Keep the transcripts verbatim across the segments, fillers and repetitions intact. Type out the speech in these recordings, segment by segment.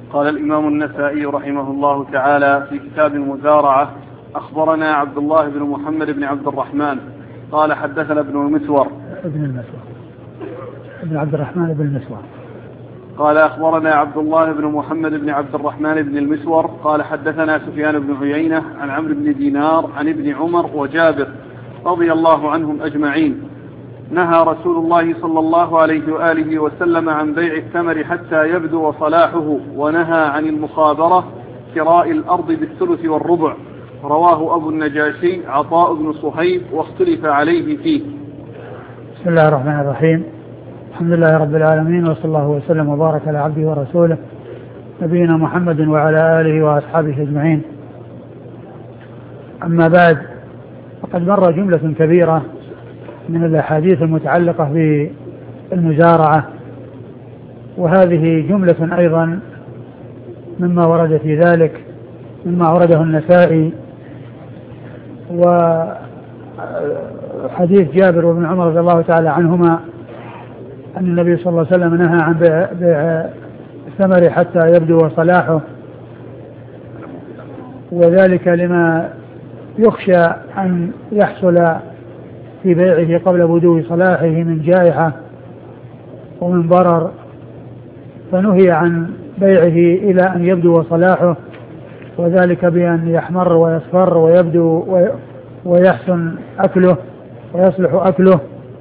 قال الإمام النسائي رحمه الله تعالى في كتاب المزارعة: أخبرنا عبد الله بن محمد بن عبد الرحمن قال حدثنا ابن المسور ابن المسور ابن عبد الرحمن بن المسور قال أخبرنا عبد الله بن محمد بن عبد الرحمن بن المسور قال حدثنا سفيان بن عيينة عن عمرو بن دينار عن ابن عمر وجابر رضي الله عنهم أجمعين: نهى رسول الله صلى الله عليه وآله وسلم عن بيع الثمر حتى يبدو صلاحه، ونهى عن المخابرة كراء الأرض بالثلث والربع. رواه أبو النجاشي عطاء بن صهيب واختلف عليه فيه. بسم الله الرحمن الرحيم. الحمد لله رب العالمين، وصلى الله وسلم وبارك على عبده ورسوله نبينا محمد وعلى آله وأصحابه أجمعين. أما بعد، فقد مر جملة كبيرة من الأحاديث المتعلقة بالمزارعة، وهذه جملة أيضا مما ورد في ذلك مما ورده النسائي. وحديث جابر وابن عمر رضي الله تعالى عنهما أن النبي صلى الله عليه وسلم نهى عن بيع الثمر حتى يبدو صلاحه، وذلك لما يخشى أن يحصل في بيعه قبل بدو صلاحه من جائحة ومن ضرر، فنهي عن بيعه إلى أن يبدو صلاحه، وذلك بأن يحمر ويصفر ويبدو ويحسن أكله ويصلح أكله.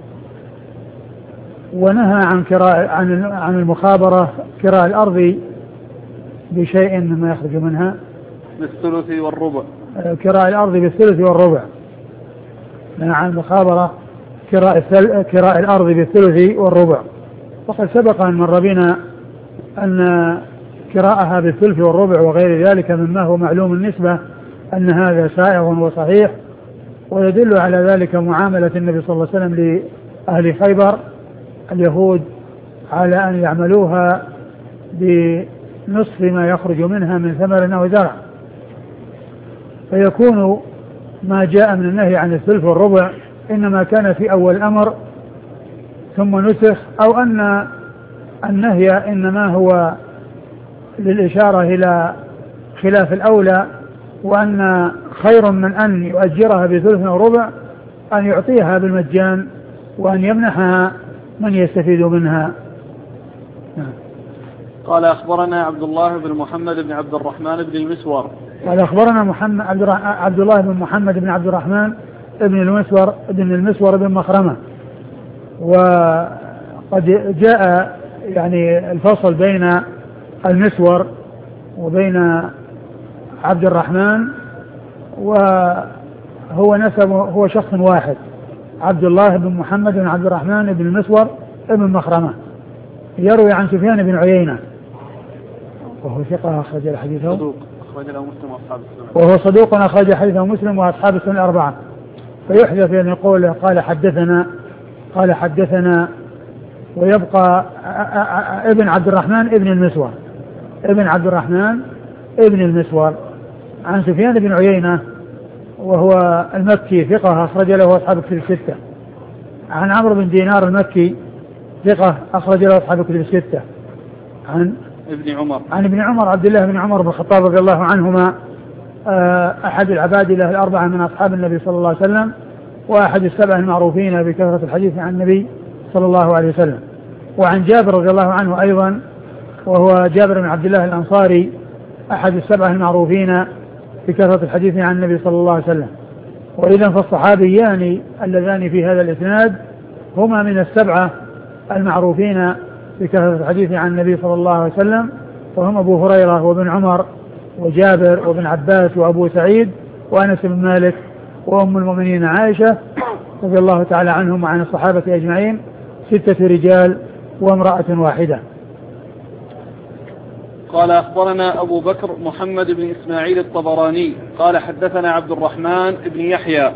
ونهى عن كراء عن عن المخابرة كراء الأرض بشيء مما يخرج منها بالثلث والربع. كراء الأرض بالثلث والربع. نهى عن المخابرة كراء كراء الأرض بالثلث والربع. وقد سبق أن مر بنا أن كراءها بالثلث والربع وغير ذلك مما هو معلوم النسبة أن هذا سائغ وصحيح، ويدل على ذلك معاملة النبي صلى الله عليه وسلم لأهل خيبر اليهود على أن يعملوها بنصف ما يخرج منها من ثمر أو زرع، فيكون ما جاء من النهي عن الثلث والربع إنما كان في أول الأمر ثم نسخ، أو أن النهي إنما هو للإشارة إلى خلاف الأولى، وأن خير من أن يؤجرها بثلث وربع أن يعطيها بالمجان وأن يمنحها من يستفيد منها. قال أخبرنا عبد الله بن محمد بن عبد الرحمن بن المسور قال أخبرنا محمد عبد الله بن محمد بن عبد الرحمن بن المسور بن المسور بن مخرمة. وقد جاء يعني الفصل بين المسور وبين عبد الرحمن، وهو نسب هو شخص واحد، عبد الله بن محمد بن عبد الرحمن بن المسور بن مخرمة، يروي عن سفيان بن عيينة وهو ثقة أخرج حديثه صدوق أخرج له مسلم وأصحاب السنن وهو صدوق أخرج حديثه مسلم وأصحاب السنن الأربعة. فيحدث أن يقول قال حدثنا قال حدثنا ويبقى ابن عبد الرحمن ابن المسور ابن عبد الرحمن ابن المسور عن سفيان بن عيينة وهو المكي ثقة أخرج له أصحاب الكتب الستة، عن عمرو بن دينار المكي ثقة أخرج له أصحاب الكتب الستة، عن ابن عمر عن ابن عمر عبد الله بن عمر بن الخطاب رضي الله عنهما أحد العباد له الأربعة من أصحاب النبي صلى الله عليه وسلم، وأحد السبع المعروفين بكثرة الحديث عن النبي صلى الله عليه وسلم. وعن جابر رضي الله عنه أيضا وهو جابر بن عبد الله الأنصاري أحد السبع المعروفين بكثرة الحديث عن النبي صلى الله عليه وسلم. وإذا فالصحابيان اللذان في هذا الإسناد هما من السبعة المعروفين بكثرة الحديث عن النبي صلى الله عليه وسلم، وهم أبو هريرة وابن عمر وجابر وابن عباس وأبو سعيد وأنس بن مالك وأم المؤمنين عائشة رضي الله تعالى عنهم وعن الصحابة أجمعين، ستة رجال وامرأة واحدة. قال أخبرنا أبو بكر محمد بن إسماعيل الطبراني قال حدثنا عبد الرحمن بن يحيى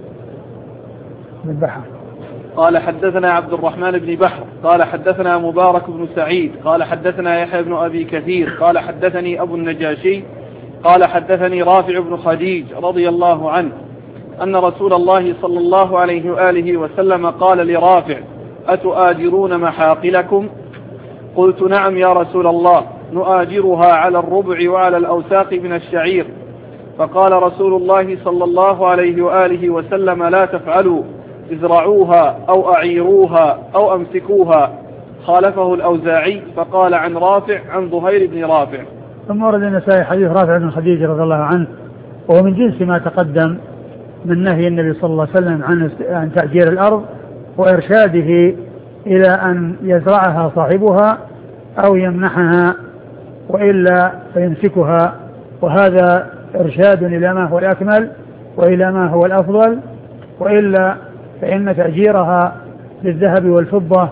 بن بحر قال حدثنا عبد الرحمن بن بحر قال حدثنا مبارك بن سعيد قال حدثنا يحيى بن أبي كثير قال حدثني أبو النجاشي قال حدثني رافع بن خديج رضي الله عنه أن رسول الله صلى الله عليه وآله وسلم قال لرافع: أتؤاجرون محاقلكم؟ قلت: نعم يا رسول الله. نؤاجرها على الربع وعلى الأوساق من الشعير. فقال رسول الله صلى الله عليه وآله وسلم لا تفعلوا، ازرعوها أو أعيروها أو أمسكوها. خالفه الأوزاعي فقال عن رافع عن ظهير بن رافع. ثم ورد النسائي حديث رافع بن خديج رضي الله عنه، وهو من جنس ما تقدم من نهي النبي صلى الله عليه وسلم عن عن تأجير الأرض وإرشاده إلى أن يزرعها صاحبها أو يمنحها وإلا فيمسكها، وهذا إرشاد إلى ما هو الأكمل وإلى ما هو الأفضل، وإلا فإن تأجيرها بالذهب والفضة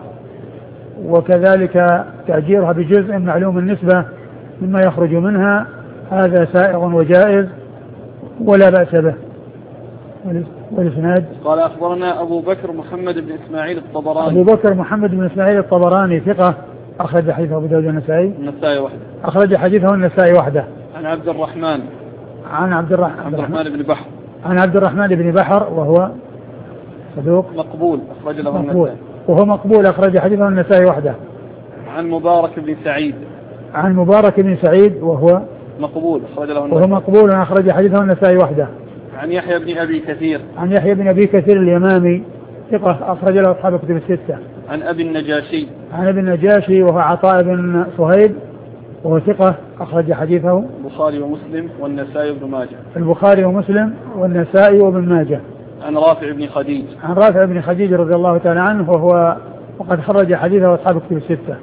وكذلك تأجيرها بجزء معلوم النسبة مما يخرج منها هذا سائغ وجائز ولا بأس به. والإسناد قال أخبرنا أبو بكر محمد بن إسماعيل الطبراني. أبو بكر محمد بن إسماعيل الطبراني ثقة أخرج حديثه أبو داود النسائي النسائي وحده أخرج حديثه النسائي وحده. عن عبد الرحمن عن عبد الرحمن عبد الرحمن بن بحر عن عبد الرحمن بن بحر وهو صدوق مقبول أخرج له مقبول النسائي وهو مقبول أخرج حديثه النسائي وحده. عن مبارك بن سعيد عن مبارك بن سعيد وهو مقبول أخرج له النسائي وهو مقبول أخرج حديثه النسائي وحده. عن يحيى بن أبي كثير عن يحيى بن أبي كثير اليمامي ثقة أخرج له أصحاب الكتب الستة. عن أبي النجاشي عن أبي النجاشي وهو عطاء بن صهيب وهو ثقة أخرج حديثه البخاري ومسلم والنسائي وابن ماجه. البخاري ومسلم والنسائي وابن ماجه. عن رافع بن خديج عن رافع بن خديج رضي الله تعالى عنه وهو وقد خرج حديثه أصحاب الكتب الستة.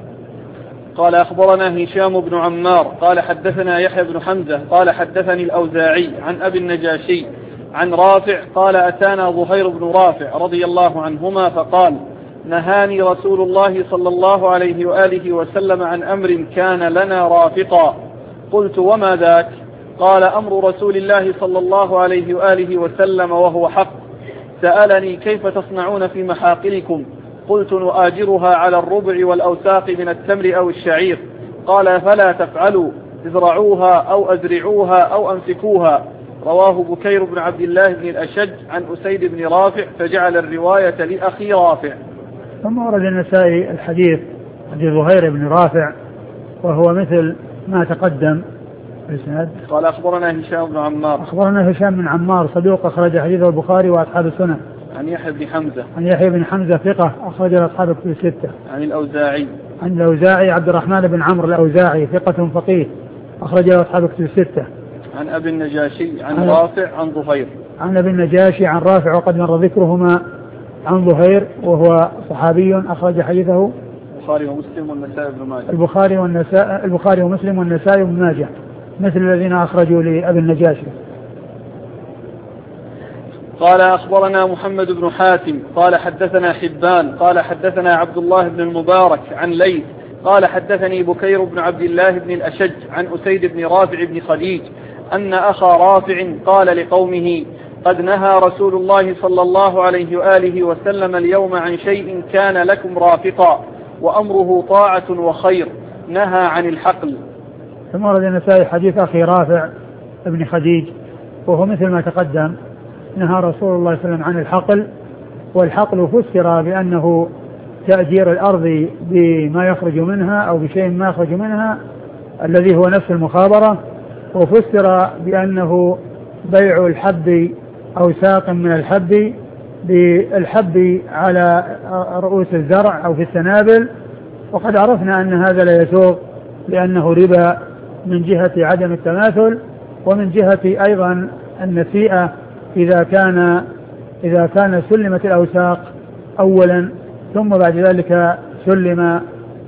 قال أخبرنا هشام بن عمار قال حدثنا يحيى بن حمزة قال حدثني الأوزاعي عن أبي النجاشي عن رافع قال أتانا ظهير بن رافع رضي الله عنهما فقال نهاني رسول الله صلى الله عليه وآله وسلم عن أمر كان لنا رافقا. قلت وما ذاك؟ قال أمر رسول الله صلى الله عليه وآله وسلم وهو حق. سألني كيف تصنعون في محاقلكم؟ قلت نؤاجرها على الربع والأوساق من التمر أو الشعير. قال فلا تفعلوا، ازرعوها أو أزرعوها أو أمسكوها. رواه بكير بن عبد الله بن الأشج عن أسيد بن رافع فجعل الرواية لأخي رافع. ثم ورد النسائي الحديث حديث ظهير بن رافع وهو مثل ما تقدم. قال أخبرنا هشام بن عمار أخبرنا هشام بن عمار صدوق أخرج حديثه البخاري وأصحاب السنن. عن يحيى بن حمزة عن يحيى بن حمزة ثقة أخرج أصحاب الكتب الستة. عن الأوزاعي عن الأوزاعي عبد الرحمن بن عمرو الأوزاعي ثقة فقيه أخرج أصحاب الكتب الستة. عن أبي النجاشي عن, عن رافع عن ظهير عن أبي النجاشي عن رافع وقد مر ذكرهما عن ظهير وهو صحابي أخرج حديثه البخاري ومسلم والنسائي بن ماجه. البخاري والنسائي البخاري ومسلم والنسائي بن ماجه مثل الذين أخرجوا لأبي النجاشي. قال أخبرنا محمد بن حاتم قال حدثنا حبان قال حدثنا عبد الله بن المبارك عن ليث قال حدثني بكير بن عبد الله بن الأشج عن أسيد بن رافع بن خديج أن أخا رافع قال لقومه قد نهى رسول الله صلى الله عليه وآله وسلم اليوم عن شيء كان لكم رافقا وأمره طاعة وخير، نهى عن الحقل. ثم ورد النسائي حديث أخي رافع بن خديج وهو مثل ما تقدم. نهى رسول الله صلى الله عليه وسلم عن الحقل، والحقل فسر بأنه تأجير الأرض بما يخرج منها أو بشيء ما يخرج منها الذي هو نفس المخابرة، وفسر بأنه بيع الحب أو ساق من الحب بالحب على رؤوس الزرع أو في السنابل. وقد عرفنا أن هذا لا يسوغ لأنه ربا من جهة عدم التماثل ومن جهة أيضا النسيئة إذا كان إذا كان سلمت الأوساق أولا ثم بعد ذلك سلم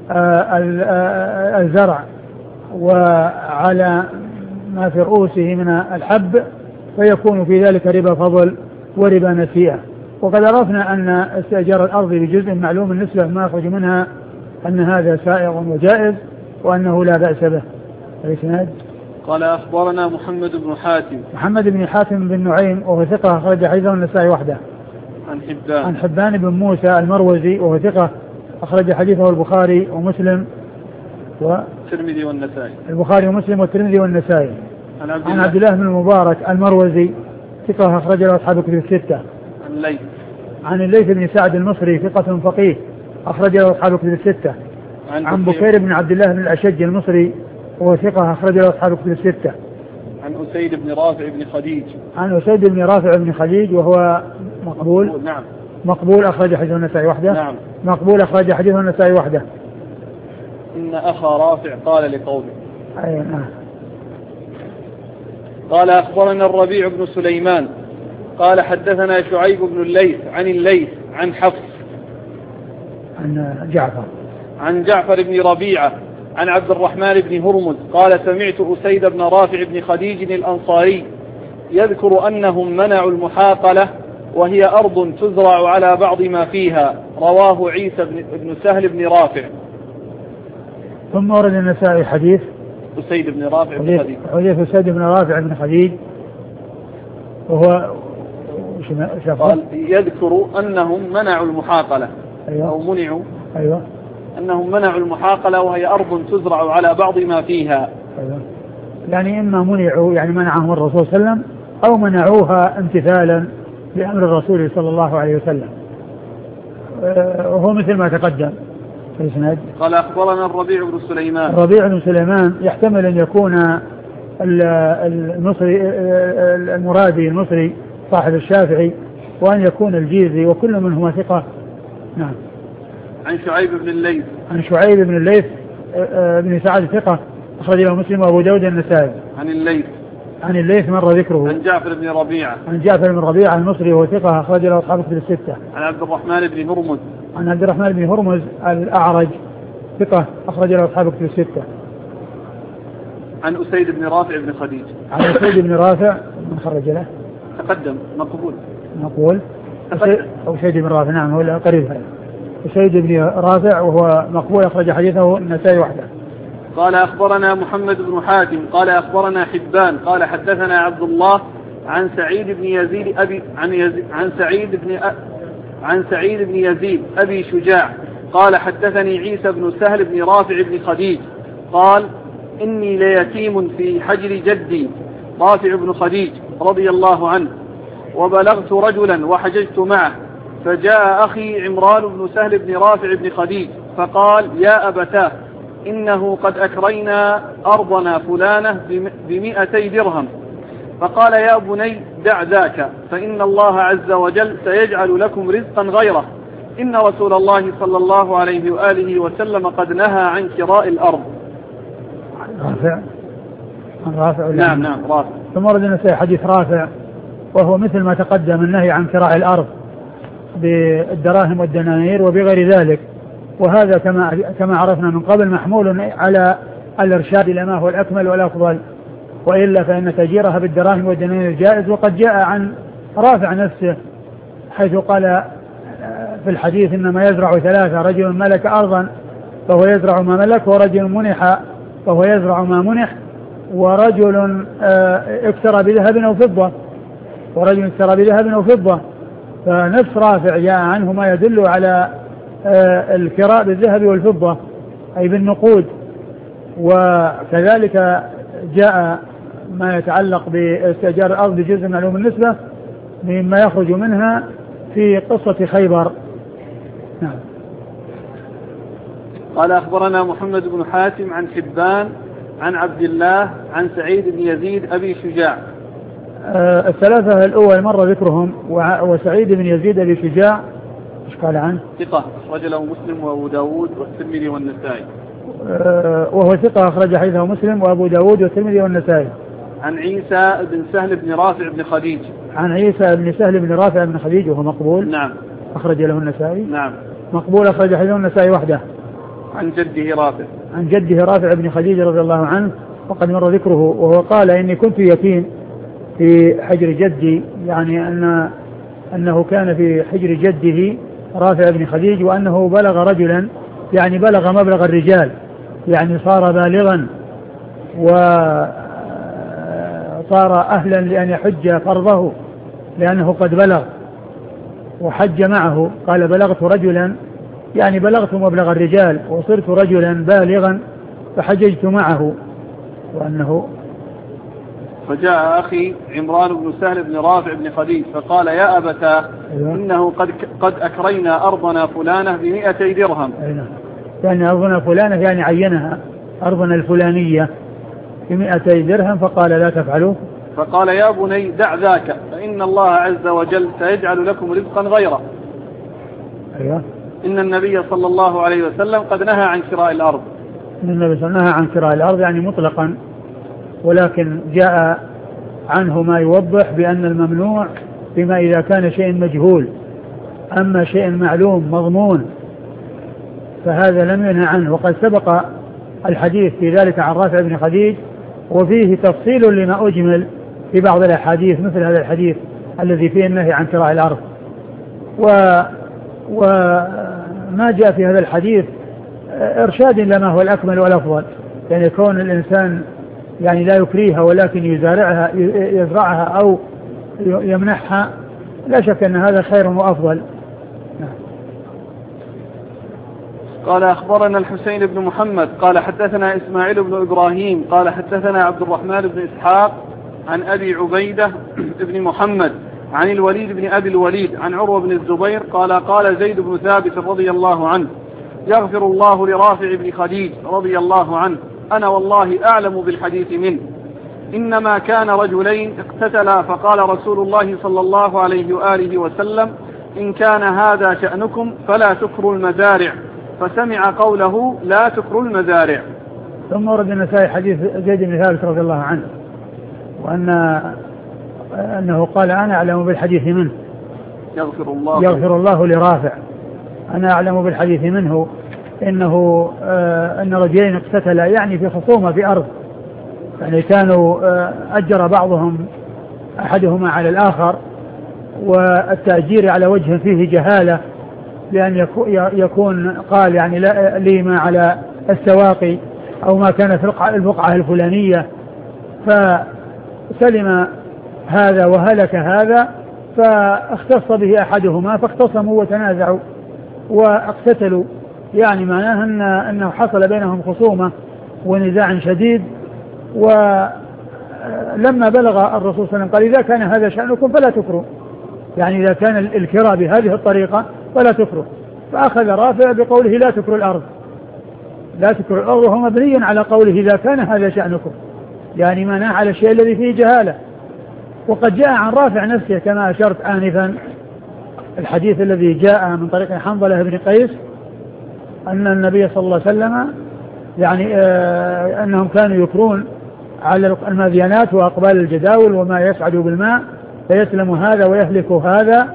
الزرع وعلى ما في رؤوسه من الحب فيكون في ذلك ربا فضل وربا نسيئة. وقد عرفنا أن استئجار الأرض بجزء معلوم النسبة ما يخرج منها أن هذا سائغ وجائز وأنه لا بأس به. الإسناد قال أخبرنا محمد بن حاتم محمد بن حاتم بن نعيم وهو ثقة أخرج حديثه النسائي وحده. عن حبان عن حبان بن موسى المروزي وهو ثقة أخرج حديثه البخاري ومسلم والترمذي والنسائي. البخاري ومسلم والترمذي والنسائي. عن عبد, عن عبد الله بن المبارك المروزي ثقة أخرج له أصحاب الكتب الستة. عن الليث عن الليث بن سعد المصري ثقة فقيه أخرج له أصحاب الكتب الستة. عن, عن بكير بن عبد الله بن الأشج المصري وهو ثقة أخرج له أصحاب الكتب الستة. عن أسيد بن رافع بن خديج. عن أسيد بن رافع بن خديج وهو مقبول. مقبول نعم. مقبول أخرج حديثه النسائي وحده. نعم. مقبول أخرج حديثه النسائي وحده. إن أخا رافع قال لقومه. أي نعم. قال أخبرنا الربيع بن سليمان قال حدثنا شعيب بن الليث عن الليث عن حفص عن جعفر عن جعفر بن ربيعة عن عبد الرحمن بن هرمز قال سمعت أسيد بن رافع بن خديج الأنصاري يذكر أنهم منعوا المحاقلة وهي أرض تزرع على بعض ما فيها. رواه عيسى بن سهل بن رافع. ثم ورد النسائي حديث أسيد بن رافع بن خديج. حديث أسيد بن رافع بن خديج وهو قال يذكر أنهم منعوا المحاقلة. أيوة. أو منعوا. أيوة. أنهم منعوا المحاقلة وهي أرض تزرع على بعض ما فيها. أيوة. يعني إما منعوا يعني منعهم الرسول صلى الله عليه وسلم أو منعوها امتثالا لأمر الرسول صلى الله عليه وسلم. وهو مثل ما تقدم في الإسناد. قال أخبرنا الربيع بن سليمان. الربيع بن سليمان يحتمل أن يكون المصري المرادي المصري صاحب الشافعي وأن يكون الجيزي وكل منهما ثقة. نعم. عن شعيب بن الليث. عن شعيب بن الليث بن سعد ثقة أخرج له مسلم وأبو داود النسائي. عن الليث. عن الليث مر ذكره. عن جعفر بن ربيعة. عن جعفر بن ربيعة المصري وهو ثقة أخرج له أصحاب الكتب الستة. عن عبد الرحمن بن هرمز. عن عبد الرحمن بن هرمز الأعرج ثقة أخرج له أصحاب الكتب الستة. عن أسيد بن رافع بن خديج. عن أسيد بن رافع من خرج له؟ تقدم مقبول. مقبول. أو أسيد بن رافع نعم هو قريب هذا. أسيد بن رافع وهو مقبول أخرج حديثه النسائي وحده. قال أخبرنا محمد بن حاتم قال أخبرنا حبان قال حدثنا عبد الله عن سعيد بن يزيد أبي عن يزيد عن سعيد بن أ... عن سعيد بن يزيد أبي شجاع قال حدثني عيسى بن سهل بن رافع بن خديج قال إني ليتيم في حجر جدي رافع بن خديج رضي الله عنه وبلغت رجلا وحججت معه فجاء أخي عمران بن سهل بن رافع بن خديج فقال يا أبتاه إنه قد أكرينا أرضنا فلانة بمئتي درهم فقال يا بني دع ذاك فإن الله عز وجل سيجعل لكم رزقا غيره إن رسول الله صلى الله عليه وآله وسلم قد نهى عن كراء الأرض. رافع رافع نعم نعم رافع. ثم ورد النسائي حديث رافع وهو مثل ما تقدم النهي عن كراء الأرض بالدراهم والدنانير وبغير ذلك وهذا كما كما عرفنا من قبل محمول على الإرشاد إلى ما هو الأكمل والأفضل وإلا فإن تأجيرها بالدراهم والدنانير جائز وقد جاء عن رافع نفسه حيث قال في الحديث إنما يزرع ثلاثة رجل ملك أرضا فهو يزرع ما ملك ورجل منح فهو يزرع ما منح ورجل اكترى بذهب أو فضة ورجل اكترى بذهب أو فضة فنفس رافع جاء عنه ما يدل على الكراء بالذهب والفضة أي بالنقود وكذلك جاء ما يتعلق باستئجار الأرض بجزء معلوم النسبة مما يخرج منها في قصة خيبر. نعم. قال أخبرنا محمد بن حاتم عن حبان عن عبد الله عن سعيد بن يزيد أبي شجاع. آه الثلاثة الأول مر ذكرهم وسعيد بن يزيد أبي شجاع ايش قال عنه؟ ثقة أخرج له مسلم وأبو داود والترمذي والنسائي. آه وهو ثقة أخرج حديثه مسلم وأبو داود والترمذي والنسائي. عن عيسى بن سهل بن رافع بن خديج. عن عيسى بن سهل بن رافع بن خديج وهو مقبول. نعم. أخرج له النسائي. نعم. مقبول أخرج حديثه النسائي وحده. عن جده رافع. عن جده رافع بن خديج رضي الله عنه وقد مر ذكره وهو قال إني كنت يتيم في حجر جدي يعني أن أنه كان في حجر جده رافع بن خديج وأنه بلغ رجلا يعني بلغ مبلغ الرجال يعني صار بالغا وصار أهلا لأن يحج فرضه لأنه قد بلغ وحج معه. قال بلغت رجلا يعني بلغت مبلغ الرجال وصرت رجلا بالغا فحججت معه وأنه فجاء أخي عمران بن سهل بن رافع بن خديج فقال يا أبتاه إنه قد قد أكرينا أرضنا فلانة بمئتي درهم يعني أرضنا فلانة يعني عينها أرضنا الفلانية بمئتي درهم فقال لا تفعلوا. فقال يا بني دع ذاك فإن الله عز وجل سيجعل لكم رزقا غيره. أيوة. إن النبي صلى الله عليه وسلم قد نهى عن شراء الأرض. إن النبي صلى الله عليه وسلم نهى عن شراء الأرض يعني مطلقا، ولكن جاء عنه ما يوضح بأن الممنوع بما إذا كان شيء مجهول، أما شيء معلوم مضمون فهذا لم ينهى عنه. وقد سبق الحديث في ذلك عن رافع بن خديج وفيه تفصيل لما أجمل في بعض الأحاديث مثل هذا الحديث الذي فيه النهي عن شراء الأرض. و وما جاء في هذا الحديث إرشاد لما هو الأكمل والأفضل، يعني كون الإنسان يعني لا يكريها ولكن يزارعها يزرعها أو يمنحها لا شك أن هذا خير وأفضل. قال أخبرنا الحسين بن محمد قال حدثنا إسماعيل بن إبراهيم قال حدثنا عبد الرحمن بن إسحاق عن أبي عبيدة بن محمد عن الوليد بن أبي الوليد عن عروة بن الزبير قال قال زيد بن ثابت رضي الله عنه يغفر الله لرافع بن خديج رضي الله عنه أنا والله أعلم بالحديث منه إنما كان رجلين اقتتلا فقال رسول الله صلى الله عليه وآله وسلم إن كان هذا شأنكم فلا تكروا المزارع فسمع قوله لا تكروا المزارع. ثم ورد النسائي حديث زيد بن ثابت رضي الله عنه وأن أنه قال أنا أعلم بالحديث منه يغفر الله, يغفر الله لرافع أنا أعلم بالحديث منه إنه آه أن رجلين اقتتلا يعني في خصومة في أرض، يعني كانوا آه أجر بعضهم أحدهما على الآخر والتأجير على وجه فيه جهالة لأن يكون قال يعني لا لي ما على السواقي أو ما كان في البقعة الفلانية فسلم هذا وهلك هذا فاختص به أحدهما فاختصموا وتنازعوا واقتتلوا، يعني معناه أن أنه حصل بينهم خصومة ونزاع شديد. ولما بلغ الرسول صلى الله عليه وسلم قال إذا كان هذا شأنكم فلا تكروا، يعني إذا كان الكراء بهذه الطريقة فلا تكروا. فأخذ رافع بقوله لا تكروا الأرض لا تكروا الأرض وهو مبني على قوله إذا كان هذا شأنكم، يعني معناه على الشيء الذي فيه جهالة. وقد جاء عن رافع نفسه كما أشرت آنفا الحديث الذي جاء من طريق حنظلة بن قيس أن النبي صلى الله عليه وسلم يعني آه أنهم كانوا يكرون على المذيانات وأقبال الجداول وما يسعد بالماء فيسلم هذا ويهلك هذا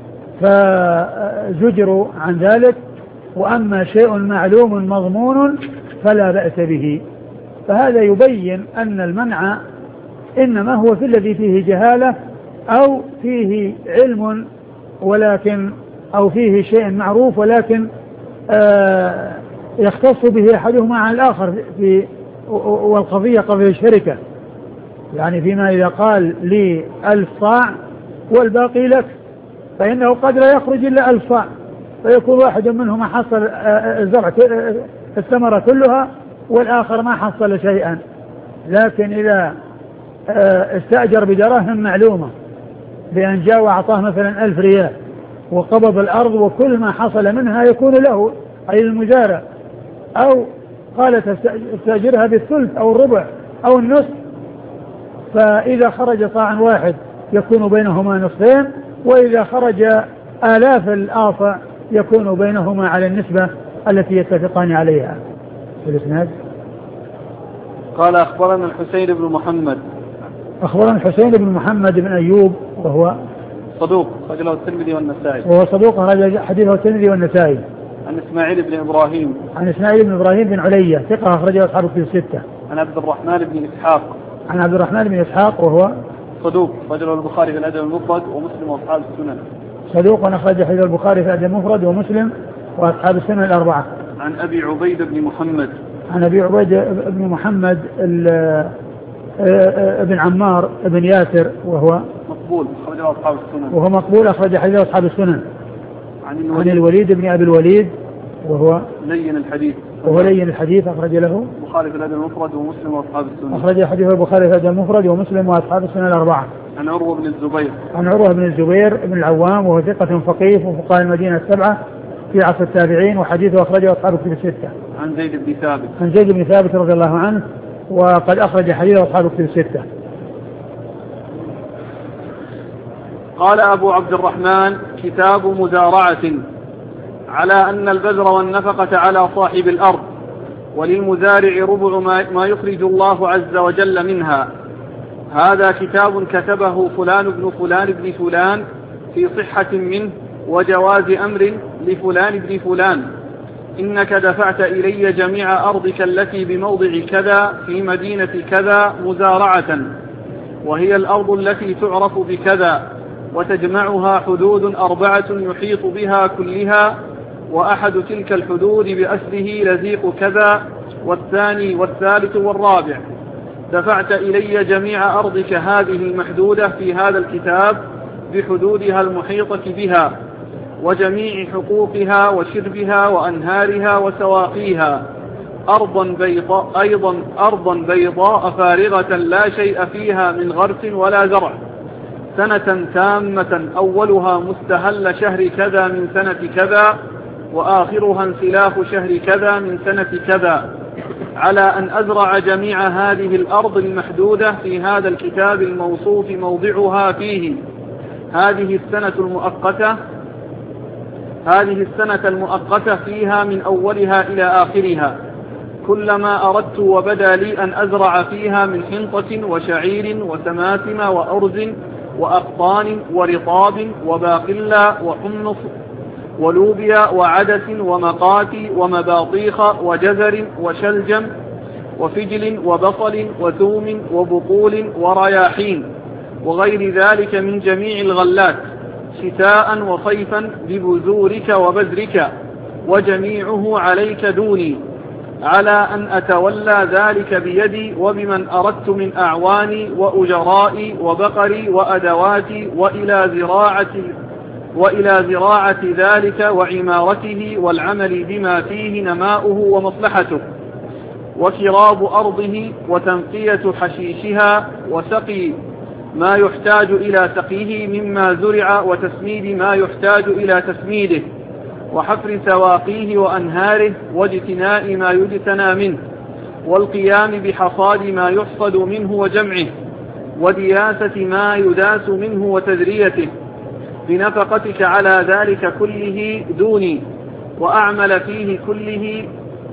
فزجروا عن ذلك، وأما شيء معلوم مضمون فلا بأس به. فهذا يبين أن المنع إنما هو في الذي فيه جهالة أو فيه علم ولكن أو فيه شيء معروف ولكن آه يختص به أحدهما عن الآخر في والقضية قضية الشركة، يعني فيما إذا قال لي ألف صاع والباقي لك فإنه قد لا يخرج إلا ألف صاع فيكون واحد منهما حصل الزرع الثمرة كلها والآخر ما حصل شيئا. لكن إذا استأجر بدراهم معلومة بأن جاء وأعطاه مثلا ألف ريال وقبض الأرض وكل ما حصل منها يكون له أي المزارع، أو قالت استأجرها بالثلث أو الربع أو النصف، فإذا خرج صاع واحد يكون بينهما نصفين، وإذا خرج آلاف الآصع يكون بينهما على النسبة التي يتفقان عليها. الإسناد قال أخبرنا الحسين بن محمد أخبرنا الحسين بن محمد بن أيوب وهو صدوق رجله الترمذي والنسائي وهو صدوق رجل حديثه الترمذي والنسائي. عن إسماعيل بن إبراهيم عن إسماعيل بن إبراهيم بن علية ثقة أخرجه أصحاب الكتب الستة. عن عبد الرحمن بن إسحاق عن عبد الرحمن بن إسحاق وهو صدوق رجله البخاري في الأدب المفرد ومسلم وأصحاب السنن. صدوق أخرج حديث البخاري في الأدب المفرد ومسلم وأصحاب السنن الأربعة. عن أبي عبيد بن محمد عن أبي عبيد بن محمد ابن عمار بن ياسر وهو مقبول أخرجه أصحاب السنن وهو مقبول أخرج حديث أصحاب السنن. عن الوليد, عن الوليد بن أبي الوليد وهو لين الحديث وهو لين الحديث أخرج له البخاري في الأدب المفرد ومسلم وأصحاب السنن. أخرج حديث البخاري في الأدب المفرد ومسلم وأصحاب السنن الأربعة. عن عروة بن الزبير عن عروة بن الزبير بن العوام وهو ثقة فقيه وفقهاء المدينة السبعة في عصر التابعين، وحديثه أخرجه أصحاب كتب الستة. عن زيد بن ثابت. عن زيد بن ثابت رضي الله عنه، وقد أخرج حديثه أصحاب كتب الستة. قال أبو عبد الرحمن: كتاب مزارعة، على أن البذر والنفقة على صاحب الأرض، وللمزارع ربع ما يخرج الله عز وجل منها. هذا كتاب كتبه فلان بن فلان بن فلان في صحة منه وجواز أمر لفلان بن فلان. إنك دفعت إلي جميع أرضك التي بموضع كذا في مدينة كذا مزارعة، وهي الأرض التي تعرف بكذا، وتجمعها حدود أربعة يحيط بها كلها، وأحد تلك الحدود بأسره لزيق كذا، والثاني والثالث والرابع. دفعت إلي جميع أرضك هذه المحدودة في هذا الكتاب بحدودها المحيطة بها، وجميع حقوقها وشربها وأنهارها وسواقيها، أرضا بيضاء أيضا أرضا بيضاء فارغة لا شيء فيها من غرس ولا زرع، سنة تامة أولها مستهل شهر كذا من سنة كذا، وآخرها انسلاخ شهر كذا من سنة كذا، على أن أزرع جميع هذه الأرض المحدودة في هذا الكتاب الموصوف موضعها فيه، هذه السنة المؤقتة هذه السنة المؤقتة فيها من أولها إلى آخرها، كلما أردت وبدا لي أن أزرع فيها من حنطة وشعير وسماسم وأرز وأقطان ورطاب وباقلا وحمص ولوبيا وعدس ومقاتي ومباطيخ وجزر وشلجم وفجل وبصل وثوم وبقول ورياحين وغير ذلك من جميع الغلات، شتاء وصيفا ببذورك وبذرك، وجميعه عليك دوني، على أن أتولى ذلك بيدي وبمن أردت من أعواني وأجرائي وبقري وأدواتي، وإلى زراعة وإلى زراعة ذلك وعمارته والعمل بما فيه نماؤه ومصلحته، وكراب أرضه وتنقية حشيشها، وسقي ما يحتاج إلى سقيه مما زرع، وتسميد ما يحتاج إلى تسميده، وحفر سواقيه وأنهاره، واجتناء ما يجتنى منه، والقيام بحصاد ما يحصد منه وجمعه، ودياسة ما يداس منه وتذريته، بنفقتك على ذلك كله دوني، وأعمل فيه كله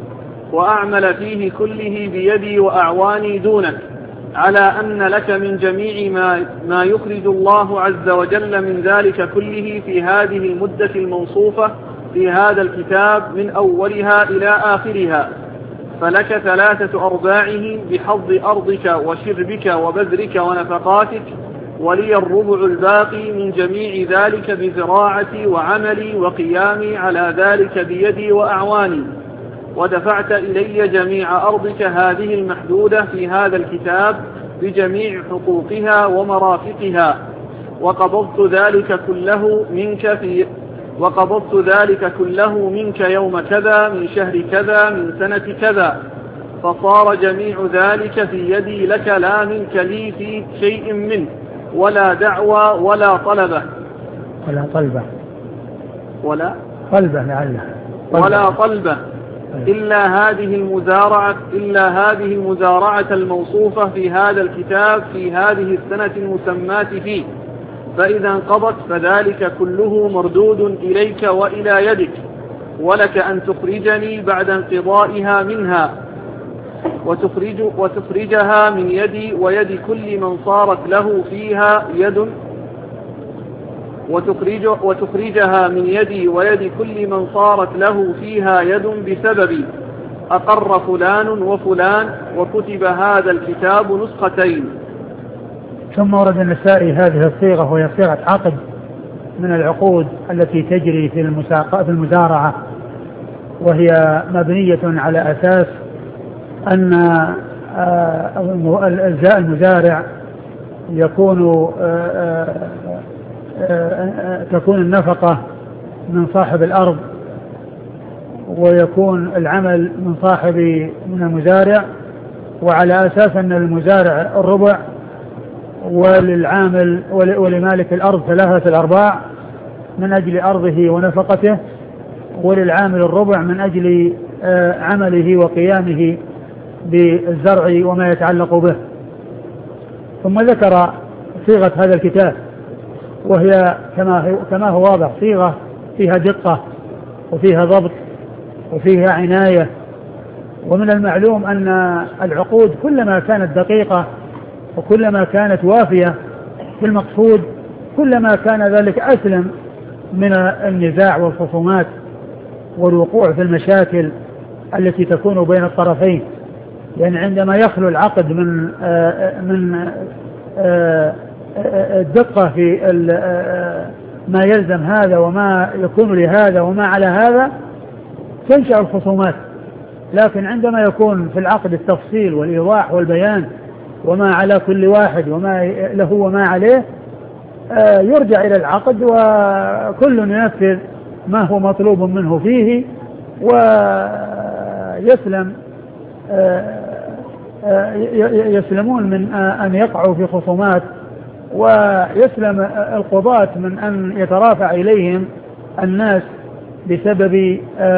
وأعمل فيه كله بيدي وأعواني دونك، على أن لك من جميع ما, ما يخرج الله عز وجل من ذلك كله في هذه المدة الموصوفة في هذا الكتاب من أولها إلى آخرها، فلك ثلاثة أرباعه بحظ أرضك وشربك وبذرك ونفقاتك، ولي الربع الباقي من جميع ذلك بزراعتي وعملي وقيامي على ذلك بيدي وأعواني. ودفعت إلي جميع أرضك هذه المحدودة في هذا الكتاب بجميع حقوقها ومرافقها، وقبضت ذلك كله منك في وقبضت ذلك كله منك يوم كذا من شهر كذا من سنة كذا، فصار جميع ذلك في يدي لك لا منك لي في شيء منه، ولا دعوى ولا طلبة ولا طلبة ولا طلبة لعله ولا طلبة إلا هذه المزارعة إلا هذه المزارعة الموصوفة في هذا الكتاب في هذه السنة المسماة فيه، فإذا انقضت فذلك كله مردود إليك وإلى يدك، ولك أن تخرجني بعد انقضائها منها، وتخرج وتخرجها من يدي ويد كل من صارت له فيها يد وتخرج وتخرجها من يدي ويد كل من صارت له فيها يد بسببي. أقر فلان وفلان، وكتب هذا الكتاب نسختين. ثم ورد النسائي هذه الصيغة، وهي صيغة عقد من العقود التي تجري في المساقة في المزارعة، وهي مبنية على أساس أن المزارع يكون تكون النفقة من صاحب الأرض، ويكون العمل من صاحب من المزارع، وعلى أساس أن المزارع الربع وللعامل ولمالك الأرض ثلاثة الأرباع من أجل أرضه ونفقته، وللعامل الربع من أجل عمله وقيامه بالزرع وما يتعلق به. ثم ذكر صيغة هذا الكتاب، وهي كما كما هو واضح صيغة فيها دقة وفيها ضبط وفيها عناية. ومن المعلوم أن العقود كلما كانت دقيقة وكلما كانت وافية في المقصود كلما كان ذلك أسلم من النزاع والخصومات والوقوع في المشاكل التي تكون بين الطرفين. لأن يعني عندما يخلو العقد من من الدقة في ما يلزم هذا وما يكون لهذا وما على هذا تنشأ الخصومات. لكن عندما يكون في العقد التفصيل والإيضاح والبيان وما على كل واحد وما له وما عليه يرجع إلى العقد وكل ينفذ ما هو مطلوب منه فيه ويسلم يسلمون من أن يقعوا في خصومات، ويسلم القضاة من أن يترافع إليهم الناس بسبب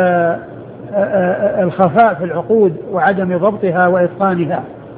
الخفاء في العقود وعدم ضبطها وإتقانها.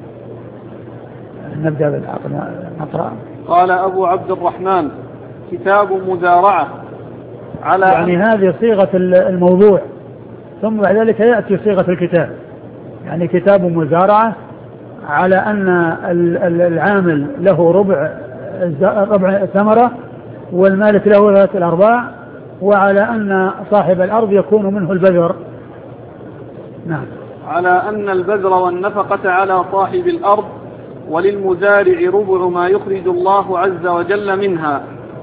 نبدأ بالعقد نقرأ. قال أبو عبد الرحمن: كتاب مزارعة على يعني هذه صيغة الموضوع، ثم بعد ذلك يأتي صيغة الكتاب. يعني كتاب مزارعة على أن العامل له ربع ربع ثمرة والمالك له ثلاثة الأرباع، وعلى أن صاحب الأرض يكون منه البذر. نعم. على أن البذر والنفقة على صاحب الأرض، وللمزارع ربع ما يخرج الله عز وجل منها.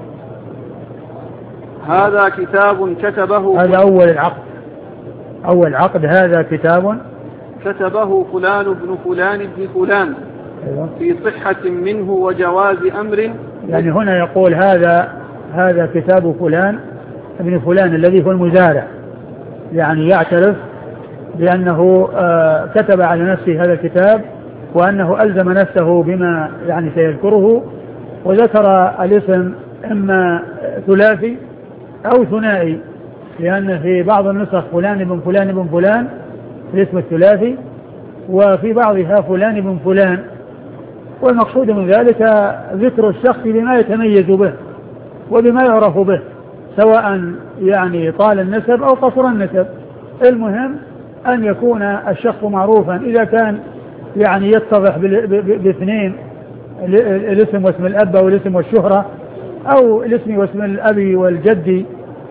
هذا كتاب كتبه هذا أول العقد أول عقد هذا كتاب كتبه فلان ابن فلان ابن فلان في صحة منه وجواز أمر. يعني هنا يقول هذا هذا كتاب فلان ابن فلان الذي هو المزارع، يعني يعترف بأنه آه كتب على نفسه هذا الكتاب وأنه ألزم نفسه بما يعني سيذكره، وذكر الاسم إما ثلاثي أو ثنائي، لأن في بعض النسخ فلان ابن فلان ابن فلان الاسم الثلاثي، وفي بعضها فلان ابن فلان. والمقصود من ذلك ذكر الشخص بما يتميز به وبما يعرف به، سواء يعني طال النسب أو قصر النسب. المهم أن يكون الشخص معروفا، إذا كان يعني يتضح باثنين، الاسم واسم الأب أو الاسم والشهرة، أو الاسم واسم الأب والجد.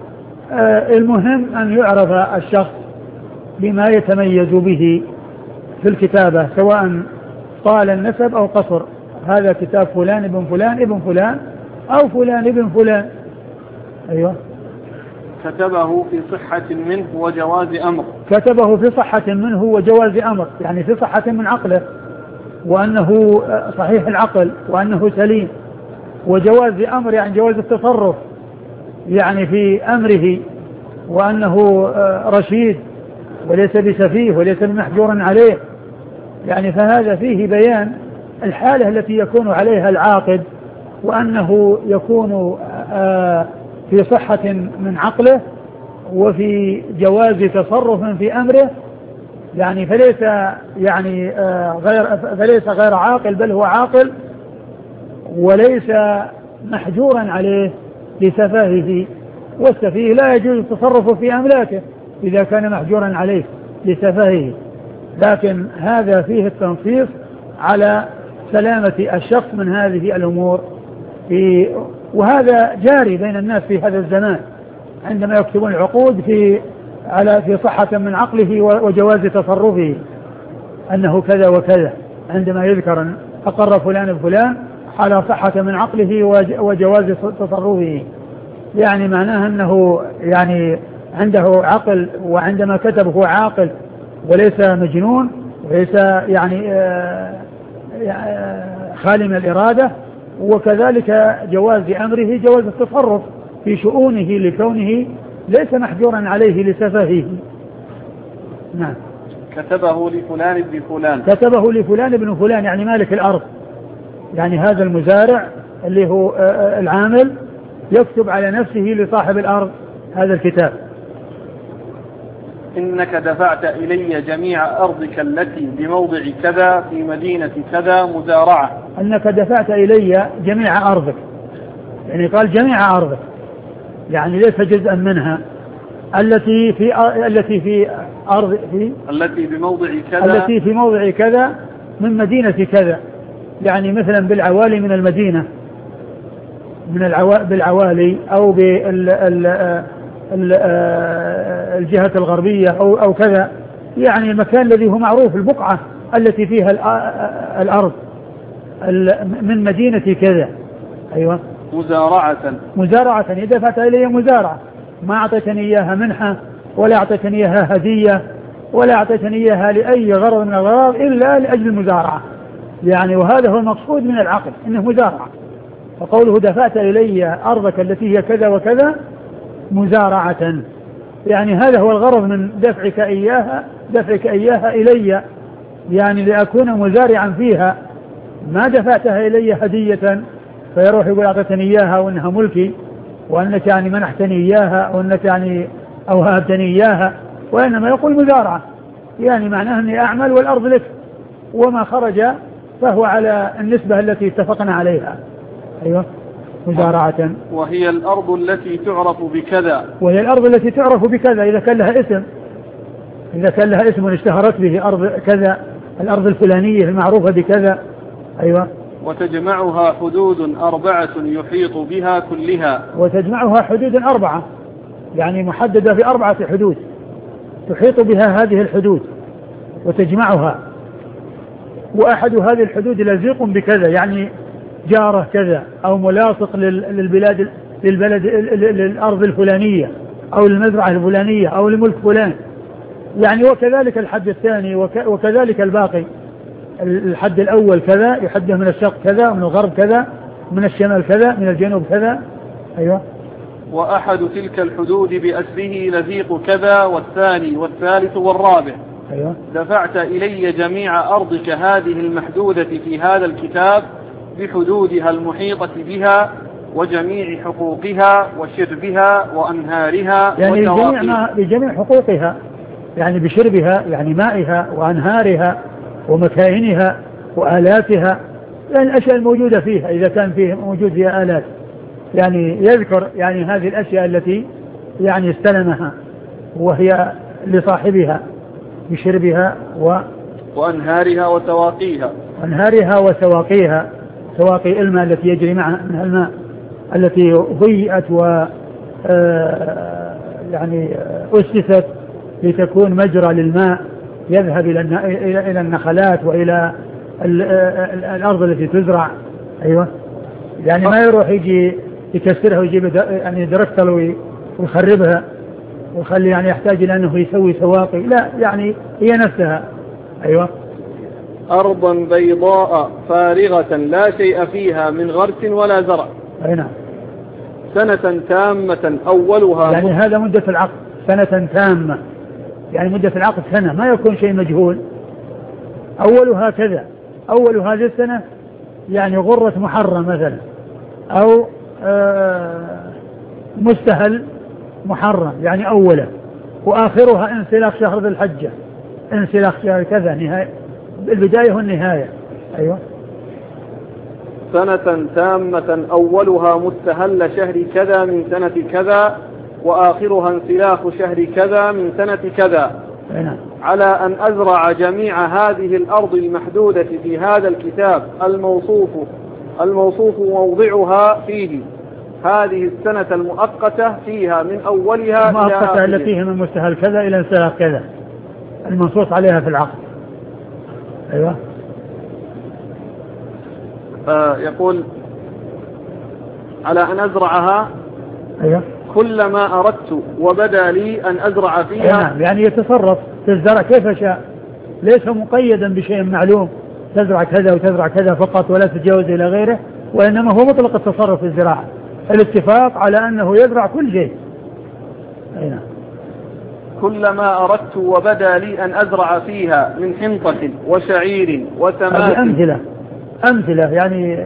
المهم أن يعرف الشخص بما يتميز به في الكتابة، سواء طال النسب أو قصر. هذا كتاب فلان ابن فلان ابن فلان أو فلان ابن فلان. أيوة. كتبه في صحة منه وجواز أمر. كتبه في صحة منه وجواز أمر، يعني في صحة من عقله وأنه صحيح العقل وأنه سليم، وجواز أمر يعني جواز التصرف يعني في أمره، وأنه رشيد وليس بسفيه وليس بمحجور عليه. يعني فهذا فيه بيان الحالة التي يكون عليها العاقد، وأنه يكون في صحة من عقله وفي جواز تصرف في أمره، يعني فليس يعني غير فليس غير عاقل بل هو عاقل، وليس محجورا عليه لسفاهه. والسفيه لا يجوز التصرف في أملاكه إذا كان محجورا عليه لسفاهه، لكن هذا فيه التنصيص على سلامة الشخص من هذه الأمور. في وهذا جاري بين الناس في هذا الزمان، عندما يكتبون العقود في على في صحة من عقله وجواز تصرفه أنه كذا وكذا، عندما يذكر أقر فلان فلان على صحة من عقله وجواز تصرفه، يعني معناه أنه يعني عنده عقل، وعندما كتب هو عاقل وليس مجنون وليس يعني خالي من الإرادة. وكذلك جواز أمره جواز التصرف في شؤونه لكونه ليس محجورا عليه لسفهه. نعم. كتبه لفلان ابن فلان. كتبه لفلان ابن فلان يعني مالك الأرض، يعني هذا المزارع اللي هو العامل يكتب على نفسه لصاحب الأرض هذا الكتاب. إنك دفعت إلي جميع أرضك التي بموضع كذا في مدينة كذا مزارعة. أنك دفعت إلي جميع أرضك، يعني قال جميع أرضك، يعني ليس جزءا منها، التي في التي في أرض في التي بموضع كذا التي في موضع كذا من مدينة كذا، يعني مثلا بالعوالي من المدينة، من العوا... بالعوالي أو بالجهة الغربية أو أو كذا، يعني المكان الذي هو معروف، البقعة التي فيها الأرض من مدينة كذا. أيوة مزارعة. مزارعة إذا دفعت إلي مزارعة، ما أعطيتني إياها منحة ولا أعطيتني إياها هدية ولا أعطيتني إياها لأي غرض من الأغراض إلا لأجل المزارعة، يعني وهذا هو المقصود من العقد إنه مزارعة. فقوله دفعت إلي أرضك التي هي كذا وكذا مزارعة، يعني هذا هو الغرض من دفعك إياها دفعك إياها إلي، يعني لأكون مزارعا فيها، ما دفعتها إلي هدية فيروح يقول أعطتني إياها وأنها ملكي وأنك يعني منحتني إياها وأنك يعني أوهبتني إياها، وإنما يقول مزارعة، يعني معناه أني أعمل والأرض لك، وما خرج فهو على النسبة التي اتفقنا عليها. أيوة مزارعة. وهي الأرض التي تعرف بكذا، وهي الأرض التي تعرف بكذا إذا كان لها اسم، إذا كان لها اسم اشتهرت به أرض كذا، الأرض الفلانية المعروفة بكذا. أيوة. وتجمعها حدود أربعة يحيط بها كلها. وتجمعها حدود أربعة، يعني محددة في أربعة حدود تحيط بها هذه الحدود وتجمعها، وأحد هذه الحدود لزيق بكذا، يعني جارة كذا أو ملاصق للبلاد للبلد للأرض الفلانية أو المزرعة الفلانية أو الملك فلان، يعني وكذلك الحد الثاني وكذلك الباقي. الحد الأول كذا يحده من الشرق كذا ومن الغرب كذا من الشمال كذا من الجنوب كذا. أيوة. وأحد تلك الحدود بأسره لزيق كذا والثاني والثالث والرابع. أيوة. دفعت إلي جميع أرضك هذه المحدودة في هذا الكتاب بحدودها المحيطة بها وجميع حقوقها وشربها وأنهارها يعني وتواقيها. بجميع حقوقها، يعني بشربها يعني مائها وأنهارها ومكائنها وآلاتها، يعني الأشياء الموجودة فيها إذا كان فيه موجود فيها آلات، يعني يذكر يعني هذه الأشياء التي يعني استلمها وهي لصاحبها بشربها و وأنهارها وتواقيها. أنهارها وسواقيها، سواقي الماء التي يجري معها منها الماء التي هيئت و يعني أسست لتكون مجرى للماء يذهب إلى النخلات وإلى الأرض التي تزرع. أيوة. يعني ما يروح يجي يكسرها ويجيب يعني دركتل ويخربها ويخلي يعني يحتاج إلى أنه يسوي سواقي، لا، يعني هي نفسها. أيوة. أرضا بيضاء فارغة لا شيء فيها من غرس ولا زرع. أي نعم. سنة تامة أولها، يعني هذا مدة العقد سنة تامة، يعني مدة العقد سنة، ما يكون شيء مجهول. أولها كذا، أول هذه السنة يعني غرة محرم مثلا، أو مستهل محرم يعني أوله، وآخرها انسلاخ شهر ذي الحجة، انسلاخ شهر كذا، نهاية البداية والنهاية. أيوة. سنة تامة أولها مستهل شهر كذا من سنة كذا وآخرها انسلاخ شهر كذا من سنة كذا. أيوة. على أن أزرع جميع هذه الأرض المحدودة في هذا الكتاب الموصوف الموصوف موضعها فيه هذه السنة المؤقتة فيها من أولها إلى المؤقتة التي فيها من مستهل كذا إلى انسلاخ كذا المنصوص عليها في العقد. أيوة. آه يقول على أن أزرعها. أيوة. كلما أردت وبدا لي أن أزرع فيها. نعم، يعني يتصرف في الزرع كيف شاء، ليس مقيدا بشيء معلوم تزرع كذا وتزرع كذا فقط ولا تتجاوز إلى غيره، وإنما هو مطلق التصرف في الزراعة، الاتفاق على أنه يزرع كل شيء. نعم. كلما أردت وبدا لي أن أزرع فيها من حنطة وشعير وتماثل. هذه أمثلة أمثلة يعني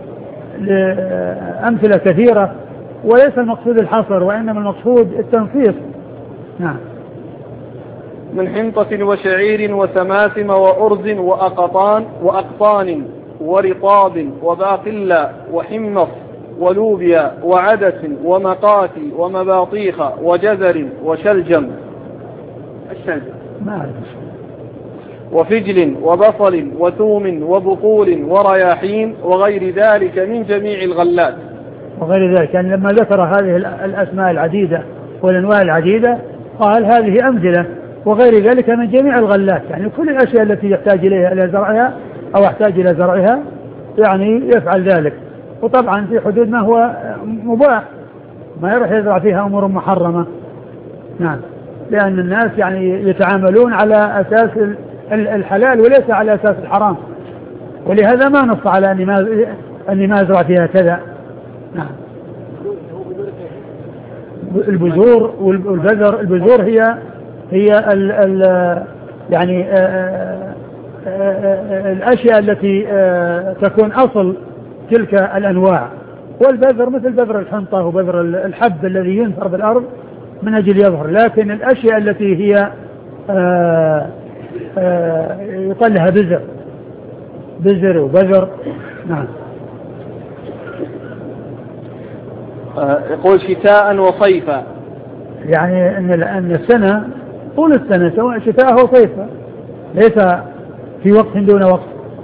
أمثلة كثيرة، وليس المقصود الحصر وإنما المقصود التنصيص. نعم. من حنطة وشعير وسماسم وأرز وأقطان وأقطان ورطاب وباقلا وحمص ولوبيا وعدس ومقاتي ومباطيخ وجزر وشلجم الشلجم وفجل وبصل وثوم وبقول ورياحين وغير ذلك من جميع الغلات. وغير ذلك يعني لما ذكر هذه الأسماء العديدة والأنواع العديدة قال هذه أمثلة وغير ذلك من جميع الغلات، يعني كل الأشياء التي يحتاج إليها إلى زرعها أو يحتاج إلى زرعها يعني يفعل ذلك، وطبعا في حدود ما هو مباح، ما يروح يزرع فيها أمور محرمة. نعم، لأن الناس يعني يتعاملون على أساس الحلال وليس على أساس الحرام، ولهذا ما نص على أني ما أني ما أزرع فيها كذا. نعم. البذور والبذر، البذور هي هي ال ال يعني آآ آآ الأشياء التي تكون أصل تلك الأنواع، والبذر مثل بذر الحنطة وبذر الحب الذي ينثر بالأرض من أجل يظهر، لكن الأشياء التي هي آآ آآ يقال لها بذر بذر وبذر. نعم. يقول شتاء وصيفا، يعني أن أن السنة طول السنة سواء شتاء أو صيفا، ليس في وقت دون وقت.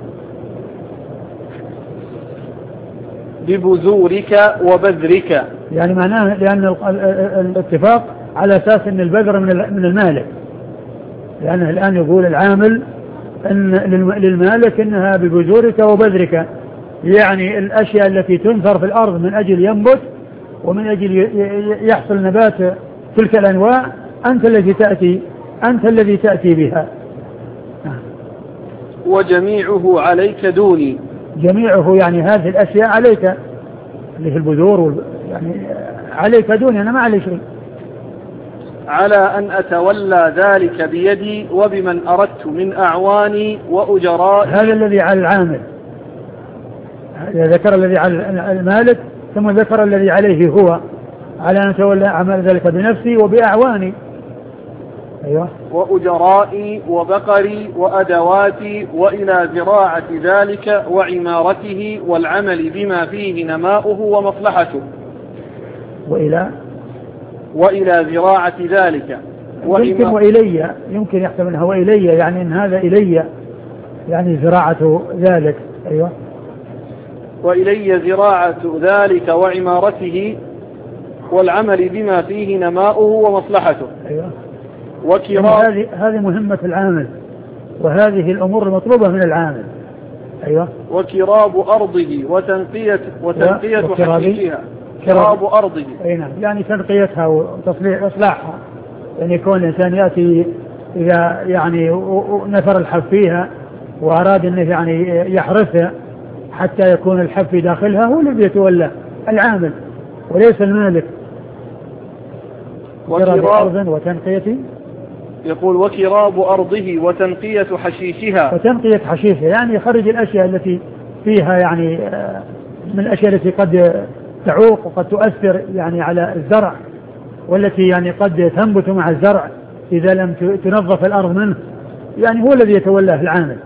ببذورك وبذرك، يعني معناه لأن الاتفاق على أساس أن البذر من المالك، لأنه الآن يقول العامل أن للمالك أنها ببذورك وبذرك، يعني الأشياء التي تنثر في الأرض من أجل ينبت ومن أجل يحصل نبات تلك الأنواع أنت الذي تأتي أنت الذي تأتي بها. وجميعه عليك دوني، جميعه يعني هذه الأشياء عليك، اللي في البذور يعني عليك دوني، أنا ما علي شيء. على أن أتولى ذلك بيدي وبمن أردت من أعواني وأجرائي. هذا الذي على العامل، ذكر الذي على المالك ثم ذكر الذي عليه هو، على أن أتولى أعمال ذلك بنفسي وبأعواني. أيوة. وأجرائي وبقري وأدواتي وإلى زراعة ذلك وعمارته والعمل بما فيه نماؤه ومصلحته. وإلى وإلى زراعة ذلك يمكن وإلي، يمكن يحتملها وإلي، يعني إن هذا إلي يعني زراعة ذلك. أيوة. وإلي زراعة ذلك وعمارته والعمل بما فيه نماؤه ومصلحته. أيوة. وكرام، هذه هذه مهمة العامل، وهذه الأمور المطلوبة من العامل. أيوة. وكراب أرضه وتنقية وتنقية حشيشها. كراب أرضه، أي نعم، يعني تنقيتها وتصليح إصلاحها، يعني يكون الإنسان يأتي إذا يعني نثر الحب فيها وأراد أنه يعني يحرثها حتى يكون الحب في داخلها، هو الذي يتولى، العامل وليس المالك. وكراب أرض وتنقية، يقول وكراب أرضه وتنقية حشيشها. وتنقية حشيشها يعني يخرج الأشياء التي فيها يعني من الأشياء التي قد تعوق وقد تؤثر يعني على الزرع، والتي يعني قد تنبت مع الزرع إذا لم تنظف الأرض منه، يعني هو الذي يتولاه العامل.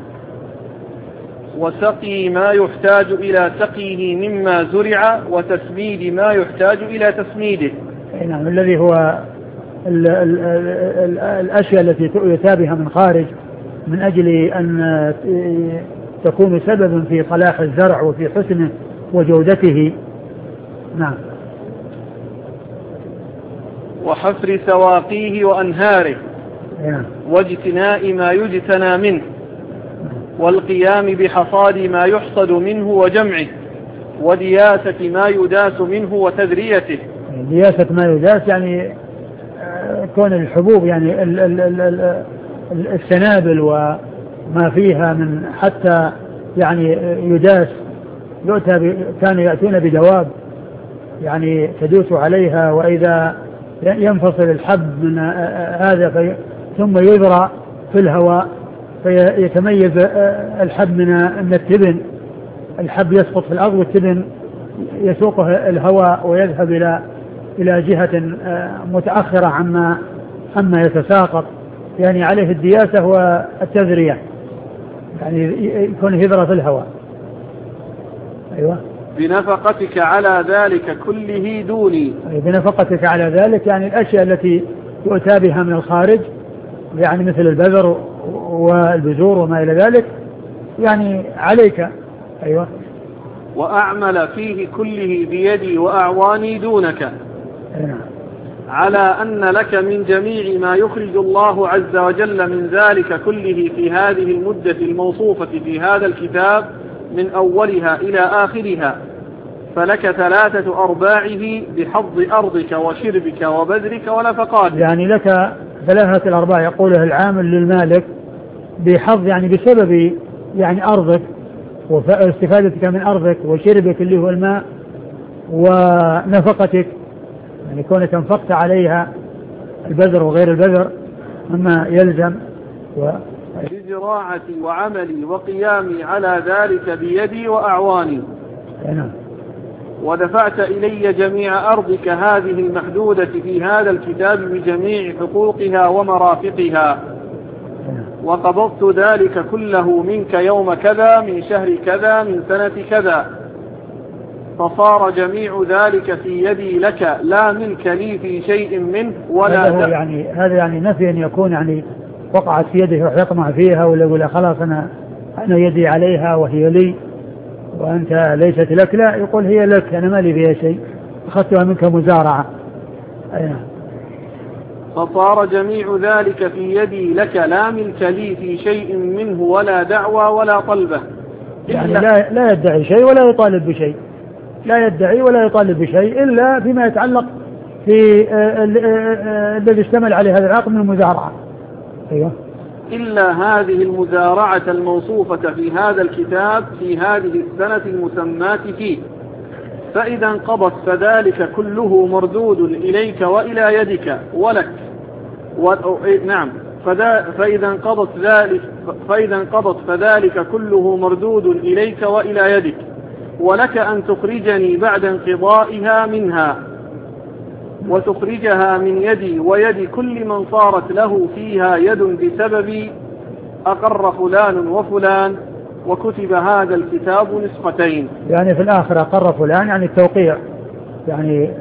وسقي ما يحتاج إلى سقيه مما زرع وتسميد ما يحتاج إلى تسميده. نعم، الذي هو ال ال ال الأشياء التي يؤتى بها من خارج من أجل أن تكون سببا في صلاح الزرع وفي حسنه وجودته. نعم. وحفر سواقيه وأنهاره. نعم. واجتناء ما يجتنى منه، والقيام بحصاد ما يحصد منه وجمعه، ودياسة ما يداس منه وتذريته. دياسة ما يداس يعني كون الحبوب يعني ال ال ال ال السنابل وما فيها من حتى يعني يداس، يؤتى كانوا يأتون بدواب يعني تدوس عليها، وإذا ينفصل الحب من هذا ثم يذرى في الهواء فيتميز الحب من التبن، الحب يسقط في الأرض والتبن يسوقه الهواء ويذهب إلى إلى جهة متأخرة عما عما يتساقط، يعني عليه الدياسة والتذرية، يعني يكون هذرة في الهواء. أيوة. بنفقتك على ذلك كله دوني. بنفقتك على ذلك يعني الأشياء التي يؤتى بها من الخارج، يعني مثل البذر والبذور وما إلى ذلك، يعني عليك. أيوة. وأعمل فيه كله بيدي وأعواني دونك. أيوة. على أن لك من جميع ما يخرج الله عز وجل من ذلك كله في هذه المدة الموصوفة في هذا الكتاب من أولها إلى آخرها، فلك ثلاثة أرباعه بحظ أرضك وشربك وبذرك ونفقاتك. يعني لك ثلاثة الأرباع يقوله العامل للمالك بحظ، يعني بسبب يعني أرضك واستفادتك من أرضك وشربك اللي هو الماء ونفقتك، يعني كونك انفقت عليها البذر وغير البذر مما يلزم و... بزراعتي وعملي وقيامي على ذلك بيدي وأعواني. نعم. ودفعت إلي جميع أرضك هذه المحدودة في هذا الكتاب بجميع حقوقها ومرافقها، وقبضت ذلك كله منك يوم كذا من شهر كذا من سنة كذا، فصار جميع ذلك في يدي لك لا ملك لي في شيء منه ولا هذا يعني هذا يعني نفي أن يكون يعني وقعت في يده ويطمع فيها ولا يقول خلاص أنا أنا يدي عليها وهي لي وأنت ليست لك، لا، يقول هي لك أنا ما لي فيها شيء، أخذتها منك مزارعة. أيه. فصار جميع ذلك في يدي لك لا ملك لي في شيء منه ولا دعوى ولا طلبة. يعني لا, لا يدعي شيء ولا يطالب بشيء، لا يدعي ولا يطالب بشيء إلا فيما يتعلق في الذي اشتمل عليه هذا العقد من المزارعة. أيوه. إلا هذه المزارعة الموصوفة في هذا الكتاب في هذه السنة المسماة فيه، فإذا انقضت فذلك كله مردود إليك وإلى يدك ولك و... نعم فذا... فإذا انقضت ذلك فإذا انقضت فذلك كله مردود إليك وإلى يدك، ولك أن تخرجني بعد انقضائها منها وتخرجها من يدي ويد كل من صارت له فيها يد بسبب أقر فلان وفلان وكتب هذا الكتاب نسختين. يعني في الآخر أقر فلان يعني التوقيع، يعني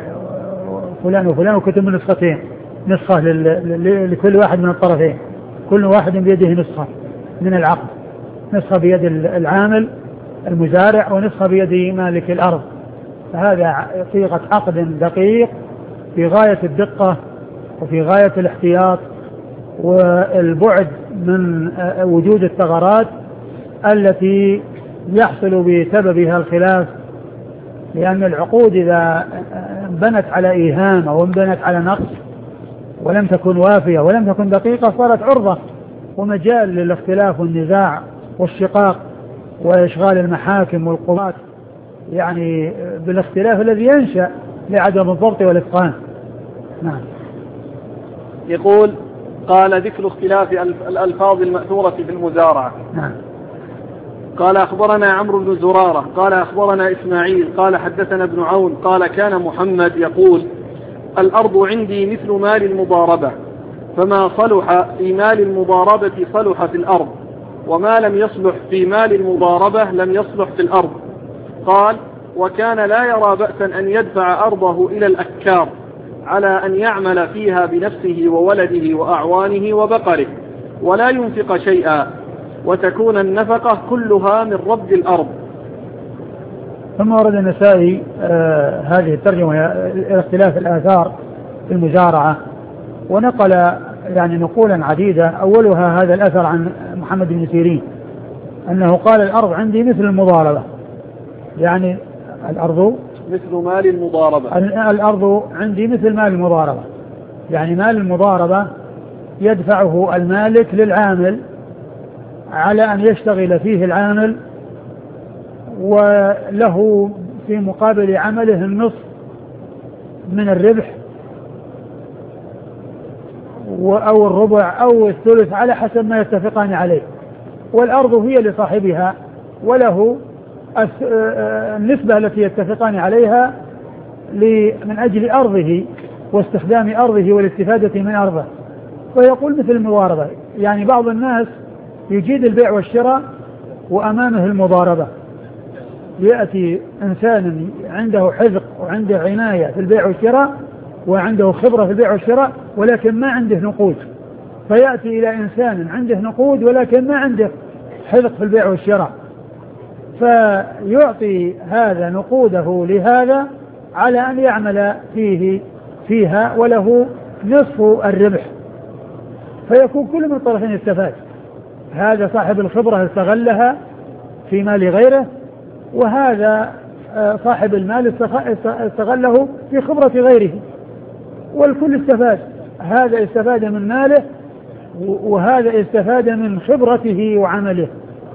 فلان وفلان وكتب نسختين، نسخة لل... لكل واحد من الطرفين، كل واحد بيده نسخة من العقد، نسخة بيد العامل المزارع ونسخة بيد مالك الأرض. فهذا صيغة عقد دقيق في غاية الدقة وفي غاية الاحتياط والبعد من وجود الثغرات التي يحصل بسببها الخلاف، لأن العقود إذا بنت على إيهام أو بنت على نقص ولم تكن وافية ولم تكن دقيقة صارت عرضة ومجال للاختلاف والنزاع والشقاق وإشغال المحاكم والقضاة يعني بالاختلاف الذي ينشأ لعدم الضبط والإتقان. نعم. يقول قال ذكر اختلاف الألفاظ المأثورة في المزارعة. نعم. قال أخبرنا عمرو بن زرارة قال أخبرنا إسماعيل قال حدثنا ابن عون قال كان محمد يقول الأرض عندي مثل مال المضاربة، فما صلح في مال المضاربة صلح في الأرض، وما لم يصلح في مال المضاربة لم يصلح في الأرض. قال وكان لا يرى بأسا أن يدفع أرضه إلى الأكار على أن يعمل فيها بنفسه وولده وأعوانه وبقره ولا ينفق شيئا، وتكون النفقة كلها من رب الأرض. ثم ورد النسائي آه هذه الترجمة إلى اختلاف الآثار في المزارعة، ونقل يعني نقولا عديدة، أولها هذا الأثر عن محمد بن سيرين أنه قال الأرض عندي مثل المضاربة، يعني الأرض مثل مال المضاربة، الأرض عندي مثل مال المضاربة، يعني مال المضاربة يدفعه المالك للعامل على أن يشتغل فيه العامل وله في مقابل عمله النصف من الربح أو الربع أو الثلث على حسب ما يتفقان عليه، والأرض هي لصاحبها وله النسبة التي يتفقان عليها من أجل أرضه واستخدام أرضه والاستفادة من أرضه. ويقول مثل المضاربة. يعني بعض الناس يجيد البيع والشراء وأمامه المضاربة، يأتي إنسان عنده حذق وعنده عناية في البيع والشراء وعنده خبرة في البيع والشراء ولكن ما عنده نقود، فيأتي إلى إنسان عنده نقود ولكن ما عنده حذق في البيع والشراء، فيعطي هذا نقوده لهذا على أن يعمل فيه فيها وله نصف الربح، فيكون كل من الطرفين استفاد. هذا صاحب الخبرة استغلها في مال غيره، وهذا صاحب المال استغله في خبرة غيره، والكل استفاد. هذا استفاد من ماله وهذا استفاد من خبرته وعمله.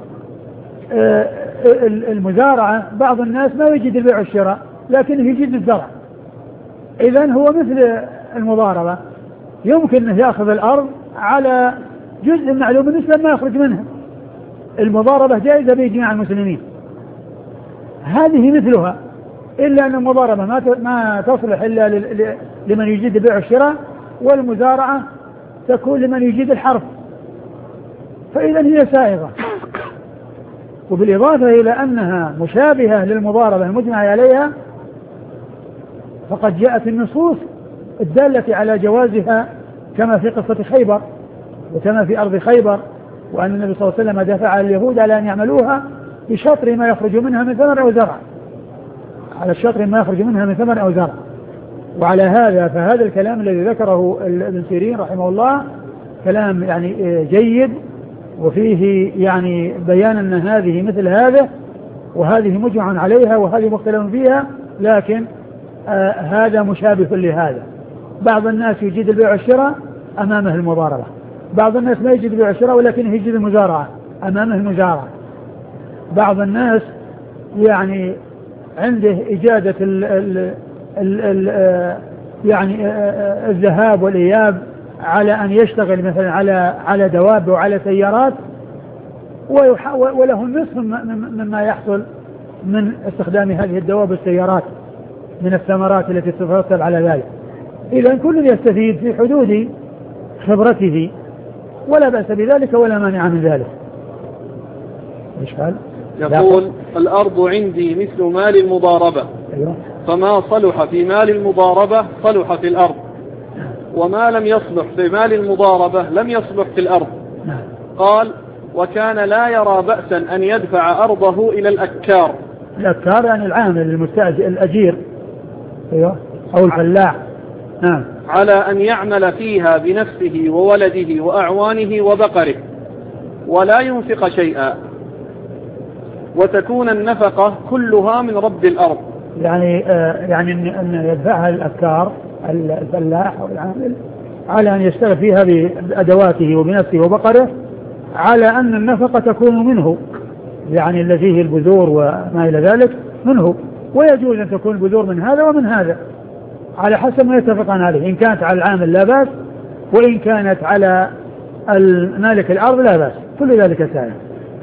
المزارعة بعض الناس ما يجد البيع والشراء لكنه يجد الزرع، إذن هو مثل المضاربة، يمكن أن يأخذ الأرض على جزء معلوم بالنسبة ما يخرج منها. المضاربة جائزة بإجماع المسلمين، هذه مثلها، إلا أن المضاربة ما تصلح إلا لمن يجيد البيع والشراء، والمزارعة تكون لمن يجيد الحرث، فإذا هي سائغة. وبالإضافة إلى أنها مشابهة للمضاربة المجمع عليها، فقد جاءت النصوص الدالة على جوازها كما في قصة خيبر وكما في أرض خيبر، وأن النبي صلى الله عليه وسلم دفع اليهود على أن يعملوها بشطر ما يخرج منها من ثمر أو زرع، على الشطر ما يخرج منها من ثمر أو زرع. وعلى هذا فهذا الكلام الذي ذكره ابن سيرين رحمه الله كلام يعني جيد، وفيه يعني بيان أن هذه مثل هذا، وهذه مجمع عليها وهذه مختلف فيها، لكن آه هذا مشابه لهذا. بعض الناس يجيد البيع والشراء أمامه المضاربة، بعض الناس ما يجيد البيع والشراء ولكنه يجيد المزارعة أمامه المزارعة. بعض الناس يعني عنده إجادة ال ال ال ال يعني الذهاب والإياب على أن يشتغل مثلا على على دواب وعلى سيارات، وله النصف مما يحصل من استخدام هذه الدواب والسيارات من الثمرات التي تترتب على ذلك. إذا كل يستفيد في حدود خبرته ولا بأس بذلك ولا مانع من ذلك. إيش قال؟ يقول الأرض عندي مثل مال المضاربة. أيوه. فما صلح في مال المضاربة صلح في الأرض، وما لم يصلح في مال المضاربة لم يصلح في الأرض. نعم. قال وكان لا يرى بأسا أن يدفع أرضه إلى الأكار. الأكار يعني العامل المستأجر الأجير، أيوه، أو الفلاح. نعم. على أن يعمل فيها بنفسه وولده وأعوانه وبقره ولا ينفق شيئا، وتكون النفقة كلها من رب الأرض. يعني آه يعني أن يدفعها الأكار الفلاح أو العامل على أن يشتغل فيها بأدواته وبنفسه وبقره، على أن النفقة تكون منه، يعني الذي هي البذور وما إلى ذلك منه، ويجوز أن تكون البذور من هذا ومن هذا على حسب ما يتفقان عليه. إن كانت على العامل لا بأس، وإن كانت على مالك الأرض لا بأس، كل ذلك سائل.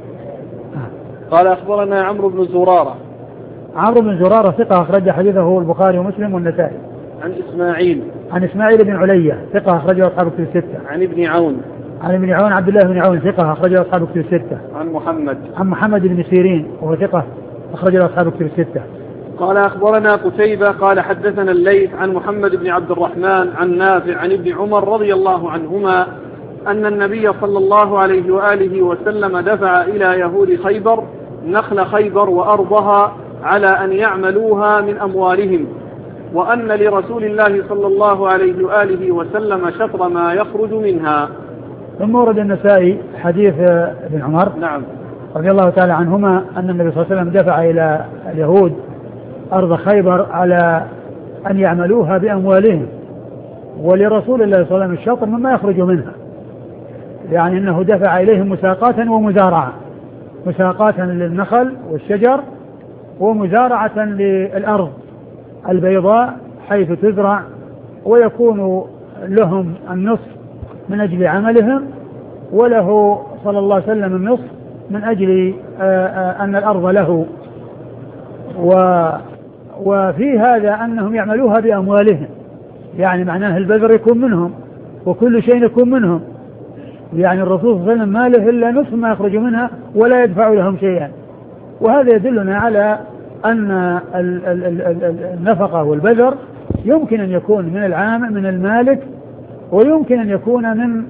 قال أخبرنا عمرو بن زرارة. عمرو بن زرارة ثقة أخرج حديثه البخاري ومسلم والنسائي. عن إسماعيل. عن إسماعيل بن علية ثقة أخرجه أصحاب كتب الستة. عن ابن عون. عن ابن عون عبد الله بن عون ثقة أخرجه أصحاب كتب الستة. عن محمد. عن محمد بن سيرين وهو ثقة أخرجه أصحاب كتب الستة. قال أخبرنا قتيبة قال حدثنا الليث عن محمد بن عبد الرحمن عن نافع عن ابن عمر رضي الله عنهما أن النبي صلى الله عليه وآله وسلم دفع إلى يهود خيبر نخل خيبر وأرضها على أن يعملوها من أموالهم، وأن لرسول الله صلى الله عليه وآله وسلم شطر ما يخرج منها. ثم ورد النسائي حديث ابن عمر نعم رضي الله تعالى عنهما أن النبي صلى الله عليه وسلم دفع إلى اليهود أرض خيبر على أن يعملوها بأموالهم، ولرسول الله صلى الله عليه وسلم الشطر مما يخرج منها، يعني أنه دفع إليهم مساقاة ومزارعة، مساقاة للنخل والشجر ومزارعة للأرض البيضاء حيث تزرع، ويكون لهم النصف من أجل عملهم وله صلى الله عليه وسلم النصف من أجل أن الأرض له. و وفي هذا أنهم يعملوها بأموالهم، يعني معناه البذر يكون منهم وكل شيء يكون منهم، يعني الرسول صلى الله عليه وسلم ما له إلا نصف ما يخرج منها ولا يدفع لهم شيئا. وهذا يدلنا على أن النفقة والبذر يمكن أن يكون من العام من المالك، ويمكن أن يكون من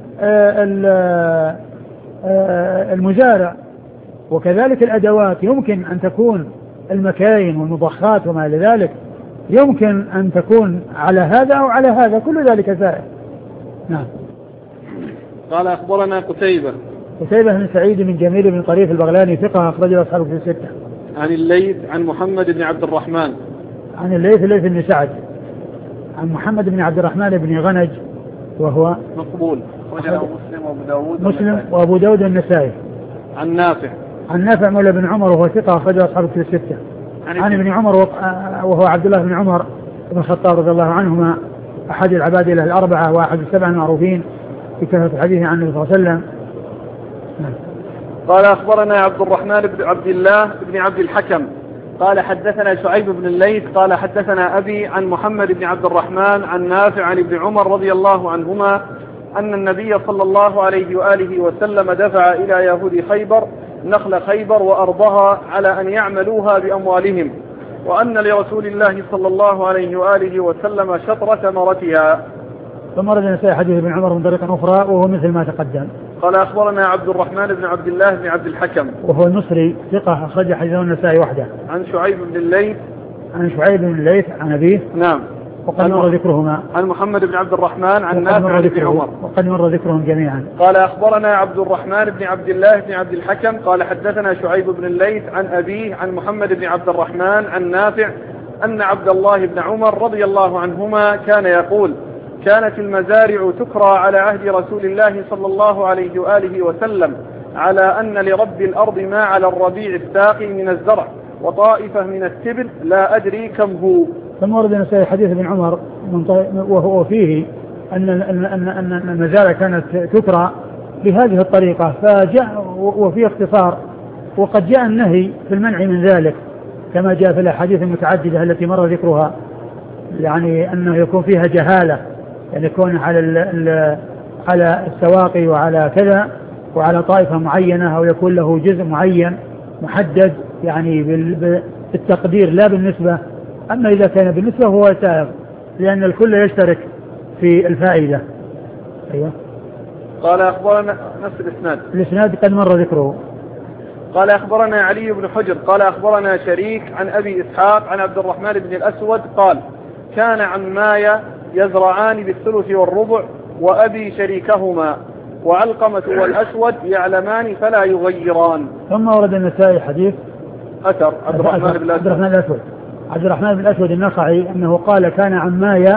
المزارع، وكذلك الأدوات يمكن أن تكون المكاين والمضخات وما إلى ذلك، يمكن أن تكون على هذا أو على هذا، كل ذلك سائر. نعم. قال أخبرنا قتيبة قتيبة بن سعيد بن جميل بن طريف البغلاني ثقة أخرجه أصحابه في الستة. عن الليث عن محمد بن عبد الرحمن عن الليث الليث بن سعد عن محمد بن عبد الرحمن بن غنج وهو مقبول أخرجه مسلم وأبو داود مسلم وأبو داود النسائي. عن نافع عن نافع مولى بن عمر وهو ثقة أخرجه أصحابه في الستة. عن, عن ابن عمر وهو عبد الله بن عمر بن الخطاب رضي الله عنهما أحد العباد له الأربعة وأحد السبع المعروفين في كثرة الحديث عن النبي صلى الله عليه وسلم. قال أخبرنا عبد الرحمن بن عبد الله بن عبد الحكم قال حدثنا شعيب بن الليث قال حدثنا أبي عن محمد بن عبد الرحمن عن نافع عن ابن عمر رضي الله عنهما أن النبي صلى الله عليه وآله وسلم دفع إلى يهود خيبر نخل خيبر وأرضها على أن يعملوها بأموالهم، وأن لرسول الله صلى الله عليه وآله وسلم شطر ثمرتها. ثم رد النسائي حديث ابن عمر من طريق أخرى وهو مثل ما تقدم. قال أخبرنا عبد الرحمن بن عبد الله بن عبد الحكم وهو المصري ثقة أخرج حديثه النسائي وحده. عن شعيب بن الليث عن شعيب بن الليث عن أبيه. نعم. وقد مر ذكرهما. عن محمد بن عبد الرحمن عن نافع عن ابن عمر. وقد مر ذكرهم جميعا. قال أخبرنا عبد الرحمن بن عبد الله بن عبد الحكم قال حدثنا شعيب بن الليث عن أبيه عن محمد بن عبد الرحمن عن نافع أن عبد الله بن عمر رضي الله عنهما كان يقول: كانت المزارع تكرى على عهد رسول الله صلى الله عليه وآله وسلم على أن لرب الأرض ما على الربيع الساقي من الزرع وطائفة من التبل لا أدري كم هو. ثم ورد النسائي حديث ابن عمر وهو فيه أن أن أن المزارع كانت تكرى بهذه الطريقة، فجاء وفي اختصار، وقد جاء النهي في المنع من ذلك كما جاء في الأحاديث المتعددة التي مر ذكرها، يعني أنه يكون فيها جهالة، يعني يكون على ال على السواقي وعلى كذا وعلى طائفة معينة، أو يكون له جزء معين محدد يعني بالتقدير لا بالنسبة. أما إذا كان بالنسبة هو سائغ، لأن الكل يشترك في الفائدة. أيوة. قال أخبرنا نفس الإسناد الإسناد قد مر ذكره. قال أخبرنا علي بن حجر قال أخبرنا شريك عن أبي إسحاق عن عبد الرحمن بن الأسود قال: كان عماي يزرعان بالثلث والربع وأبي شريكهما، وعلقمة والأسود يعلمان فلا يغيران. ثم ورد النسائي حديث أثر عبد الرحمن بن الأسود. عبد الرحمن الأسود عبد الرحمن بن الأسود النخعي أنه قال: كان عماي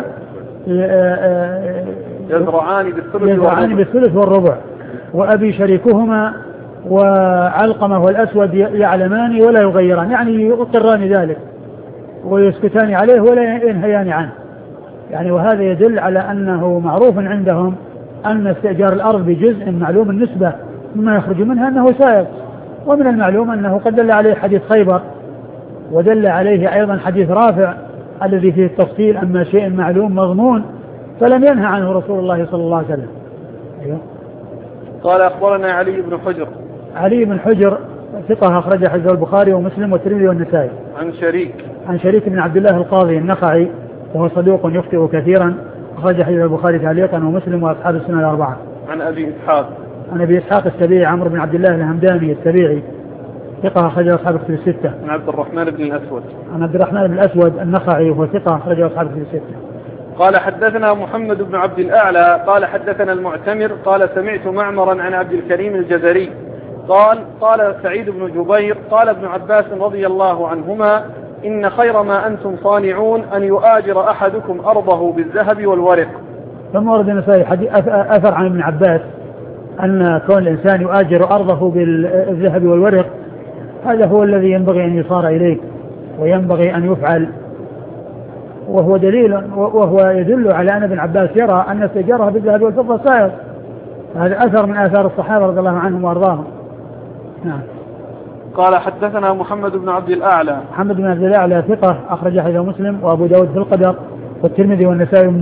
يزرعان بالثلث, يزرعان بالثلث والربع وأبي شريكهما وعلقمة والأسود يعلمان ولا يغيران، يعني يقران ذلك ويسكتان عليه ولا ينهيان عنه، يعني وهذا يدل على أنه معروف عندهم أن استئجار الأرض بجزء معلوم النسبة مما يخرج منها أنه سائغ. ومن المعلوم أنه قد دل عليه حديث خيبر، ودل عليه أيضا حديث رافع الذي فيه التفصيل أما شيء معلوم مضمون فلم ينهى عنه رسول الله صلى الله عليه وسلم. أيوه. قال أخبرنا علي بن حجر علي بن حجر ثقة أخرج حديثه البخاري ومسلم والترمذي والنسائي. عن شريك عن شريك بن عبد الله القاضي النخعي وهو صدوق يخطئ كثيرا، أخرج حديث البخاري تعليقا ومسلم وأصحاب السنة الأربعة. عن أبي إسحاق عن أبي إسحاق السبيعي عمرو بن عبد الله الهمداني السبيعي ثقة أخرج أصحاب الكتب الستة. عن عبد الرحمن بن الأسود عن عبد الرحمن بن الأسود النخعي وهو ثقة أخرج أصحاب الكتب الستة. قال حدثنا محمد بن عبد الأعلى قال حدثنا المعتمر قال سمعت معمرا عن عبد الكريم الجزري قال: قال سعيد بن جبير قال ابن عباس رضي الله عنهما: إن خير ما أنتم صانعون أن يؤاجر أحدكم أرضه بالذهب والورق. ثم ورد النسائي أثر عن ابن عباس أن كون الإنسان يؤاجر أرضه بالذهب والورق هذا هو الذي ينبغي أن يصار إليه وينبغي أن يفعل، وهو دليل وهو يدل على أن ابن عباس يرى أن استئجارها بالذهب والفضة سائغ. هذا أثر من آثار الصحابة رضي الله عنهم وأرضاهم. نعم. قال حدثنا محمد بن عبد الأعلى محمد بن عبد الأعلى ثقة أخرج حديثه مسلم وأبو داود في القدر والترمذي والنسائي وابن ماجه.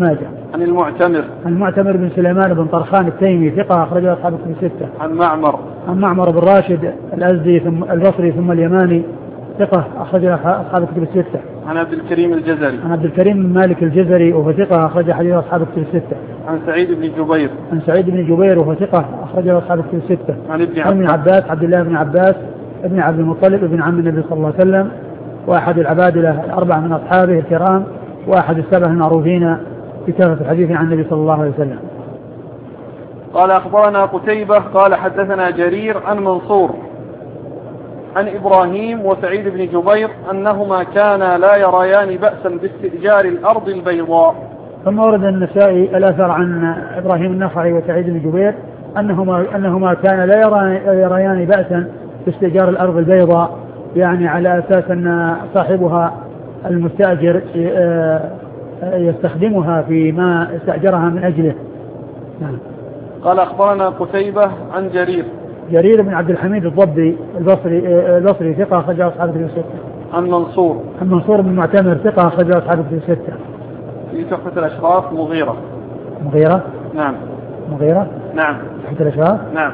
عن المعتمر المعتمر بن سليمان بن طرخان التيمي ثقة أخرجه أصحاب الكتب الستة. عن معمر عن معمر بن راشد الأزدي ثم البصري ثم اليماني ثقة أخرجه أصحاب الكتب الستة. عن عبد الكريم الجزري عن عبد الكريم بن مالك الجزري وهو ثقة أخرج حديث أصحاب الكتب الستة. عن سعيد بن جبير عن سعيد بن جبير وهو ثقة أخرجه أصحاب الكتب الستة. عن ابن عن ابن عباس عبد الله بن عباس ابن عبد المطلب ابن عم النبي صلى الله عليه وسلم وأحد العبادلة الأربعة من أصحابه الكرام وأحد السبع المعروفين بكثرة الحديث عن النبي صلى الله عليه وسلم. قال أخبرنا قتيبة قال حدثنا جرير عن منصور عن إبراهيم وسعيد بن جبير أنهما كانا لا يريان بأسا باستئجار الأرض البيضاء. ثم ورد النسائي الأثر عن إبراهيم النخعي وسعيد بن جبير أنهما أنهما كانا لا يريان بأسا باستئجار الأرض البيضاء، يعني على أساس أن صاحبها المستأجر يستخدمها فيما استأجرها من أجله. نعم. قال أخبرنا قتيبة عن جرير جرير بن عبد الحميد الضبي البصري البصري ثقة أخرج أصحاب الكتب الستة. عن منصور عن منصور بن معتمر ثقة أخرج أصحاب الكتب الستة. في تحفة الأشراف مغيرة. مغيرة؟ نعم. مغيرة؟ نعم. تحفة الأشراف؟ نعم.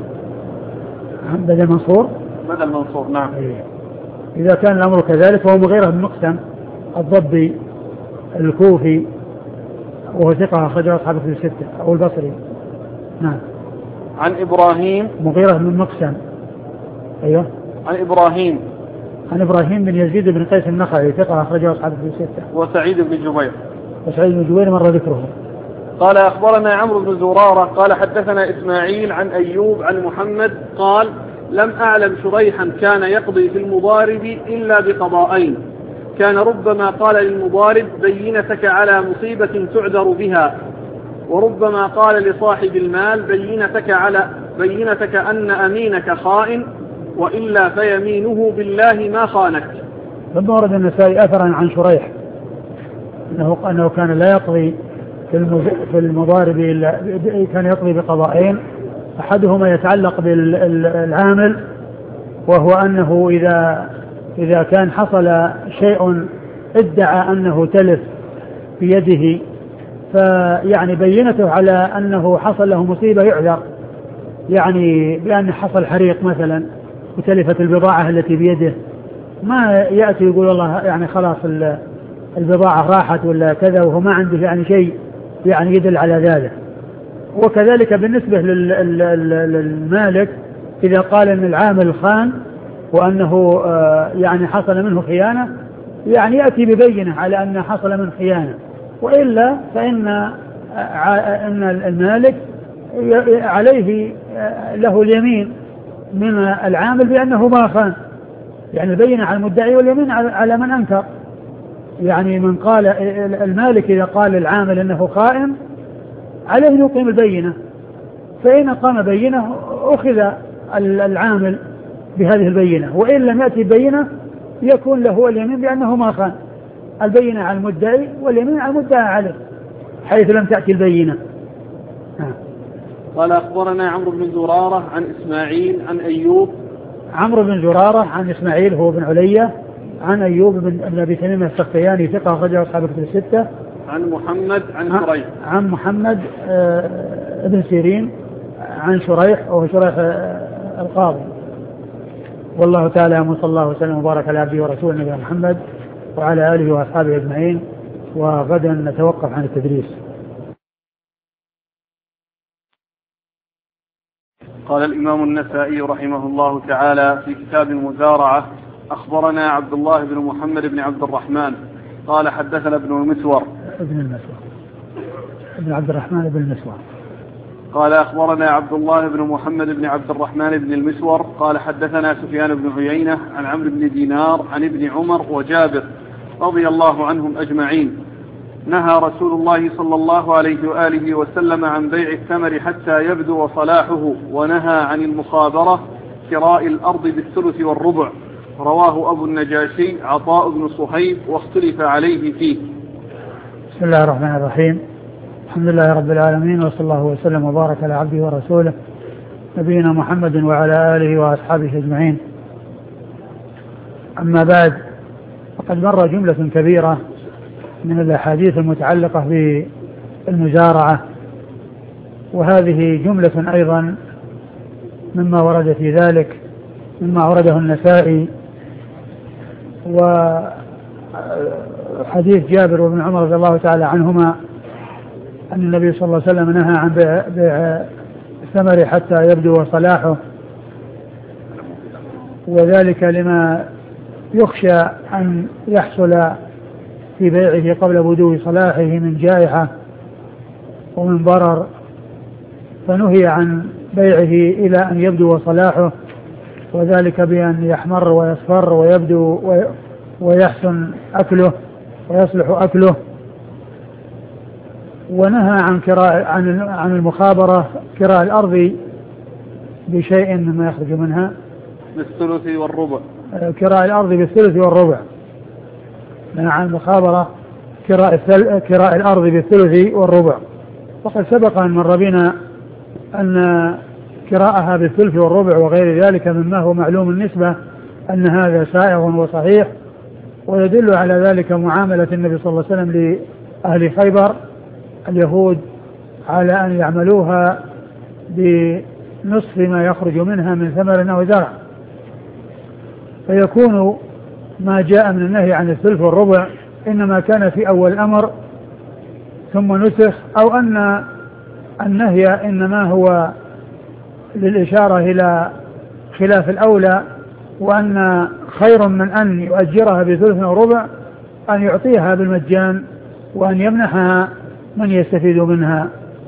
بدل منصور؟ بدل منصور نعم. إيه. إذا كان الأمر كذلك فهو مغيرة بن مقسم الضبي الكوفي وهو ثقة أخرج أصحاب الكتب الستة أو البصري. نعم. عن إبراهيم مغيرة بن مقسم. أيوه. عن إبراهيم عن إبراهيم بن يزيد بن قيس النخعي ثقة أخرجه أصحاب الكتب الستة. وسعيد بن جبير وسعيد بن جبير مر ذكره. قال أخبرنا عمرو بن زرارة قال حدثنا إسماعيل عن أيوب عن محمد قال لم أعلم شريحا كان يقضي في المضارب إلا بقضاءين، كان ربما قال للمضارب بينتك على مصيبة تعذر بها، وربما قال لصاحب المال بينتك على بينتك أن أمينك خائن، وإلا فيمينه بالله ما خانك. ثم ورد النسائي أثرا عن شريح أنه, أنه كان لا يقضي في المضارب إلا كان يقضي بقضاءين، أحدهما يتعلق بالعامل وهو أنه إذا إذا كان حصل شيء ادعى أنه تلف بيده فيعني بينته على أنه حصل له مصيبة يعذر، يعني بأن حصل حريق مثلا وتلفت البضاعة التي بيده، ما يأتي يقول والله يعني خلاص البضاعة راحت ولا كذا وهو ما عنده يعني شيء يعني يدل على ذلك. وكذلك بالنسبة للمالك إذا قال أن العامل خان وأنه يعني حصل منه خيانة، يعني يأتي ببينة على أن حصل من خيانة، وإلا فإن أن المالك عليه له اليمين من العامل بأنه ما خان، يعني البينة على المدعي واليمين على من أنكر. يعني من قال المالك إذا قال العامل أنه خائن عليه أن يقيم البينة، فإن قام بينة أخذ العامل بهذه البينة، وإن لم يأتي بينة يكون له اليمين بأنه ما خان، البينة على المدعي واليمين على المدعى عليه حيث لم تأتي البينة. قال أخبرنا عمرو بن زرارة عن إسماعيل عن أيوب. عمرو بن زرارة عن إسماعيل هو بن علية عن أيوب بن أبي تميم السختياني ثقة أخرجه أصحاب الكتب الستة. عن محمد عن شريح عن محمد آه ابن سيرين عن شريح وهو شريح آه القاضي. والله تعالى وصلى الله وسلم وبارك على عبده ورسوله نبينا محمد وعلى آله وأصحابه أجمعين. وغدا نتوقف عن التدريس. قال الإمام النسائي رحمه الله تعالى في كتاب المزارعة أخبرنا عبد الله بن محمد بن عبد الرحمن قال حدثنا ابن المسور ابن المسور ابن عبد الرحمن بن المسور قال أخبرنا عبد الله بن محمد بن عبد الرحمن بن المسور قال حدثنا سفيان بن عيينة عن عمرو بن دينار عن ابن عمر وجابر رضي الله عنهم أجمعين نهى رسول الله صلى الله عليه وآله وسلم عن بيع الثمر حتى يبدو صلاحه، ونهى عن المخابرة شراء الأرض بالثلث والربع. رواه أبو النجاشي عطاء بن صهيب واختلف عليه فيه. بسم الله الرحمن الرحيم. الحمد لله رب العالمين وصلى الله وسلم وبارك على عبده ورسوله نبينا محمد وعلى آله وأصحابه أجمعين. أما بعد، فقد مر جملة كبيرة من الأحاديث المتعلقة المزارعة. وهذه جملة أيضا مما ورد في ذلك مما ورده النسائي. وحديث جابر وابن عمر رضي الله تعالى عنهما أن النبي صلى الله عليه وسلم نهى عن بيع, بيع الثمر حتى يبدو صلاحه، وذلك لما يخشى أن يحصل في بيعه قبل بدو صلاحه من جائحة ومن ضرر، فنهي عن بيعه إلى أن يبدو صلاحه، وذلك بأن يحمر ويصفر ويبدو ويحسن أكله ويصلح أكله. ونهى عن كراء عن عن المخابرة كراء الأرض بشيء مما يخرج منها بالثلث والربع، كراء الأرض بالثلث والربع. نهى عن المخابرة كراء كراء الأرض بالثلث والربع. وقد سبق أن مر بنا أن كراءها بالثلث والربع وغير ذلك مما هو معلوم النسبة أن هذا سائغ وصحيح، ويدل على ذلك معاملة النبي صلى الله عليه وسلم لأهل خيبر اليهود على أن يعملوها بنصف ما يخرج منها من ثمر أو زرع، فيكون ما جاء من النهي عن الثلث والربع إنما كان في أول الأمر ثم نسخ، أو أن النهي إنما هو للإشارة إلى خلاف الأولى، وأن خير من أن يؤجرها بثلث وربع أن يعطيها بالمجان وأن يمنحها من يستفيد منها.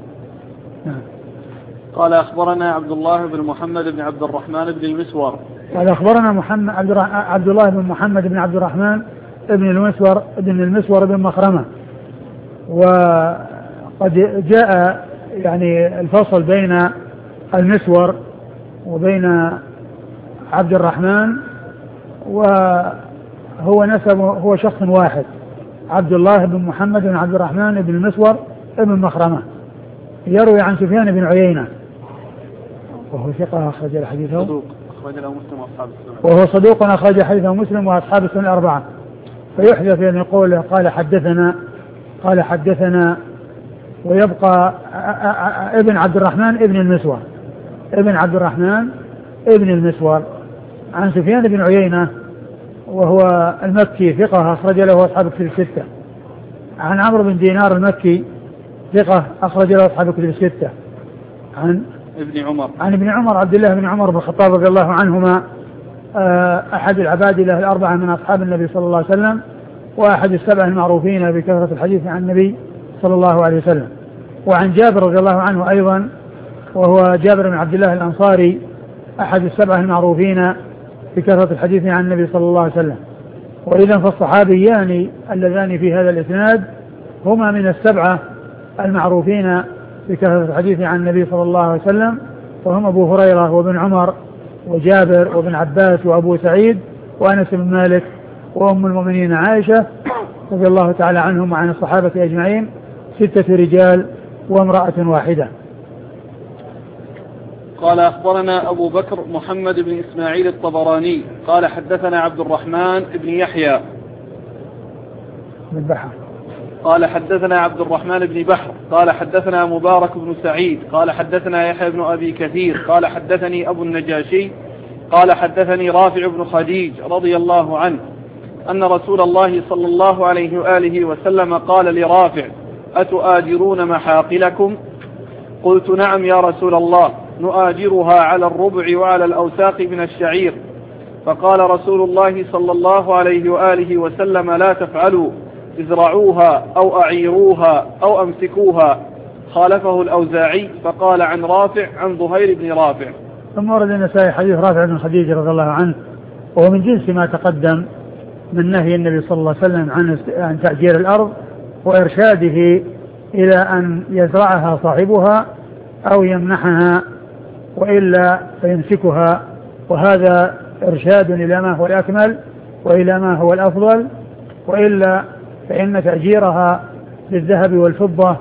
قال أخبرنا عبد الله بن محمد بن عبد الرحمن بن المسور قال أخبرنا محمد عبد الله بن محمد بن عبد الرحمن بن المسور بن المسور بن مخرمة. وقد جاء يعني الفصل بين المسور وبين عبد الرحمن، وهو نسب هو شخص واحد، عبد الله بن محمد بن عبد الرحمن بن المسور بن مخرمة، يروي عن سفيان بن عيينة وهو ثقة أخرج حديثه صدوق أخرج له مسلم وأصحاب السنن وهو صدوق أخرج حديثه مسلم وأصحاب السنن الأربعة. فيحدث أن يقول قال حدثنا قال حدثنا ويبقى ابن عبد الرحمن ابن المسور ابن عبد الرحمن ابن المسور عن سفيان بن عيينة وهو المكي ثقة أخرج له أصحاب الكتب الستة، عن عمرو بن دينار المكي ثقة أخرج له أصحاب الكتب الستة، عن ابن عمر عن ابن عمر عبد الله بن عمر بن الخطاب رضي الله عنهما أحد العباد له الأربعة من أصحاب النبي صلى الله عليه وسلم، وأحد السبع المعروفين بكثرة الحديث عن النبي صلى الله عليه وسلم. وعن جابر رضي الله عنه أيضا وهو جابر بن عبد الله الأنصاري أحد السبع المعروفين بكثرة الحديث عن النبي صلى الله عليه وسلم. وإذا فالصحابيان اللذان في هذا الإسناد هما من السبعة المعروفين بكثرة الحديث عن النبي صلى الله عليه وسلم، وهم أبو هريرة وابن عمر وجابر وابن عباس وأبو سعيد وأنس بن مالك وأم المؤمنين عائشة رضي الله تعالى عنهم وعن الصحابة أجمعين، ستة رجال وامرأة واحدة. قال أخبرنا أبو بكر محمد بن إسماعيل الطبراني قال حدثنا عبد الرحمن بن يحيى بن بحر قال حدثنا عبد الرحمن بن بحر قال حدثنا مبارك بن سعيد قال حدثنا يحيى بن أبي كثير قال حدثني أبو النجاشي قال حدثني رافع بن خديج رضي الله عنه أن رسول الله صلى الله عليه وآله وسلم قال لرافع: أتؤاجرون محاقلكم؟ قلت: نعم يا رسول الله، نؤاجرها على الربع وعلى الأوساق من الشعير. فقال رسول الله صلى الله عليه وآله وسلم: لا تفعلوا، ازرعوها أو أعيروها أو أمسكوها. خالفه الأوزاعي فقال عن رافع عن ظهير بن رافع. ثم ورد النسائي حديث رافع بن خديج رضي الله عنه، وهو من جنس ما تقدم من نهي النبي صلى الله عليه وسلم عن عن تأجير الأرض وإرشاده إلى أن يزرعها صاحبها أو يمنحها وإلا فيمسكها، وهذا إرشاد إلى ما هو الأكمل وإلى ما هو الأفضل، وإلا فإن تأجيرها بالذهب والفضة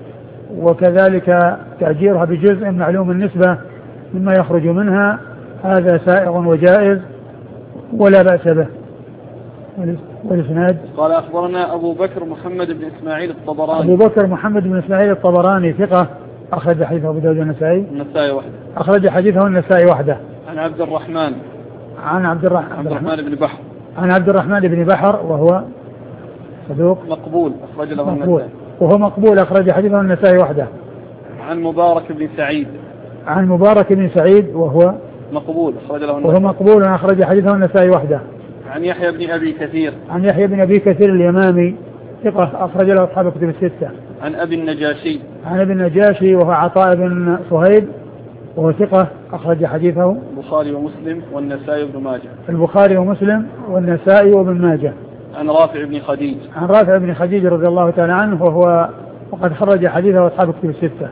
وكذلك تأجيرها بجزء معلوم النسبة مما يخرج منها هذا سائغ وجائز ولا بأس به. والإسناد. قال أخبرنا أبو بكر محمد بن إسماعيل الطبراني. أبو بكر محمد بن إسماعيل الطبراني ثقة أخرج حديثه أبو داود والنسائي. النسائي وحده. أخرج حديثه النسائي وحده. عن عبد الرحمن. عن عبد الرحمن. عبد الرحمن بن بحر. عن عبد الرحمن بن بحر وهو صدوق مقبول أخرج له النسائي. وهو مقبول أخرج حديثه النسائي وحده. عن مبارك بن سعيد. عن مبارك بن سعيد وهو مقبول أخرج له النسائي. وهو مقبول أخرج حديثه النسائي وحده. عن يحيى بن أبي كثير. عن يحيى بن أبي كثير اليمامي ثقة أخرج له أصحاب الكتب الستة. عن أبي النجاشي. عن أبي النجاشي وهو عطاء بن صهيب وهو ثقة أخرج حديثه البخاري ومسلم والنسائي وابن ماجه. البخاري ومسلم والنسائي وابن ماجه. عن رافع بن خديج. عن رافع بن خديج رضي الله تعالى عنه وهو وقد خرج حديثه أصحاب الكتب الستة.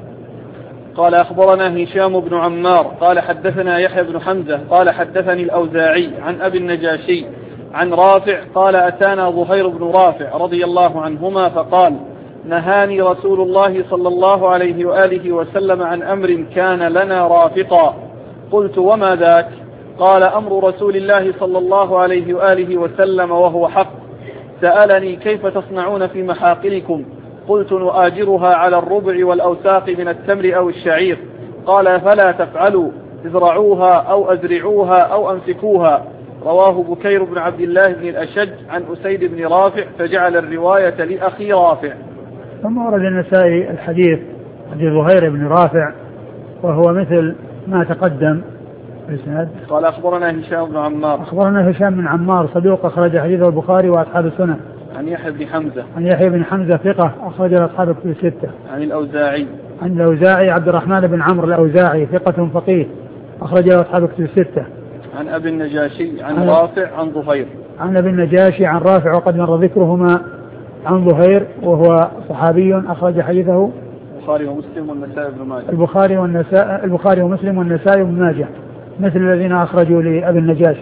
قال أخبرنا هشام بن عمار قال حدثنا يحيى بن حمزة قال حدثني الأوزاعي عن أبي النجاشي عن رافع قال أتانا ظهير بن رافع رضي الله عنهما فقال نهاني رسول الله صلى الله عليه وآله وسلم عن أمر كان لنا رافقا. قلت وما ذاك؟ قال أمر رسول الله صلى الله عليه وآله وسلم وهو حق. سألني كيف تصنعون في محاقلكم؟ قلت نؤاجرها على الربع والأوساق من التمر أو الشعير. قال فلا تفعلوا ازرعوها أو أزرعوها أو أمسكوها. رواه بكير بن عبد الله بن الأشج عن أسيد بن رافع فجعل الرواية لأخي رافع. ثم ورد النسائي الحديث حديث ظهير بن رافع وهو مثل ما تقدم. قال أخبرنا هشام بن عمار. أخبرنا هشام بن عمار صدوق أخرج حديثه البخاري وأصحاب السنن. عن يحيى بن حمزة. عن يحيى بن حمزة ثقة أخرج أصحاب الكتب الستة. عن الأوزاعي. عن الأوزاعي عبد الرحمن بن عمرو الأوزاعي ثقة فقيه أخرج أصحاب الكتب الستة. عن أبي النجاشي عن, عن رافع عن ظهير. عن أبي النجاشي عن رافع وقد مر ذكرهما. عن ظهير وهو صحابي أخرج حديثه البخاري ومسلم والنسائي بن ماجه. البخاري والنسائي البخاري ومسلم والنسائي بن ماجه مثل الذين أخرجوا لأبي النجاشي.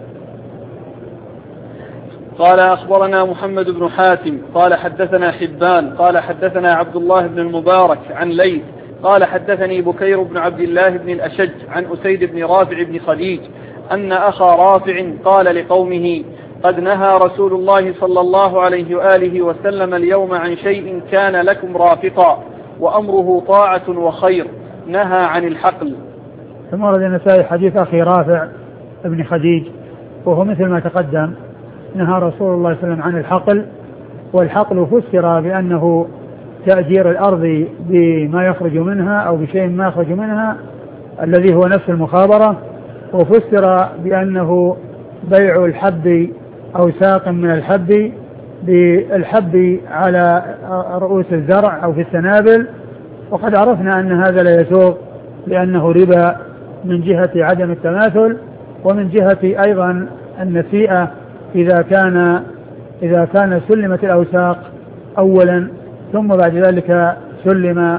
قال أخبرنا محمد بن حاتم قال حدثنا حبان قال حدثنا عبد الله بن المبارك عن ليث قال حدثني بكير بن عبد الله بن الأشج عن أسيد بن رافع بن خديج أن أخا رافع قال لقومه قد نهى رسول الله صلى الله عليه وآله وسلم اليوم عن شيء كان لكم رافقا وأمره طاعة وخير نهى عن الحقل. ثم ورد النسائي حديث أخي رافع بن خديج وهو مثل ما تقدم. نهى رسول الله صلى الله عليه وسلم عن الحقل والحقل فسر بأنه تأجير الأرض بما يخرج منها أو بشيء ما يخرج منها الذي هو نفس المخابرة وفسر بأنه بيع الحب أو ساق من الحب بالحب على رؤوس الزرع أو في السنابل. وقد عرفنا أن هذا لا يسوغ لأنه ربا من جهة عدم التماثل ومن جهة أيضا النسيئة إذا كان إذا كان سلمت الأوساق أولا ثم بعد ذلك سلم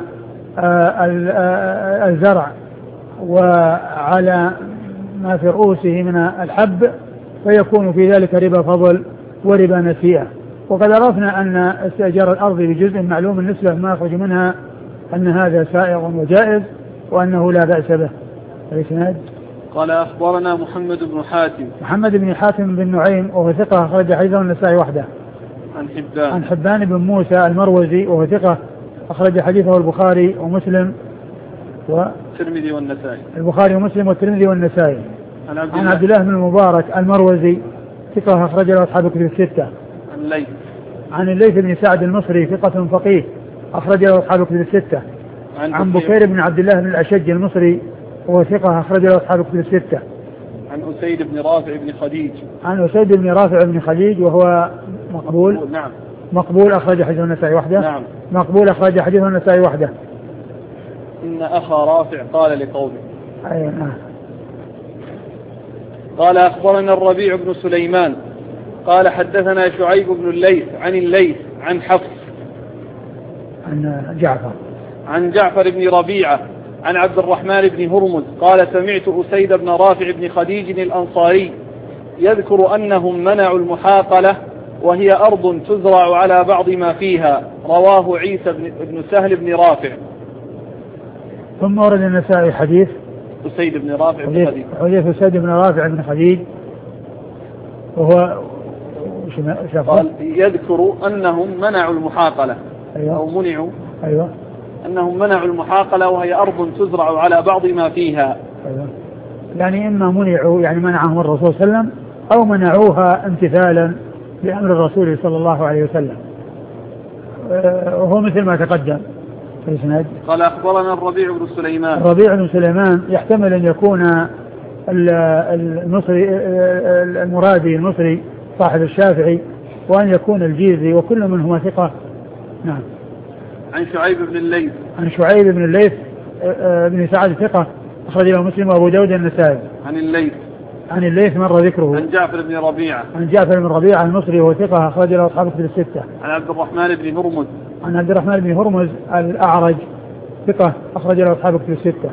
الزرع وعلى ما في رؤوسه من الحب فيكون في ذلك ربا فضل وربا نسيئة. وقد عرفنا أن استئجار الأرض بجزء معلوم النسبة ما يخرج منها أن هذا سائغ وجائز وأنه لا بأس به. الإسناد. قال أخبرنا محمد بن حاتم. محمد بن حاتم بن نعيم وهو ثقة أخرج حديثه النسائي وحده. عن حبان. عن حبان بن موسى المروزي وهو ثقة أخرج حديثه البخاري ومسلم والترمذي والنسائي. البخاري ومسلم والترمذي والنسائي. عن عبد, عن عبد الله بن المبارك المروزي ثقة أخرج له أصحاب الكتب الستة. عن الليث. عن الليث بن سعد المصري ثقة فقيه أخرج له أصحاب الكتب الستة. عن, عن بكير بن عبد الله بن الأشج المصري وهو ثقة أخرج له أصحاب الكتب الستة. عن أسيد بن رافع بن خديج. عن أسيد بن رافع بن خديج وهو مقبول. مقبول. نعم. مقبول أخرج حديثه النسائي وحده. نعم. مقبول أخرج حديثه النسائي وحده. إن أخا رافع قال لقومه. أي نعم. قال أخبرنا الربيع بن سليمان قال حدثنا شعيب بن الليث عن الليث عن حفص عن جعفر عن جعفر بن ربيعة عن عبد الرحمن بن هرمز قال سمعت أسيد بن رافع بن خديج الأنصاري يذكر أنهم منعوا المحاقلة وهي أرض تزرع على بعض ما فيها. رواه عيسى بن سهل بن رافع. ثم ورد النسائي حديث أسيد بن رافع بن خديج. حديث أسيد بن رافع بن خديج وهو قال يذكر أنهم منعوا المحاقلة. أيوة. أو منعوا. أيوة. أنهم منعوا المحاقلة وهي أرض تزرع على بعض ما فيها. أيوة. يعني إما منعوا يعني منعهم الرسول صلى الله عليه وسلم أو منعوها امتثالا لأمر الرسول صلى الله عليه وسلم، وهو مثل ما تقدم في الإسناد. قال أخبرنا الربيع بن سليمان. الربيع بن سليمان يحتمل أن يكون المصري المرادي المصري صاحب الشافعي، وأن يكون الجيزي، وكل منهما ثقة. نعم. عن شعيب بن الليث. عن شعيب بن الليث بن سعد ثقة أخرج له مسلم وأبو داود النسائي. عن الليث. عن الليث مر ذكره. عن جعفر بن ربيعة. عن جعفر بن ربيعة المصري وهو ثقة أخرج له أصحاب الكتب الستة. عن عبد الرحمن بن هرمز. عن عبد الرحمن بن هرمز الأعرج ثقة أخرج له أصحاب الكتب الستة.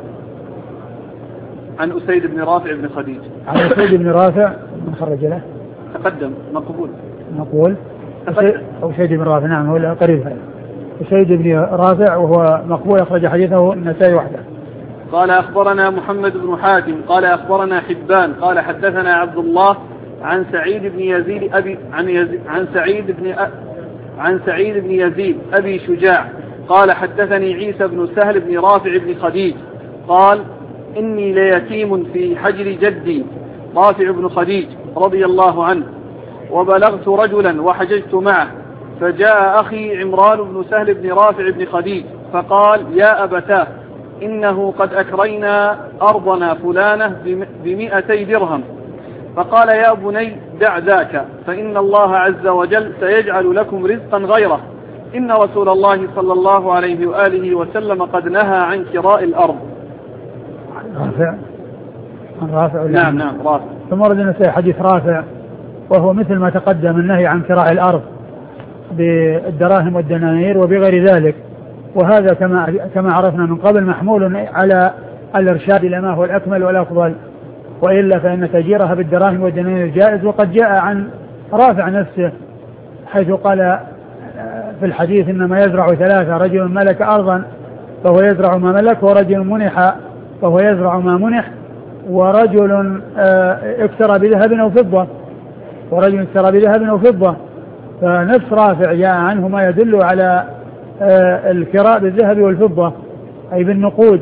عن أسيد بن رافع بن خديج. عن أسيد بن رافع من خرج له؟ تقدم مقبول. مقبول. أو أسيد بن رافع، نعم هو قريب هذا. أسيد بن رافع وهو مقبول أخرج حديثه النسائي وحده. قال أخبرنا محمد بن حاتم قال أخبرنا حبان قال حدثنا عبد الله عن سعيد بن يزيد أبي عن يزيد عن سعيد بن أ... عن سعيد بن يزيد أبي شجاع قال حدثني عيسى بن سهل بن رافع بن خديج قال إني ليتيم في حجر جدي رافع بن خديج رضي الله عنه، وبلغت رجلا وحججت معه، فجاء أخي عمران بن سهل بن رافع بن خديج فقال يا أبتاه إنه قد أكرينا أرضنا فلانة بمئتي درهم، فقال يا بني دع ذاك فإن الله عز وجل سيجعل لكم رزقا غيره، إن رسول الله صلى الله عليه وآله وسلم قد نهى عن كراء الأرض. رافع عن رافع. نعم نعم رافع. ثم ورد النسائي حديث رافع وهو مثل ما تقدم النهي عن كراء الأرض بالدراهم والدنانير وبغير ذلك، وهذا كما كما عرفنا من قبل محمول على الإرشاد إلى ما هو الأكمل والأفضل، وإلا فإن تأجيرها بالدراهم والدنانير جائز. وقد جاء عن رافع نفسه حيث قال في الحديث إنما يزرع ثلاثة: رجل ملك أرضا فهو يزرع ما ملك، ورجل منح فهو يزرع ما منح، ورجل اكترى بذهب أو فضة ورجل اكترى بذهب أو فضة. فنفس رافع جاء عنه ما يدل على الكراء بالذهب والفضة أي بالنقود،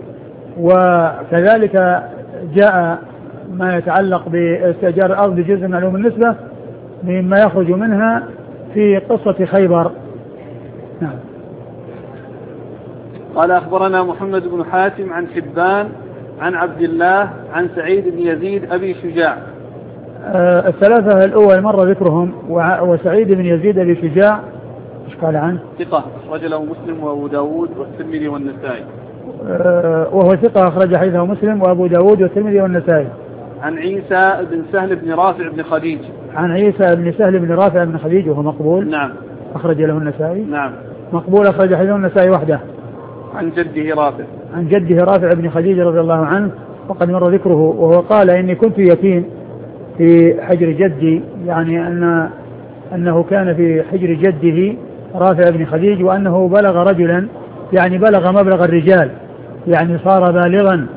وكذلك جاء ما يتعلق باستئجار الأرض بجزء معلوم النسبة مما يخرج منها في قصة خيبر. نعم. قال أخبرنا محمد بن حاتم عن حبان عن عبد الله عن سعيد بن يزيد أبي شجاع. آه الثلاثة الأول مر ذكرهم، وسعيد بن يزيد أبي شجاع ايش قال عنه؟ ثقة أخرج له مسلم وأبو داود والترمذي والنسائي. آه وهو ثقة أخرج حديثه مسلم وأبو داود والترمذي والنسائي. عن عيسى بن سهل بن رافع بن خديج. عن عيسى بن سهل بن رافع بن خديج وهو مقبول. نعم. أخرج له النسائي. نعم. مقبول أخرج حديثه النسائي وحده. عن جده رافع. عن جده رافع بن خديج رضي الله عنه وقد مر ذكره، وهو قال إني كنت يتيم في حجر جدي، يعني أن أنه كان في حجر جده رافع بن خديج، وأنه بلغ رجلا يعني بلغ مبلغ الرجال، يعني صار بالغا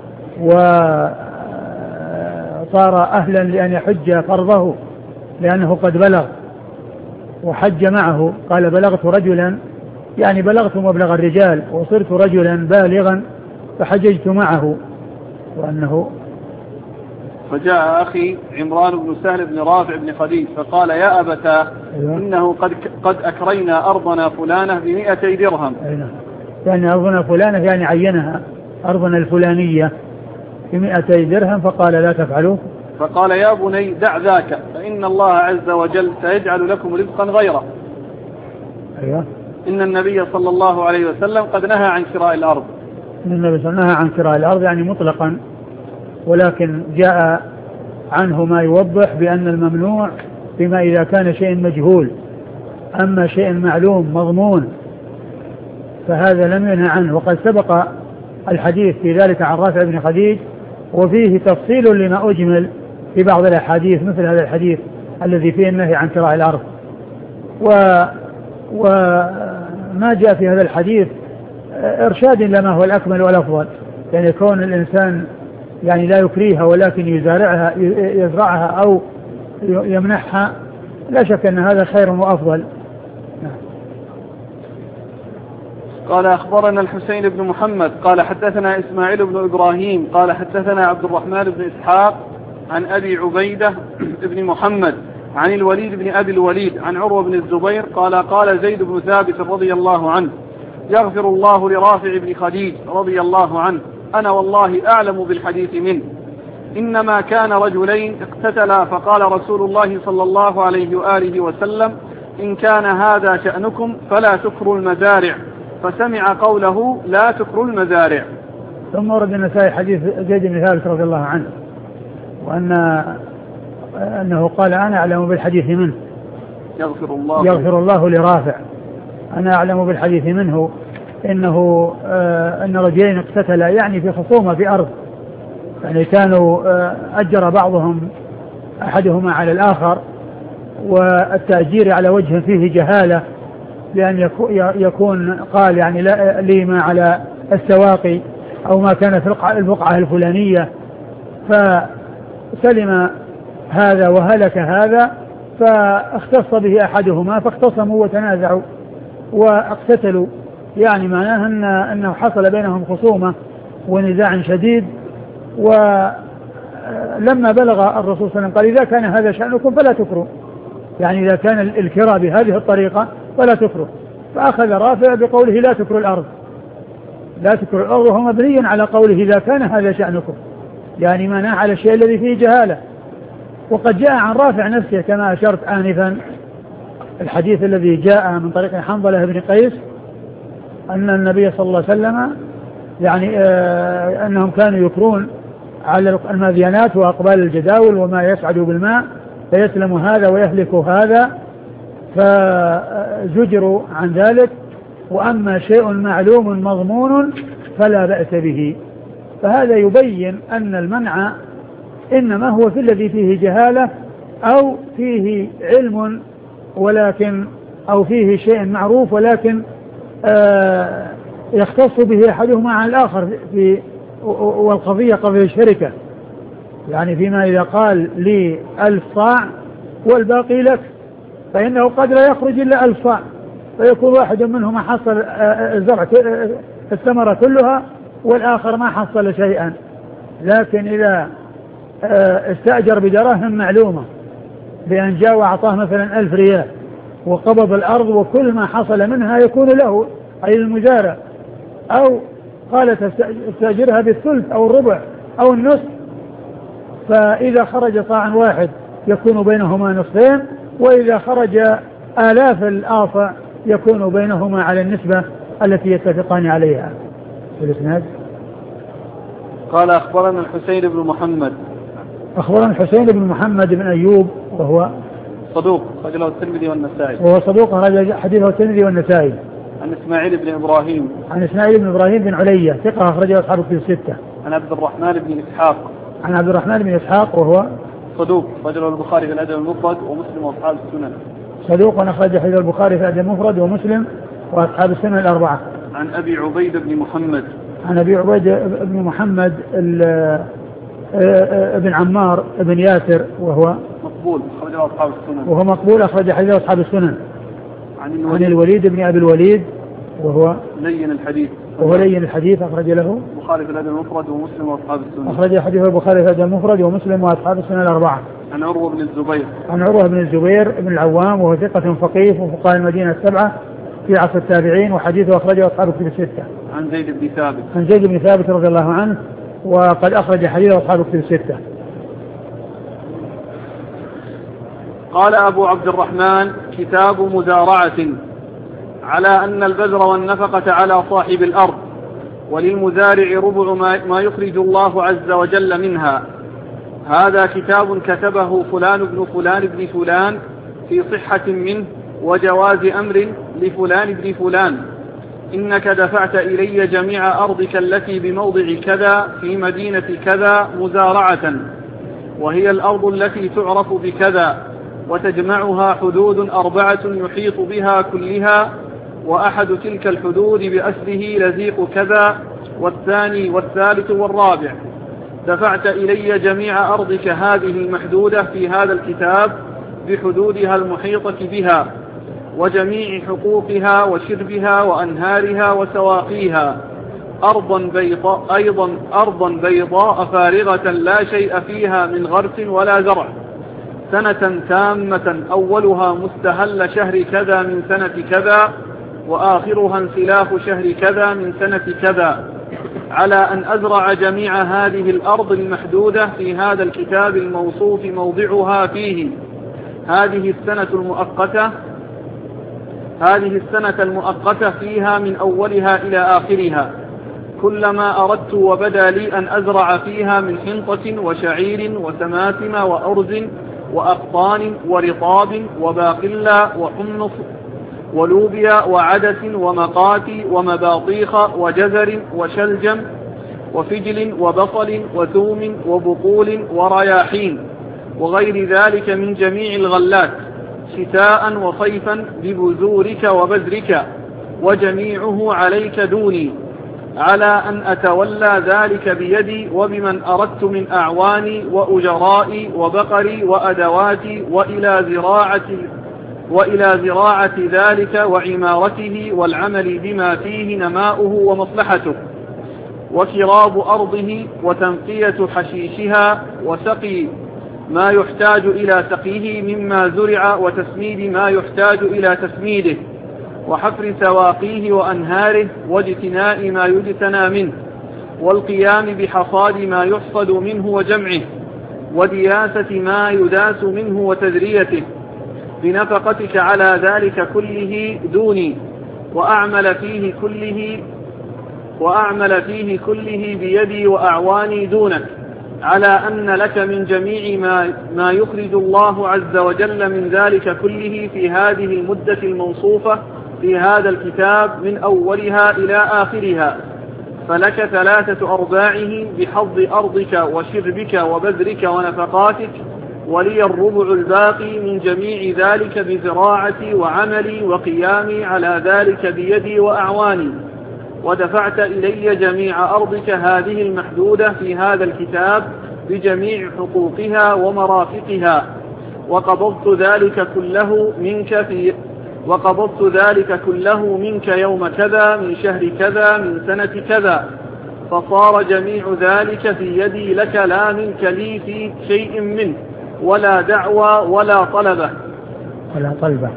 وصار أهلا لأن يحج فرضه لأنه قد بلغ وحج معه. قال بلغت رجلا يعني بلغت مبلغ الرجال وصرت رجلا بالغا فحججت معه. وأنه فجاء أخي عمران بن سهل بن رافع بن خديج فقال يا أبتاه إنه قد قد أكرينا أرضنا فلانة بمئتي درهم. يعني أرضنا فلانة يعني عينها أرضنا الفلانية بمئتي درهم، فقال لا تفعلوا. فقال يا بني دع ذاك فإن الله عز وجل سيجعل لكم رزقا غيره. أيوة. إن النبي صلى الله عليه وسلم قد نهى عن شراء الأرض. إن النبي صلى الله عليه وسلم نهى عن شراء الأرض يعني مطلقا، ولكن جاء عنه ما يوضح بأن الممنوع بما إذا كان شيء مجهول، أما شيء معلوم مضمون فهذا لم ينهى عنه. وقد سبق الحديث في ذلك عن رافع بن خديج، وفيه تفصيل لما أجمل في بعض الأحاديث مثل هذا الحديث الذي فيه النهي عن شراء الأرض. و وما جاء في هذا الحديث إرشاد لما هو الأكمل والأفضل، يعني كون الإنسان يعني لا يكريها ولكن يزارعها يزرعها أو يمنحها، لا شك أن هذا خير وأفضل. قال أخبرنا الحسين بن محمد قال حدثنا إسماعيل بن إبراهيم قال حدثنا عبد الرحمن بن إسحاق عن أبي عبيدة بن محمد عن الوليد بن أبي الوليد عن عروة بن الزبير قال قال زيد بن ثابت رضي الله عنه يغفر الله لرافع بن خديج رضي الله عنه أنا والله أعلم بالحديث منه إنما كان رجلين اقتتلا فقال رسول الله صلى الله عليه وآله وسلم إن كان هذا شأنكم فلا تكروا المزارع فسمع قوله لا تكروا المزارع. ثم ورد النسائي حديث زيد بن ثابت رضي الله عنه وأن أنه قال أنا أعلم بالحديث منه يغفر الله, يغفر الله لرافع أنا أعلم بالحديث منه إنه آه أن رجلين اقتتلا يعني في خصومة في أرض يعني كانوا آه أجر بعضهم أحدهما على الآخر والتأجير على وجه فيه جهالة لأن يكون قال يعني لا لي ما على السواقي أو ما كان في البقعة الفلانية فسلم هذا وهلك هذا فاختص به أحدهما فاختصموا وتنازعوا واقتتلوا يعني معناه أن أنه حصل بينهم خصومة ونزاع شديد. ولما بلغ الرسول صلى الله عليه وسلم قال إذا كان هذا شأنكم فلا تكروا يعني إذا كان الكراء بهذه الطريقة فلا تكروا. فأخذ رافع بقوله لا تكروا الأرض لا تكروا الأرض وهو مبني على قوله إذا كان هذا شأنكم يعني معناه على الشيء الذي فيه جهالة. وقد جاء عن رافع نفسه كما أشرت آنفا الحديث الذي جاء من طريق حنظلة بن قيس أن النبي صلى الله عليه وسلم يعني آه أنهم كانوا يكرون على المذيانات وأقبال الجداول وما يسعد بالماء فيسلم هذا ويهلك هذا فزجروا عن ذلك وأما شيء معلوم مضمون فلا بأس به. فهذا يبين أن المنع إنما هو في الذي فيه جهالة أو فيه علم ولكن أو فيه شيء معروف ولكن آه يختص به أحدهما عن الآخر في والقضية قضية الشركة يعني فيما إذا قال لي ألف صاع والباقي لك فإنه قد لا يخرج إلا ألف صاع فيكون واحد منهما حصل الزرع الثمرة كلها والآخر ما حصل شيئا. لكن إذا استأجر بدراهم معلومة بأن جاء وأعطاه مثلا ألف ريال وقبض الأرض وكل ما حصل منها يكون له أي المزارع أو قالت استأجرها بالثلث أو الربع أو النصف فإذا خرج صاع واحد يكون بينهما نصفين وإذا خرج آلاف الآصع يكون بينهما على النسبة التي يتفقان عليها. الإسناد قال أخبرنا الحسين بن محمد أخبرنا الحسين بن محمد بن أيوب وهو صدوق رجله الترمذي والنسائي وهو صدوق رجل حديثه الترمذي والنسائي. عن إسماعيل بن إبراهيم عن إسماعيل بن إبراهيم بن علية ثقة أخرجه أصحاب الكتب الستة. عن عبد الرحمن بن إسحاق عن عبد الرحمن بن إسحاق وهو صدوق رجله البخاري في الأدب المفرد ومسلم وأصحاب السنن. صدوق أخرج حديث البخاري في الأدب المفرد ومسلم وأصحاب السنن الأربعة. عن أبي عبيد بن محمد عن أبي عبيد بن محمد ابن عمار بن ياسر وهو مقبول أخرج أصحاب السنن وهو مقبول أخرج حديث أصحاب السنن. عن الوليد, عن الوليد بن أبي الوليد وهو لين الحديث وهو لين الحديث أخرج له البخاري في الأدب المفرد ومسلم وأصحاب السنن. أخرج حديث البخاري في الأدب المفرد ومسلم وأصحاب السنن الأربعة. عن عروة بن الزبير عن عروة بن الزبير بن العوام وهو ثقة فقيه وفقهاء المدينة السبعة في عصر التابعين وحديثه أخرجه أصحاب الكتب الستة. عن زيد بن ثابت عن زيد بن ثابت رضي الله عنه وقد أخرج حديثه أصحاب الكتب الستة. قال أبو عبد الرحمن كتاب مزارعة على أن البذر والنفقة على صاحب الأرض وللمزارع ربع ما يخرج الله عز وجل منها. هذا كتاب كتبه فلان بن فلان بن فلان في صحة منه وجواز أمر لفلان بن فلان إنك دفعت إلي جميع أرضك التي بموضع كذا في مدينة كذا مزارعة وهي الأرض التي تعرف بكذا وتجمعها حدود أربعة يحيط بها كلها وأحد تلك الحدود بأسره لزيق كذا والثاني والثالث والرابع. دفعت إلي جميع أرضك هذه المحدودة في هذا الكتاب بحدودها المحيطة بها وجميع حقوقها وشربها وأنهارها وسواقيها، أرضا بيضاء أيضا أرضا بيضاء فارغة لا شيء فيها من غرس ولا زرع، سنة تامة أولها مستهل شهر كذا من سنة كذا وآخرها انسلاخ شهر كذا من سنة كذا، على أن أزرع جميع هذه الأرض المحدودة في هذا الكتاب الموصوف موضعها فيه، هذه السنة المؤقتة هذه السنة المؤقتة فيها من أولها إلى آخرها، كلما أردت وبدا لي أن أزرع فيها من حنطة وشعير وسماتم وأرز وأقطان ورطاب وباقلا وحمص ولوبيا وعدس ومقاتي ومباطيخ وجزر وشلجم وفجل وبصل وثوم وبقول ورياحين وغير ذلك من جميع الغلات، شتاء وصيفا ببذورك وبذرك، وجميعه عليك دوني، على أن أتولى ذلك بيدي وبمن أردت من أعواني وأجرائي وبقري وأدواتي وإلى زراعة وإلى زراعة ذلك وعمارته والعمل بما فيه نماؤه ومصلحته، وكراب أرضه وتنقية حشيشها وسقي ما يحتاج إلى سقيه مما زرع وتسميد ما يحتاج إلى تسميده، وحفر سواقيه وأنهاره واجتناء ما يجتنى منه، والقيام بحصاد ما يحصد منه وجمعه، ودياسة ما يداس منه وتذريته، بنفقتك على ذلك كله دوني، وأعمل فيه كله وأعمل فيه كله بيدي وأعواني دونك، على أن لك من جميع ما, ما يخرج الله عز وجل من ذلك كله في هذه المدة الموصوفة في هذا الكتاب من أولها إلى آخرها، فلك ثلاثة أرباعه بحظ أرضك وشربك وبذرك ونفقاتك، ولي الربع الباقي من جميع ذلك بزراعتي وعملي وقيامي على ذلك بيدي وأعواني، ودفعت إلي جميع أرضك هذه المحدودة في هذا الكتاب بجميع حقوقها ومرافقها، وقبضت ذلك كله منك في وقبضت ذلك كله منك يوم كذا من شهر كذا من سنة كذا، فصار جميع ذلك في يدي لك لا منك لي في شيء منه، ولا دعوى ولا طلبة ولا طلبة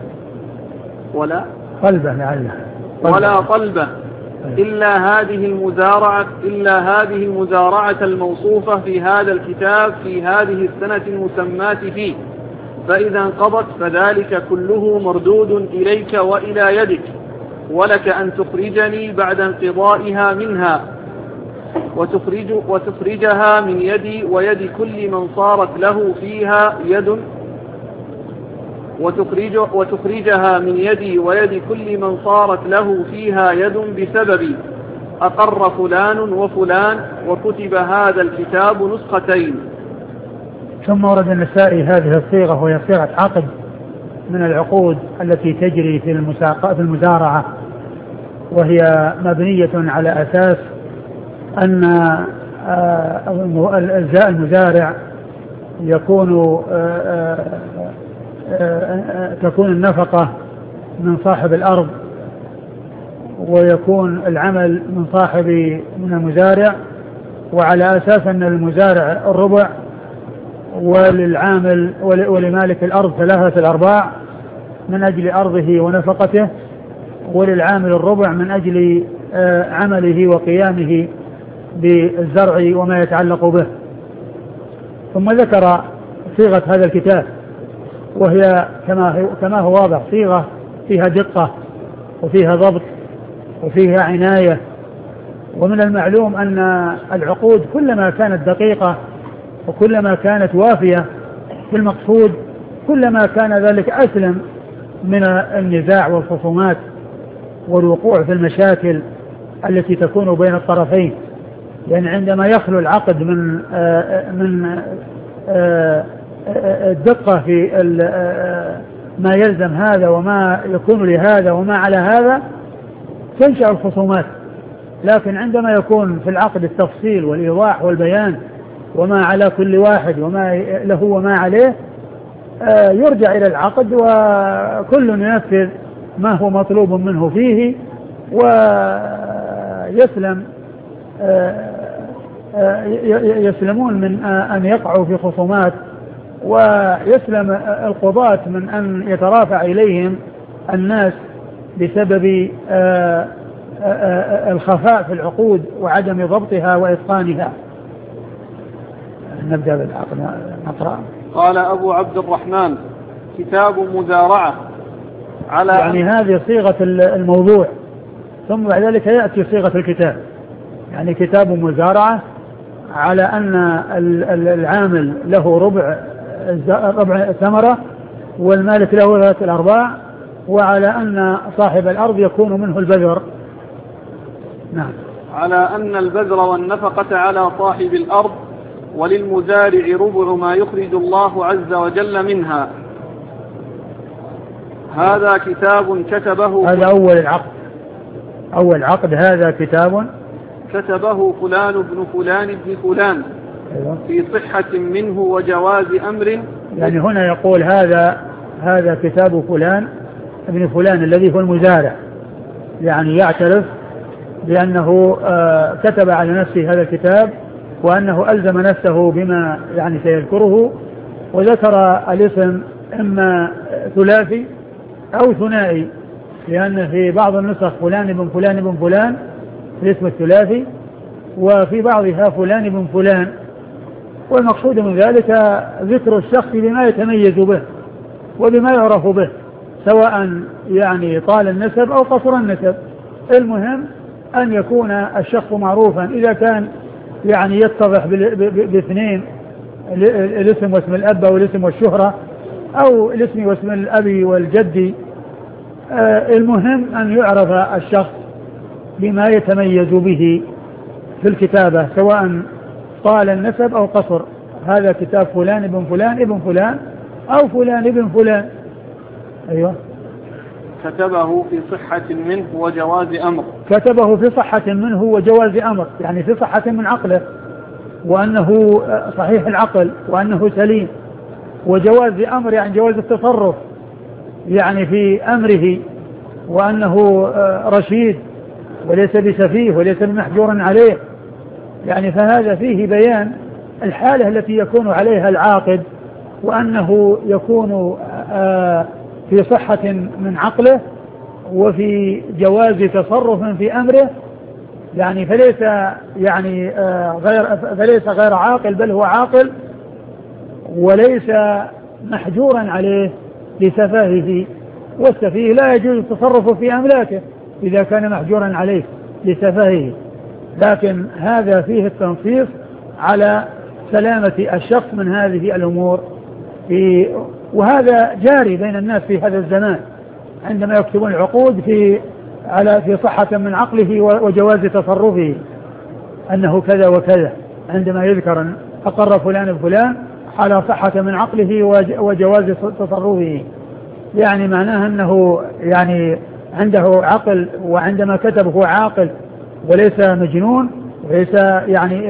ولا طلبة لعله ولا طلبة إلا هذه المزارعة إلا هذه المزارعة الموصوفة في هذا الكتاب في هذه السنة المسماة فيه، فإذا انقضت فذلك كله مردود إليك وإلى يدك، ولك أن تخرجني بعد انقضائها منها وتخرج وتخرجها من يدي ويد كل من صارت له فيها يد وتخرج وتخرجها من يدي ويد كل من صارت له فيها يد بسببي، أقر فلان وفلان وكتب هذا الكتاب نسختين. ثم ورد النسائي هذه الصيغة وهي صيغة عقد من العقود التي تجري في المساقة في المزارعة، وهي مبنية على أساس أن المزارع يكون تكون النفقة من صاحب الأرض، ويكون العمل من صاحب من المزارع، وعلى أساس أن المزارع الربع وللعامل ولمالك الأرض ثلاثة الأرباع من أجل أرضه ونفقته، وللعامل الربع من أجل عمله وقيامه بالزرع وما يتعلق به. ثم ذكر صيغة هذا الكتاب، وهي كما كما هو واضح صيغة فيها دقة وفيها ضبط وفيها عناية. ومن المعلوم أن العقود كلما كانت دقيقة وكلما كانت وافية في المقصود كلما كان ذلك أسلم من النزاع والخصومات والوقوع في المشاكل التي تكون بين الطرفين، لأن عندما يخلو العقد من من الدقة في ما يلزم هذا وما يكون لهذا وما على هذا تنشأ الخصومات. لكن عندما يكون في العقد التفصيل والإيضاح والبيان وما على كل واحد وما له وما عليه، يرجع إلى العقد وكل ينفذ ما هو مطلوب منه فيه ويسلم يسلمون من أن يقعوا في خصومات، ويسلم القضاة من أن يترافع إليهم الناس بسبب الخفاء في العقود وعدم ضبطها وإتقانها. نبدأ بالعقد نقرأ. قال أبو عبد الرحمن: كتاب مزارعة على يعني هذه صيغة الموضوع، ثم بعد ذلك يأتي صيغة الكتاب، يعني كتاب مزارعة على أن العامل له ربع ربع ثمرة والمالك له ثلاثة الأرباع، وعلى أن صاحب الأرض يكون منه البذر. نعم. على أن البذر والنفقة على صاحب الأرض، وللمزارع ربع ما يخرج الله عز وجل منها. هذا كتاب كتبه هذا أول العقد أول عقد هذا كتاب كتبه فلان ابن فلان ابن فلان في صحة منه وجواز أمر. يعني هنا يقول هذا هذا كتاب فلان ابن فلان الذي هو المزارع، يعني يعترف بأنه آه كتب على نفسه هذا الكتاب وأنه ألزم نفسه بما يعني سيذكره، وذكر الاسم إما ثلاثي أو ثنائي، لأن في بعض النسخ فلان ابن فلان ابن فلان الاسم الثلاثي، وفي بعضها فلان ابن فلان، والمقصود من ذلك ذكر الشخص بما يتميز به وبما يعرف به، سواء يعني طال النسب أو قصر النسب. المهم أن يكون الشخص معروفا، إذا كان يعني يتضح باثنين، الاسم واسم الأب أو الاسم والشهرة، أو الاسم واسم الأب والجد، المهم أن يعرف الشخص بما يتميز به في الكتابة سواء طال النسب أو قصر. هذا كتاب فلان ابن فلان ابن فلان أو فلان ابن فلان. أيوة. كتبه في صحة منه وجواز أمر. كتبه في صحة منه وجواز أمر، يعني في صحة من عقله وأنه صحيح العقل وأنه سليم، وجواز أمر يعني جواز التصرف يعني في أمره، وأنه رشيد وليس بسفيه وليس بمحجور عليه، يعني فهذا فيه بيان الحالة التي يكون عليها العاقد، وأنه يكون في صحة من عقله وفي جواز تصرف في أمره، يعني فليس يعني غير فليس غير عاقل بل هو عاقل، وليس محجورا عليه لسفاهه، والسفيه لا يجوز التصرف في أملاكه إذا كان محجورا عليه لسفاهه، لكن هذا فيه التنصيص على سلامة الشخص من هذه الأمور، في وهذا جاري بين الناس في هذا الزمان عندما يكتبون العقود في على في صحة من عقله وجواز تصرفه أنه كذا وكذا، عندما يذكر أقر فلان فلان على صحة من عقله وجواز تصرفه، يعني معناه أنه يعني عنده عقل، وعندما كتب هو عاقل وليس مجنون وليس يعني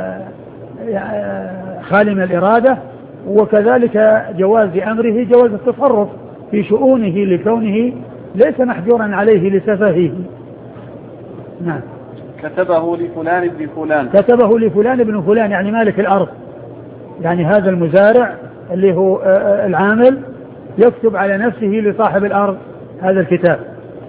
خالي من الإرادة، وكذلك جواز أمره جواز التصرف في شؤونه لكونه ليس محجورا عليه لسفهه. نعم. كتبه لفلان ابن فلان. كتبه لفلان ابن فلان يعني مالك الأرض، يعني هذا المزارع اللي هو العامل يكتب على نفسه لصاحب الأرض هذا الكتاب.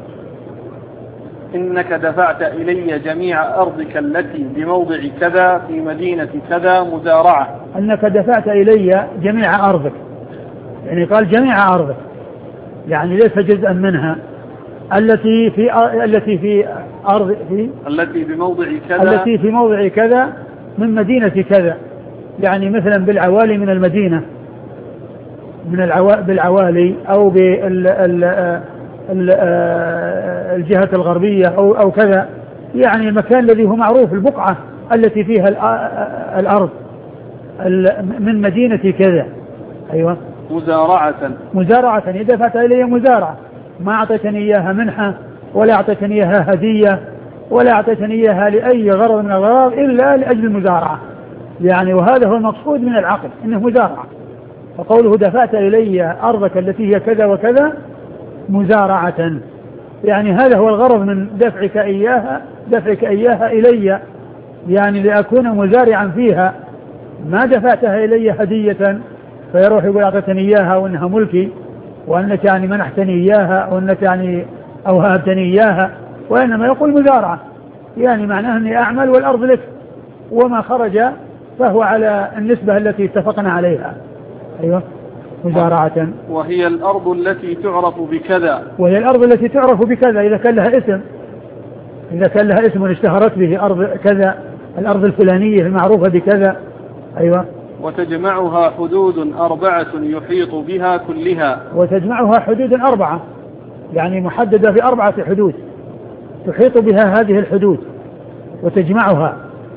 إنك دفعت إلي جميع أرضك التي بموضع كذا في مدينة كذا مزارعة. إنك دفعت إلي جميع أرضك، يعني قال جميع أرضك، يعني ليس جزءا منها، التي في التي في أرض في التي بموضع كذا التي في موضع كذا من مدينة كذا، يعني مثلا بالعوالي من المدينة، من العوا بالعوالي أو بال الجهة الغربية أو أو كذا، يعني المكان الذي هو معروف، البقعة التي فيها الأرض من مدينة كذا. أيوة. مزارعة. مزارعة إذا دفعت إلي مزارعة، ما أعطيتني إياها منحة ولا أعطيتني إياها هدية ولا أعطيتني إياها لأي غرض من الأغراض إلا لأجل المزارعة، يعني وهذا هو المقصود من العقد، إنه مزارعة، فقوله دفعت إلي أرضك التي هي كذا وكذا مزارعة، يعني هذا هو الغرض من دفعك إياها دفعك إياها إلي، يعني لأكون مزارعا فيها، ما دفعتها إلي هدية فيروح يقول أعطتني إياها وأنها ملكي وأنك يعني منحتني إياها وأنك يعني أوهبتني إياها، وإنما يقول مزارعة، يعني معناه أني أعمل والأرض لك، وما خرج فهو على النسبة التي اتفقنا عليها. أيوة مزارعة. وهي الأرض التي تعرف بكذا، وهي الأرض التي تعرف بكذا إذا كان لها اسم، إذا كان لها اسم اشتهرت به أرض كذا، الأرض الفلانية المعروفة بكذا. أيوة. وتجمعها حدود أربعة يحيط بها كلها. وتجمعها حدود أربعة، يعني محددة في أربعة حدود تحيط بها هذه الحدود وتجمعها،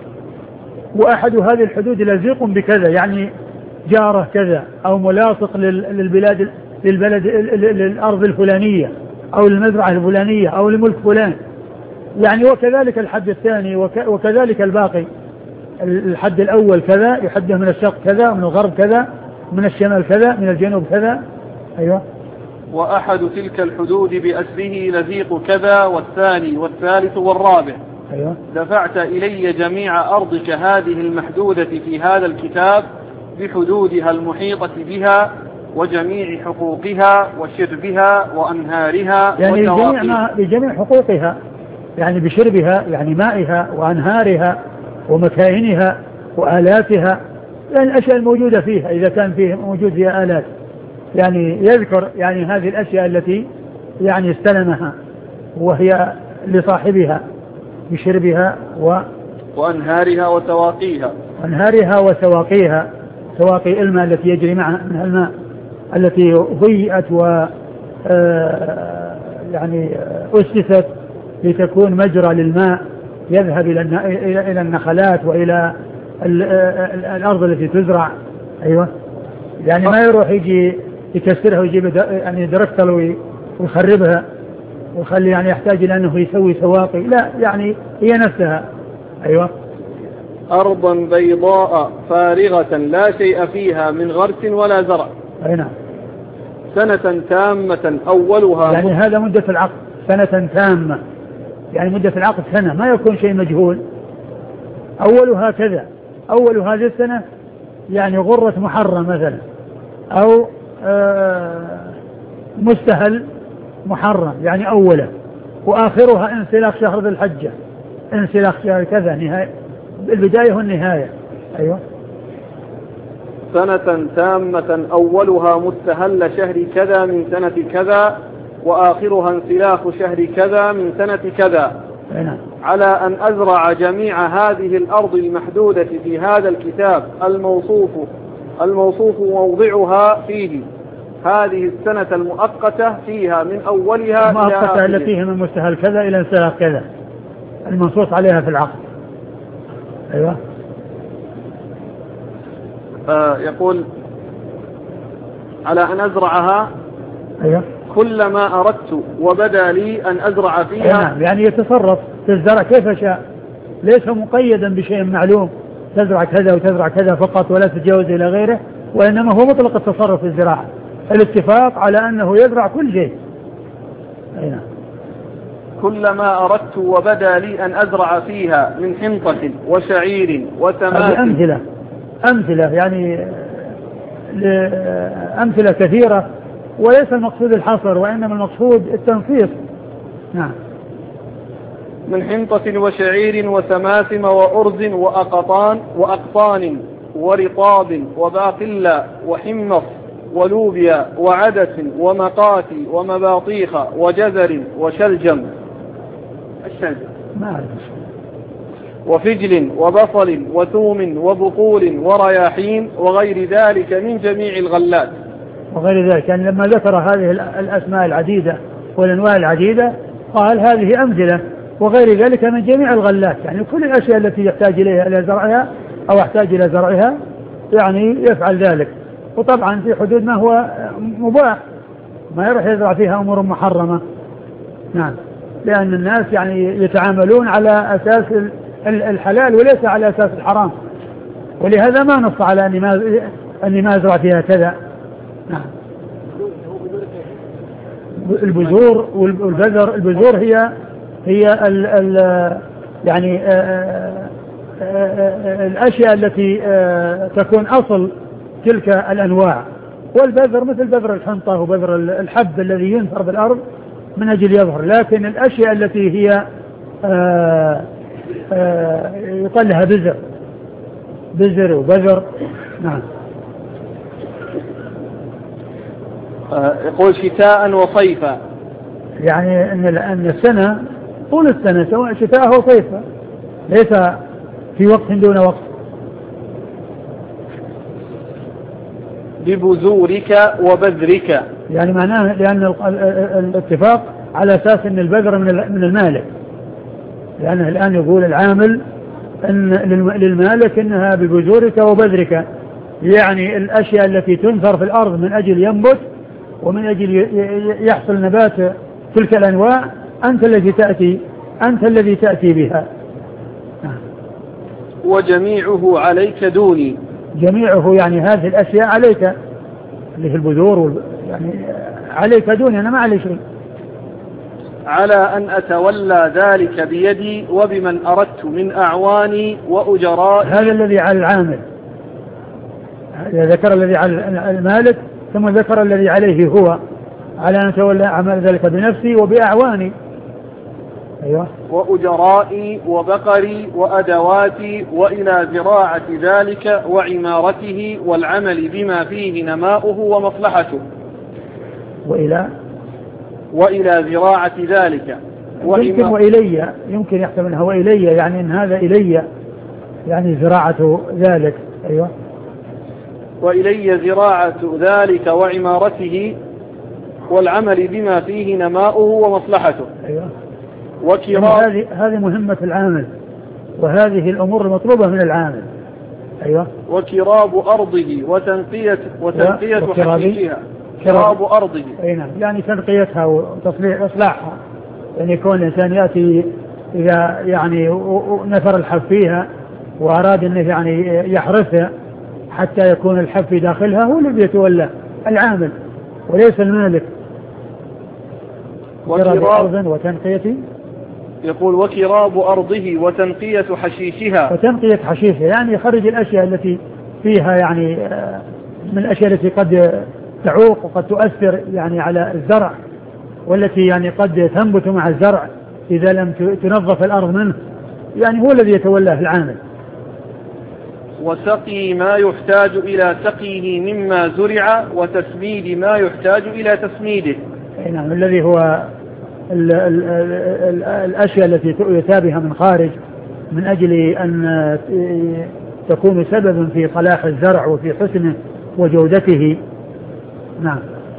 وأحد هذه الحدود لزيق بكذا، يعني جارة كذا أو ملاصق للبلاد للبلد للأرض الفلانية أو المزرعة الفلانية أو الملك فلان، يعني وكذلك الحد الثاني وكذلك الباقي. الحد الأول كذا يحده من الشرق كذا، من الغرب كذا، من الشمال كذا، من الجنوب كذا. أيوة. وأحد تلك الحدود بأسره لزيق كذا، والثاني والثالث والرابع. أيوة. دفعت إلي جميع أرضك هذه المحدودة في هذا الكتاب بحدودها المحيطة بها وجميع حقوقها وشربها وأنهارها، يعني بجميع, ما بجميع حقوقها، يعني بشربها يعني مائها وأنهارها ومكائنها وآلاتها، يعني الأشياء الموجودة فيها إذا كان فيه موجود فيها آلات، يعني يذكر يعني هذه الأشياء التي يعني استلمها وهي لصاحبها بشربها و وأنهارها وسواقيها أنهارها وسواقيها، سواقي الماء التي يجري معها منها الماء التي هيئت و يعني أسست لتكون مجرى للماء يذهب إلى النخلات وإلى الأرض التي تزرع. أيوة. يعني ما يروح يجي يكسرها ويجيب يعني دركتل ويخربها ويخلي يعني يحتاج إلى أنه يسوي سواقي، لا، يعني هي نفسها. أيوة. أرضا بيضاء فارغة لا شيء فيها من غرس ولا زرع. أي نعم. سنة تامة أولها، يعني هذا مدة العقد سنة تامة، يعني مدة العقد سنة، ما يكون شيء مجهول. أولها كذا، أول هذه السنة يعني غرة محرم مثلا، أو مستهل محرم يعني أوله، وآخرها انسلاخ شهر ذي الحجة، انسلاخ شهر كذا، نهاية البداية والنهاية. أيوة. سنة تامة أولها مستهل شهر كذا من سنة كذا، وآخرها انسلاخ شهر كذا من سنة كذا. نعم. على أن أزرع جميع هذه الأرض المحدودة في هذا الكتاب الموصوف الموصوف موضعها فيه هذه السنة المؤقتة فيها من أولها إلى المؤقتة التي هي من مستهل كذا إلى انسلاخ كذا المنصوص عليها في العقد. أيوة. آه يقول على أن أزرعها. أيوة. كلما أردت وبدا لي أن أزرع فيها. نعم. يعني يتصرف في الزرع كيف شاء، ليس مقيدا بشيء معلوم تزرع كذا وتزرع كذا فقط ولا تتجاوز إلى غيره، وإنما هو مطلق التصرف في الزراعة، الاتفاق على أنه يزرع كل شيء. نعم. كلما أردت وبدا لي أن أزرع فيها من حنطة وشعير وتماثل. أمثلة أمثلة يعني أمثلة كثيرة، وليس المقصود الحصر وإنما المقصود التنصيص. نعم. من حنطة وشعير وسماسم وأرز وأقطان وأقطان ورطاب وباقلة وحمص ولوبيا وعدس ومقاتي ومباطيخ وجزر وشلجم الشلجم وفجل وبصل وثوم وبقول ورياحين وغير ذلك من جميع الغلات. وغير ذلك يعني لما ذكر هذه الأسماء العديدة والأنواع العديدة قال هذه أمثلة وغير ذلك من جميع الغلات، يعني كل الأشياء التي يحتاج إليها إلى زرعها أو يحتاج إلى زرعها يعني يفعل ذلك، وطبعا في حدود ما هو مباح، ما يروح يزرع فيها أمور محرمة. نعم. لأن الناس يعني يتعاملون على أساس الحلال وليس على أساس الحرام، ولهذا ما نص على أني ما أني ما أزرع فيها كذا نعم. البذور والبذر، البذور هي هي ال ال يعني آآ آآ الأشياء التي تكون أصل تلك الأنواع، والبذر مثل بذر الحنطة وبذر الحب الذي ينثر بالأرض من أجل يظهر، لكن الأشياء التي هي آآ آآ يقال لها بذر بذر وبذر. نعم. يقول شتاء وصيفا، يعني أن أن السنة طول السنة سواء شتاء أو صيفا، ليس في وقت دون وقت. ببذورك وبذرك، يعني معناه لأن الاتفاق على أساس أن البذر من المالك، لأنه الآن يقول العامل أن للمالك أنها ببذورك وبذرك، يعني الأشياء التي تنثر في الأرض من أجل ينبت ومن أجل يحصل نبات تلك الأنواع، أنت الذي تأتي أنت الذي تأتي بها. وجميعه عليك دوني، جميعه يعني هذه الأشياء عليك، اللي في البذور يعني عليك دوني، أنا ما علي شيء. على أن أتولى ذلك بيدي وبمن أردت من أعواني وأجرائي. هذا الذي على العامل، ذكر الذي على المالك ثم ذكر الذي عليه هو، على أن أتولى أعمال ذلك بنفسي وبأعواني. أيوة. وأجرائي وبقري وأدواتي وإلى زراعة ذلك وعمارته والعمل بما فيه نماؤه ومصلحته. وإلى وإلى زراعة ذلك يمكن وإلي، يمكن يحتملها وإلي، يعني إن هذا إلي يعني زراعة ذلك. أيوة. وإلي زراعة ذلك وعمارته والعمل بما فيه نماؤه ومصلحته. أيوة. وكرام، هذه هذه مهمة العامل، وهذه الأمور المطلوبة من العامل. أيوة. وكراب أرضه وتنقية وتنقية حشيشها. كراب أرضه، أي نعم، يعني تنقيتها وتصليح إصلاحها، يعني يكون الإنسان يأتي إذا يعني نثر الحب فيها وأراد أنه يعني يحرثها حتى يكون الحب في داخلها، هو الذي يتولى، العامل وليس المالك. كراب أرض وتنقية، يقول وكراب أرضه وتنقية حشيشها. وتنقية حشيشها يعني يخرج الأشياء التي فيها يعني من الأشياء التي قد تعوق وقد تؤثر يعني على الزرع، والتي يعني قد تنبت مع الزرع إذا لم تنظف الأرض منه، يعني هو الذي يتولاه العامل. وسقي ما يحتاج إلى سقيه مما زرع وتسميد ما يحتاج إلى تسميده. نعم، الذي هو ال ال ال الأشياء التي يؤتى بها من خارج من أجل أن تكون سببا في صلاح الزرع وفي حسنه وجودته. نعم.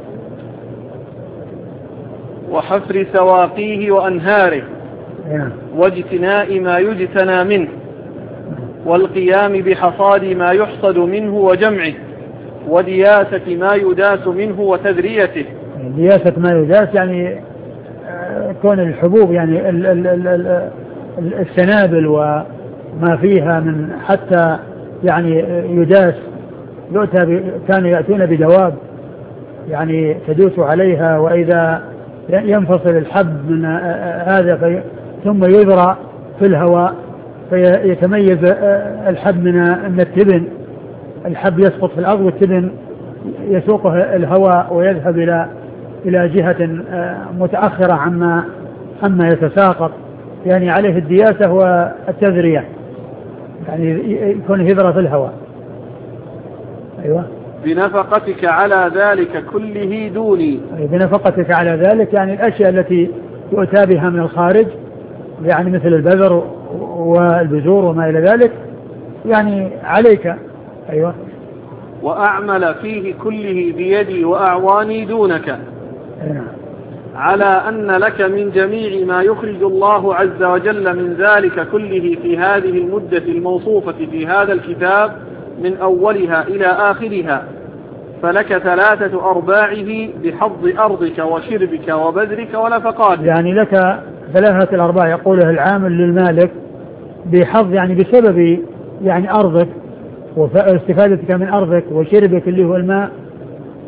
وحفر سواقيه وأنهاره. نعم. واجتناء ما يجتنى منه، والقيام بحصاد ما يحصد منه وجمعه، ودياسة ما يداس منه وتذريته. دياسة ما يداس يعني كون الحبوب يعني ال ال ال ال السنابل وما فيها من حتى يعني يداس، يؤتى كانوا يأتون بدواب يعني تدوس عليها، وإذا ينفصل الحب من هذا ثم يذرى في الهواء فيتميز الحب من التبن، الحب يسقط في الأرض والتبن يسوقه الهواء ويذهب إلى إلى جهة متأخرة عما عما يتساقط، يعني عليه الدياسة والتذرية، يعني يكون هذرة في الهواء. أيوة. بنفقتك على ذلك كله دوني. بنفقتك على ذلك يعني الأشياء التي يؤتى بها من الخارج، يعني مثل البذر والبذور وما إلى ذلك، يعني عليك. أيوة. وأعمل فيه كله بيدي وأعواني دونك. أيوة. على أن لك من جميع ما يخرج الله عز وجل من ذلك كله في هذه المدة الموصوفة في هذا الكتاب من أولها إلى آخرها، فلك ثلاثة أرباعه بحظ أرضك وشربك وبذرك ونفقاتك. يعني لك ثلاثة الأرباع يقوله العامل للمالك بحظ، يعني بسبب يعني أرضك واستفادتك من أرضك وشربك اللي هو الماء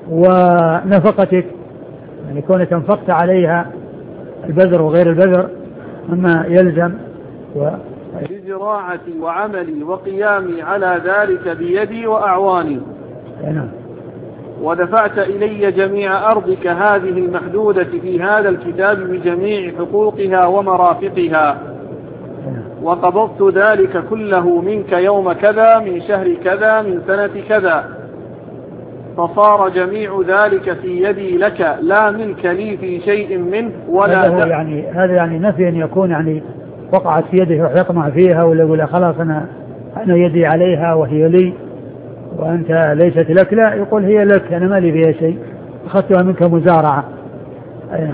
ونفقتك، يعني كونك انفقت عليها البذر وغير البذر مما يلزم و... بزراعتي وعملي وقيامي على ذلك بيدي وأعواني. نعم. ودفعت إلي جميع أرضك هذه المحدودة في هذا الكتاب بجميع حقوقها ومرافقها، وقبضت ذلك كله منك يوم كذا من شهر كذا من سنة كذا، فصار جميع ذلك في يدي لك لا ملك لي في شيء منه ولا هذا يعني هذا يعني نفي أن يكون يعني وقعت في يده ويطمع فيها ولا يقول خلاص أنا أنا يدي عليها وهي لي وأنت ليست لك، لا، يقول هي لك أنا ما لي فيها شيء، أخذتها منك مزارعة. أيه.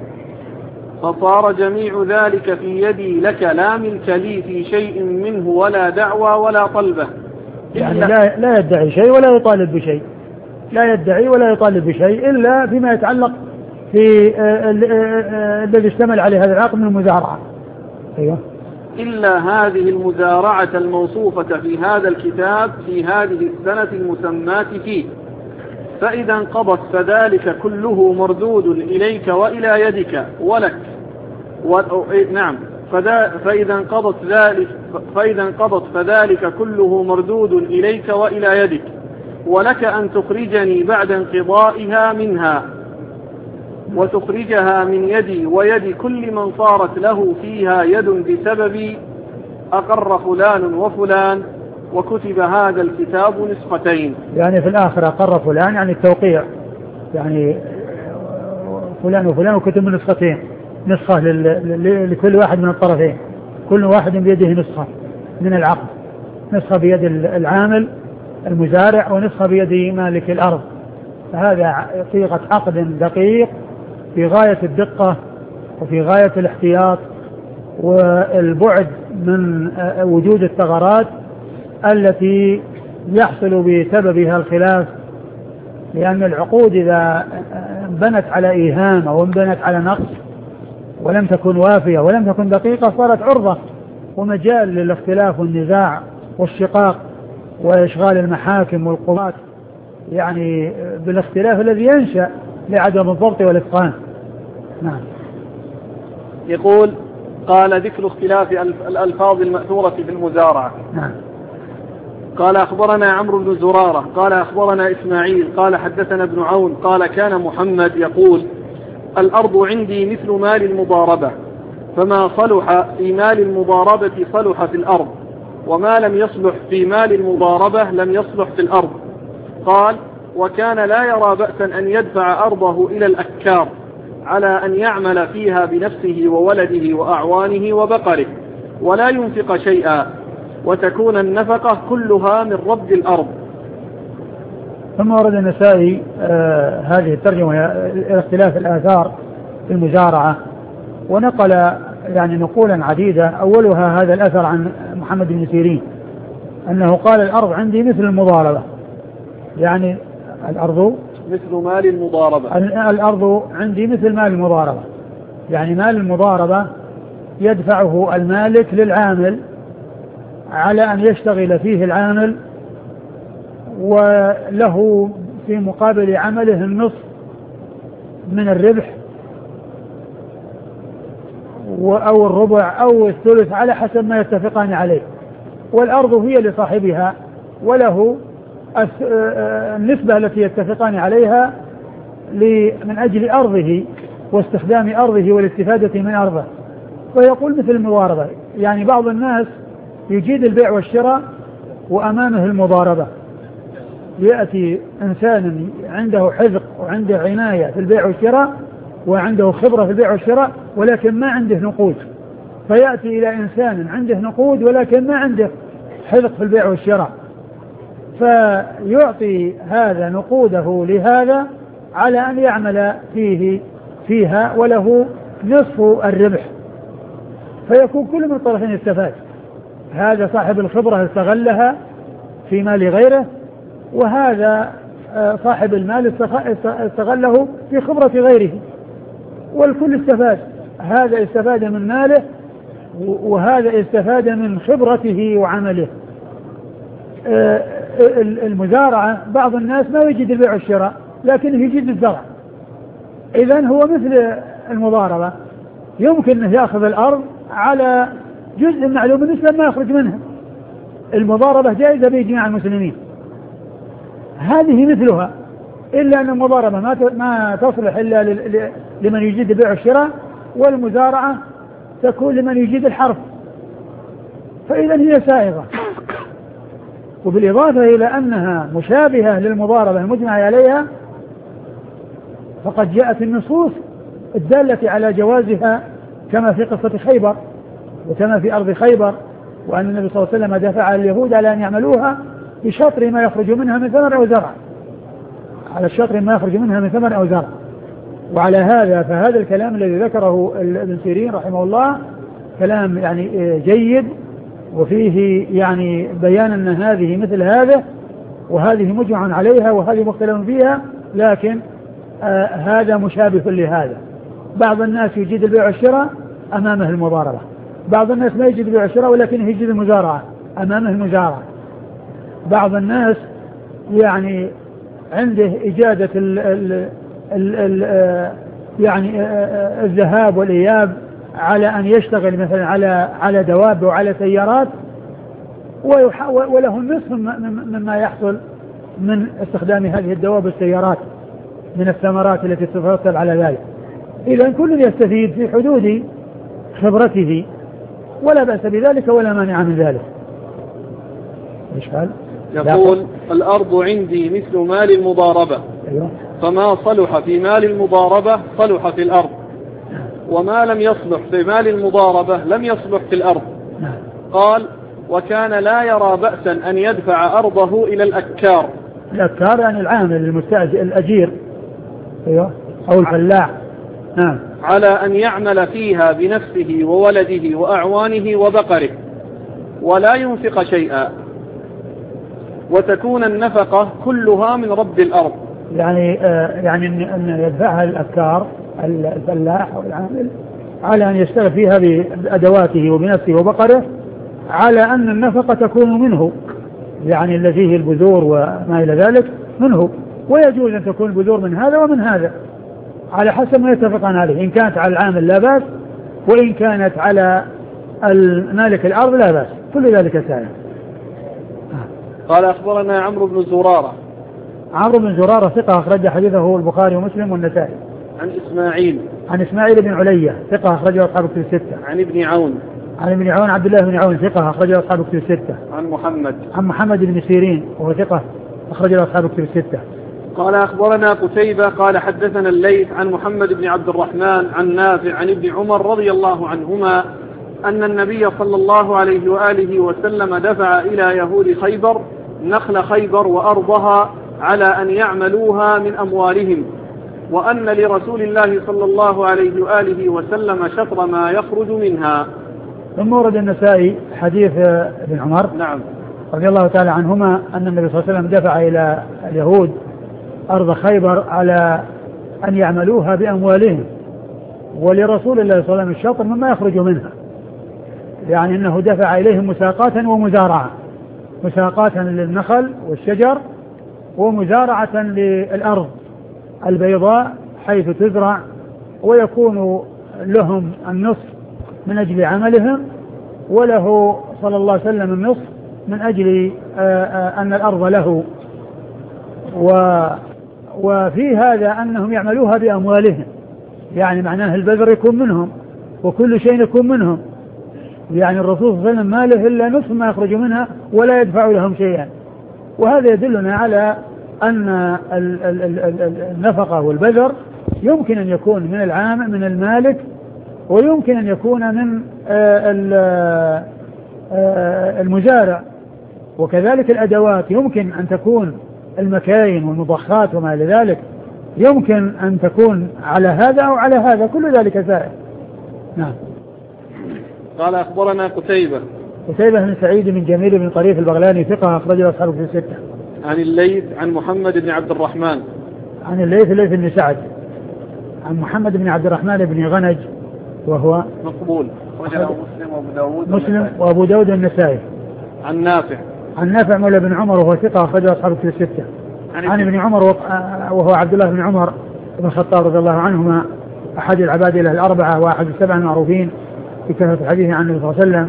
فصار جميع ذلك في يدي لك لا ملك لي في شيء منه ولا دعوى ولا طلبة. يعني لا, لا يدعي شيء ولا يطالب بشيء، لا يدعي ولا يطالب بشيء إلا فيما يتعلق في الذي اشتمل عليه هذا العقد من المزارعة. أيوه. إلا هذه المزارعة الموصوفة في هذا الكتاب في هذه السنة المسماة فيه، فإذا انقضت فذلك كله مردود إليك وإلى يدك ولك و... نعم فذا... فإذا انقضت ذلك فإذا انقضت فذلك كله مردود إليك وإلى يدك، ولك أن تخرجني بعد انقضائها منها وتخرجها من يدي ويد كل من صارت له فيها يد بسبب أقر فلان وفلان وكتب هذا الكتاب نسختين. يعني في الآخر أقر فلان يعني التوقيع، يعني فلان وفلان وكتب نسختين، نسخة لكل واحد من الطرفين، كل واحد بيده نسخة من العقد، نسخة بيد العامل المزارع ونسخة بيد مالك الأرض. فهذا صيغة عقد دقيق في غاية الدقة وفي غاية الاحتياط والبعد من وجود الثغرات التي يحصل بسببها الخلاف، لأن العقود إذا بنت على إيهام أو بنت على نقص ولم تكن وافية ولم تكن دقيقة صارت عرضة ومجال للاختلاف والنزاع والشقاق وإشغال المحاكم والقضاة يعني بالاختلاف الذي ينشأ لعدم الضبط والإتقان. نعم. يقول قال ذكر اختلاف الألفاظ المأثورة في المزارعة. نعم. قال أخبرنا عمرو بن زرارة قال أخبرنا إسماعيل قال حدثنا ابن عون قال كان محمد يقول الأرض عندي مثل مال المضاربة، فما صلح في مال المضاربة صلح في الأرض، وما لم يصلح في مال المضاربة لم يصلح في الأرض. قال وكان لا يرى بأسا أن يدفع أرضه إلى الأكار على أن يعمل فيها بنفسه وولده وأعوانه وبقره ولا ينفق شيئا، وتكون النفقة كلها من رب الأرض. ثم ورد النسائي آه هذه الترجمة إلى اختلاف الآثار في المزارعة، ونقل يعني نقولا عديدة، أولها هذا الأثر عن محمد بن سيرين أنه قال الأرض عندي مثل المضاربة، يعني الأرض مثل مال المضاربة، الأرض عندي مثل مال المضاربة، يعني مال المضاربة يدفعه المالك للعامل على أن يشتغل فيه العامل وله في مقابل عمله النصف من الربح أو الربع أو الثلث على حسب ما يتفقان عليه، والأرض هي لصاحبها وله النسبة التي يتفقان عليها من أجل أرضه واستخدام أرضه والاستفادة من أرضه. ويقول مثل المضاربة، يعني بعض الناس يجيد البيع والشراء وأمامه المضاربة، يأتي إنسان عنده حذق وعنده عناية في البيع والشراء وعنده خبرة في البيع والشراء ولكن ما عنده نقود، فيأتي إلى إنسان عنده نقود ولكن ما عنده حذق في البيع والشراء، فيعطي هذا نقوده لهذا على أن يعمل فيه فيها وله نصف الربح، فيكون كل من الطرفين استفاد، هذا صاحب الخبرة استغلها في مال غيره، وهذا صاحب المال استغله في خبرة غيره، والكل استفاد، هذا استفاد من ماله وهذا استفاد من خبرته وعمله. المزارعة بعض الناس ما يجد البيع والشراء لكنه يجيد الزرع. إذن هو مثل المضاربة، يمكن أن يأخذ الأرض على جزء معلوم بالنسبة ما يخرج منها. المضاربة جائزة بإجماع المسلمين، هذه مثلها، إلا أن المضاربة ما تصلح إلا لمن يجيد البيع والشراء، والمزارعة تكون لمن يجيد الحرث، فإذا هي سائغة. وبالإضافة إلى أنها مشابهة للمضاربة المجمع عليها، فقد جاءت النصوص الدالة على جوازها كما في قصة خيبر وكما في أرض خيبر، وأن النبي صلى الله عليه وسلم دفع على اليهود على أن يعملوها بشطر ما يخرج منها من ثمر أو زرع، على الشطر ما يخرج منها من ثمر أو زرع. وعلى هذا فهذا الكلام الذي ذكره ابن سيرين رحمه الله كلام يعني جيد، وفيه يعني بيان أن هذه مثل هذا، وهذه مجمع عليها وهذه مختلف فيها، لكن آه هذا مشابه لهذا. بعض الناس يجيد البيع والشراء أمامه المضاربة، بعض الناس ما يجيد البيع والشراء ولكنه يجيد المزارعة أمامه المزارعة، بعض الناس يعني عنده إجادة ال ال ال ال يعني الذهاب والإياب على أن يشتغل مثلا على على دواب وعلى سيارات، وله النصف مما يحصل من استخدام هذه الدواب والسيارات من الثمرات التي تترتب على ذلك. إذا كل يستفيد في حدود خبرته، ولا بأس بذلك ولا مانع من ذلك. إيش قال؟ يقول الأرض عندي مثل مال المضاربة. أيوة. فما صلح في مال المضاربة صلح في الأرض، وما لم يصلح في مال المضاربة لم يصلح في الأرض. قال وكان لا يرى بأسا أن يدفع أرضه إلى الأكار. الأكار يعني العامل المستأجر الأجير، أيوة، أو الفلاح، نعم، على أن يعمل فيها بنفسه وولده وأعوانه وبقره ولا ينفق شيئا، وتكون النفقة كلها من رب الأرض. يعني آه يعني أن يدفعها الأكار الفلاح أو العامل على أن يشتغل فيها بأدواته وبنفسه وبقره، على أن النفقة تكون منه، يعني الذي هي البذور وما إلى ذلك منه، ويجوز أن تكون البذور من هذا ومن هذا على حسب ما يتفقان عليه. إن كانت على العامل لا بأس، وإن كانت على مالك الأرض لا بأس، كل ذلك سائر. قال أخبرنا عمرو بن زرارة. عمرو بن زرارة ثقة أخرج حديثه البخاري ومسلم والنسائي. عن إسماعيل. عن إسماعيل بن علية ثقة أخرجه أصحاب الكتب الستة. عن ابن عون. عن ابن عون عبد الله بن عون ثقة أخرجه أصحاب الكتب الستة. عن محمد. عن محمد بن سيرين وهو ثقة أخرجه أصحاب الكتب الستة. قال أخبرنا قتيبة قال حدثنا الليث عن محمد بن عبد الرحمن عن نافع عن ابن عمر رضي الله عنهما أن النبي صلى الله عليه وآله وسلم دفع إلى يهود خيبر نخل خيبر وأرضها على أن يعملوها من أموالهم، وأن لرسول الله صلى الله عليه وآله وسلم شطر ما يخرج منها. ثم ورد النسائي حديث ابن عمر نعم رضي الله تعالى عنهما أن النبي صلى الله عليه وسلم دفع إلى اليهود أرض خيبر على أن يعملوها بأموالهم، ولرسول الله صلى الله عليه وسلم الشطر مما يخرج منها، يعني أنه دفع إليهم مساقاة ومزارعة، مساقاة للنخل والشجر ومزارعة للأرض البيضاء حيث تزرع، ويكون لهم النصف من أجل عملهم، وله صلى الله عليه وسلم النصف من أجل أن الأرض له. وفي هذا أنهم يعملوها بأموالهم، يعني معناه البذر يكون منهم وكل شيء يكون منهم، يعني الرسول صلى الله عليه وسلم ما له إلا نصف ما يخرج منها ولا يدفع لهم شيئا. وهذا يدلنا على أن النفقة والبذر يمكن أن يكون من العام من المالك، ويمكن أن يكون من المزارع، وكذلك الأدوات يمكن أن تكون المكاين والمضخات وما إلى ذلك، يمكن أن تكون على هذا أو على هذا، كل ذلك سائر. نعم. قال أخبرنا قتيبة. قتيبة بن سعيد بن جميل بن طريف البغلاني ثقة أخرجه أصحابه في الستة. عن الليث عن محمد بن عبد الرحمن. عن الليث الليث بن سعد. عن محمد بن عبد الرحمن بن غنج وهو مقبول، وجه مسلم وأبو داود مسلم وأبو داود النسائي. عن نافع. عن نافع مولى بن عمر وهو ثقة أخرجه أصحابه في الستة. عن ابن عمر وهو عبد الله بن عمر بن الخطاب رضي الله عنهما أحد العباد له الأربعة وأحد السبع المعروفين بكثرة الحديث عن النبي صلى الله عليه وسلم.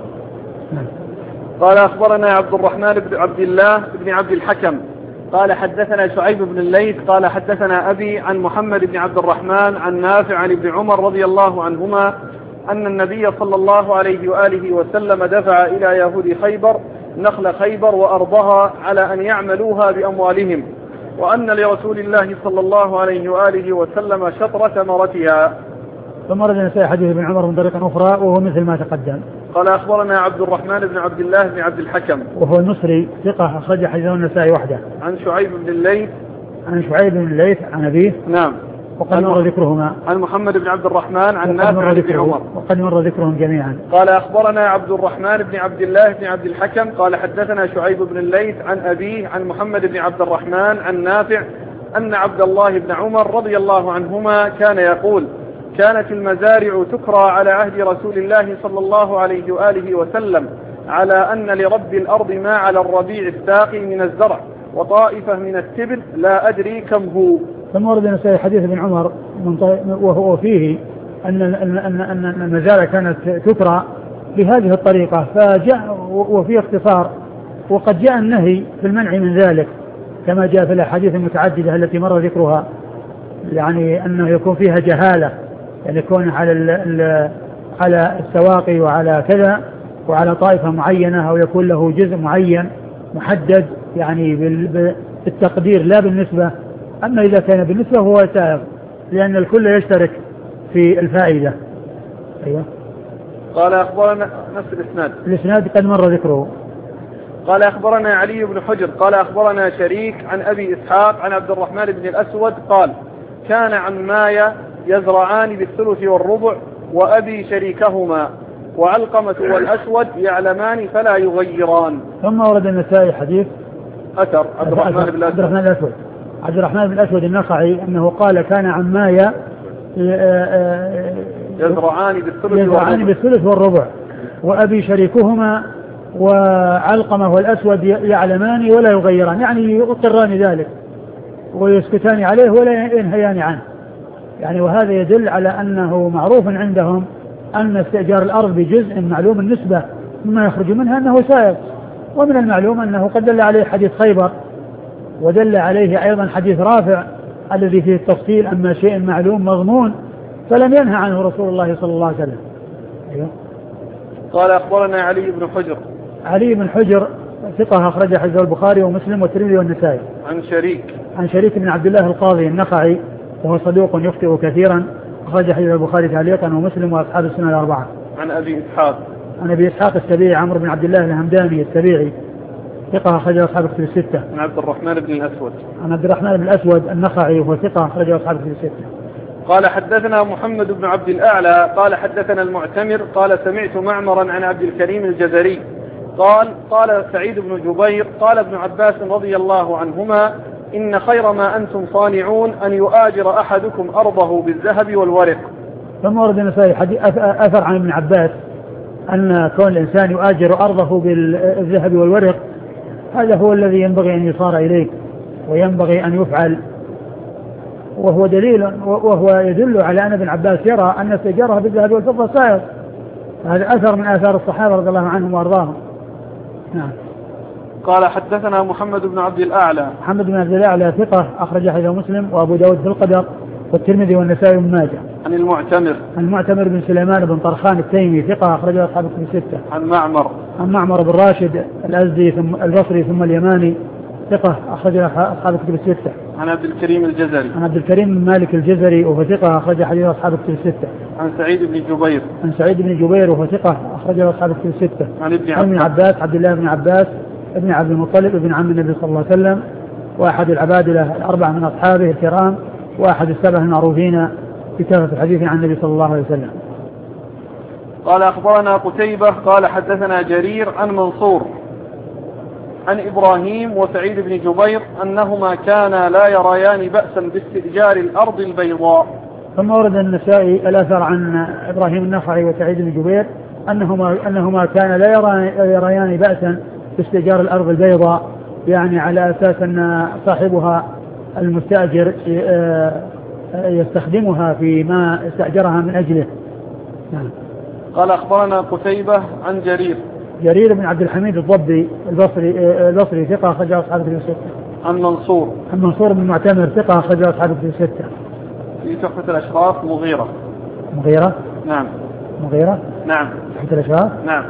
قال أخبرنا عبد الرحمن بن عبد الله بن عبد الحكم قال حدثنا شعيب بن الليث قال حدثنا أبي عن محمد بن عبد الرحمن عن نافع عن ابن عمر رضي الله عنهما أن النبي صلى الله عليه وآله وسلم دفع إلى يهود خيبر نخل خيبر وأرضها على أن يعملوها بأموالهم، وأن لرسول الله صلى الله عليه وآله وسلم شطر ثمرتها. ثم رد النسائي حديث ابن عمر من طريق أخرى وهو مثل ما تقدم. قال أخبرنا عبد الرحمن بن عبد الله بن عبد الحكم وهو المصري ثقة أخرج حديثه النسائي وحده. عن شعيب بن الليث عن شعيب بن الليث عن أبيه. نعم. وقد مر ذكرهما. عن محمد بن عبد الرحمن عن نافع عن ابن عمر. وقد مر ذكرهم جميعا. قال أخبرنا عبد الرحمن بن عبد الله بن عبد الحكم قال حدثنا شعيب بن الليث عن أبيه عن محمد بن عبد الرحمن عن نافع أن عبد الله بن عمر رضي الله عنهما كان يقول: كانت المزارع تكرى على عهد رسول الله صلى الله عليه وآله وسلم على أن لرب الأرض ما على الربيع الساقي من الزرع وطائفة من التبر لا أدري كم هو. ثم ورد النسائي حديث ابن عمر وهو فيه أن أن أن المزارع كانت تكرى بهذه الطريقة، فجاء وفي اختصار، وقد جاء النهي في المنع من ذلك كما جاء في الأحاديث المتعددة التي مر ذكرها، يعني أنه يكون فيها جهالة، يعني يكون على ال على السواقي وعلى كذا وعلى طائفة معينة، أو يكون له جزء معين محدد يعني بالتقدير لا بالنسبة. أما إذا كان بالنسبة هو سائغ، لأن الكل يشترك في الفائدة. أيوة. قال أخبرنا نفس الإسناد الإسناد قد مر ذكره. قال أخبرنا علي بن حجر قال أخبرنا شريك عن أبي إسحاق عن عبد الرحمن بن الأسود قال: كان عماي يزرعان بالثلث والربع وأبي شريكهما وعلقمة والأسود يعلمان فلا يغيران. ثم ورد النسائي حديث أثر عبد الرحمن بن الأسود عبد الرحمن بن الأسود النخعي أنه قال: كان عماي يزرعان بالثلث, يزرعان بالثلث والربع وأبي شريكهما وعلقمة والأسود يعلمان ولا يغيران، يعني يقران ذلك ويسكتان عليه ولا ينهيان عنه، يعني وهذا يدل على أنه معروف عندهم أن استئجار الأرض بجزء معلوم النسبة مما يخرج منها أنه سائغ. ومن المعلوم أنه قد دل عليه حديث خيبر، ودل عليه أيضا حديث رافع الذي فيه التفصيل أما شيء معلوم مضمون فلم ينهى عنه رسول الله صلى الله عليه وسلم. أيوه. قال أخبرنا علي بن حجر علي بن حجر ثقة أخرج حديثه البخاري ومسلم والترمذي والنسائي. عن شريك عن شريك بن عبد الله القاضي النخعي وهو صدوق يخطئ كثيرا، أخرج حديث البخاري تعليقا ومسلم وأصحاب السنة الأربعة. عن أبي إسحاق عن أبي إسحاق السبيعي عمرو بن عبد الله الهمداني السبيعي ثقة أخرج أصحاب الكتب الستة. عن عبد الرحمن بن الأسود عن عبد الرحمن بن الأسود النخعي وهو ثقة أخرج أصحاب الكتب الستة. قال حدثنا محمد بن عبد الأعلى قال حدثنا المعتمر قال سمعت معمرا عن عبد الكريم الجزري قال قال سعيد بن جبير قال ابن عباس رضي الله عنهما: إن خير ما أنتم صانعون أن يؤاجر أحدكم أرضه بالذهب والورق. ثم ورد النسائي أثر عن ابن عباس أن كون الإنسان يؤاجر أرضه بالذهب والورق هذا هو الذي ينبغي أن يصار إليه وينبغي أن يفعل، وهو دليل وهو يدل على أن ابن عباس يرى أن استئجارها بالذهب والفضة سائغ. هذا أثر من آثار الصحابة رضي الله عنهم وأرضاهم. نعم. قال حدثنا محمد بن عبد الأعلى محمد بن عبد الأعلى ثقة أخرج حديثه مسلم وأبو داود في القدر والترمذي والنسائي وابن ماجه. عن المعتمر عن المعتمر بن سليمان بن طرخان التيمي ثقة أخرج أصحاب الكتب الستة. عن معمر عن معمر بن راشد الأزدي ثم البصري ثم اليماني ثقة أخرج أصحاب الكتب الستة. عن عبد الكريم الجزري عن عبد الكريم بن مالك الجزري وهو ثقة أخرج حديث أصحاب الكتب الستة. عن سعيد بن جبير عن سعيد بن جبير وهو ثقة أخرج أصحاب الكتب الستة. عن ابن عباس. ابن عباس عبد الله بن عباس ابن عبد المطلب ابن عم النبي صلى الله عليه وسلم وأحد العبادلة الأربعة من أصحابه الكرام وأحد السبع المعروفين بكثرة الحديث عن النبي صلى الله عليه وسلم. قال أخبرنا قتيبة قال حدثنا جرير عن منصور عن إبراهيم وسعيد بن جبير أنهما كانا لا يريان بأسا باستئجار الأرض البيضاء. ثم ورد النسائي الأثر عن إبراهيم النخعي وسعيد بن جبير أنهما أنهما كانا لا يريان بأسا باستئجار الأرض البيضاء، يعني على أساس أن صاحبها المستأجر يستخدمها فيما استأجرها من أجله. نعم. قال أخبرنا قتيبة عن جرير جرير بن عبد الحميد الضبي البصري البصري ثقة أخرج أصحاب الكتب الستة. عن منصور عن منصور بن معتمر ثقة أخرج أصحاب الكتب الستة. في تحفة الأشراف مغيرة. مغيرة؟ نعم. مغيرة؟ نعم. تحفة الأشراف؟ نعم.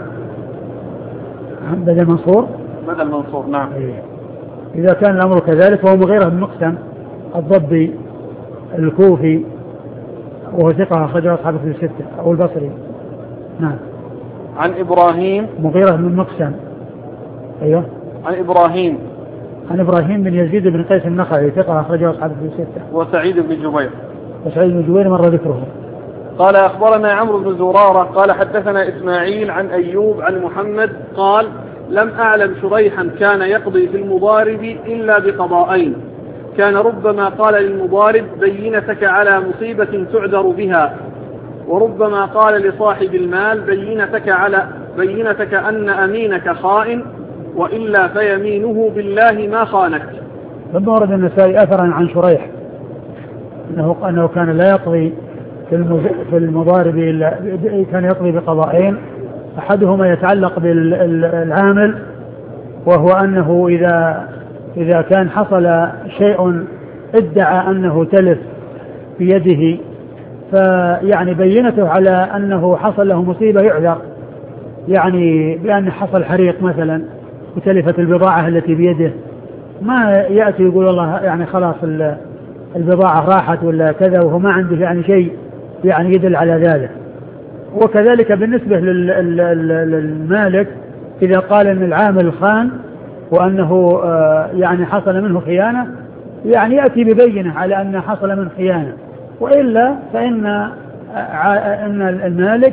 بدل منصور؟ بدل منصور نعم. إيه. إذا كان الأمر كذلك فهو مغيرة بن مقسم الضبي الكوفي وهو ثقة أخرج أصحاب الكتب الستة أو البصري. نعم. عن إبراهيم مغيرة بن مقسم. أيوه. عن إبراهيم عن إبراهيم بن يزيد بن قيس النخعي ثقة أخرجه أصحاب الكتب الستة. وسعيد بن جبير. وسعيد بن جبير مر ذكره. قال أخبرنا عمرو بن زرارة قال حدثنا إسماعيل عن أيوب عن محمد قال لم أعلم شريحا كان يقضي في المضارب إلا بقضاءين، كان ربما قال للمضارب بينتك على مصيبة تعذر بها، وربما قال لصاحب المال بينتك على بينتك أن أمينك خائن، وإلا فيمينه بالله ما خانك. لما ورد النسائي أثرا عن شريح أنه, أنه كان لا يقضي في المضارب إلا كان يقضي بقضاءين، أحدهما يتعلق بالعامل وهو أنه إذا إذا كان حصل شيء ادعى أنه تلف بيده فيعني بينته على أنه حصل له مصيبة يعذر، يعني بأن حصل حريق مثلا وتلفت البضاعة التي بيده، ما يأتي يقول والله يعني خلاص البضاعة راحت ولا كذا وهو ما عنده يعني شيء يعني يدل على ذلك. وكذلك بالنسبة للمالك إذا قال أن العامل خان وأنه يعني حصل منه خيانة، يعني يأتي ببينة على أن حصل منه خيانة، وإلا فإن أن المالك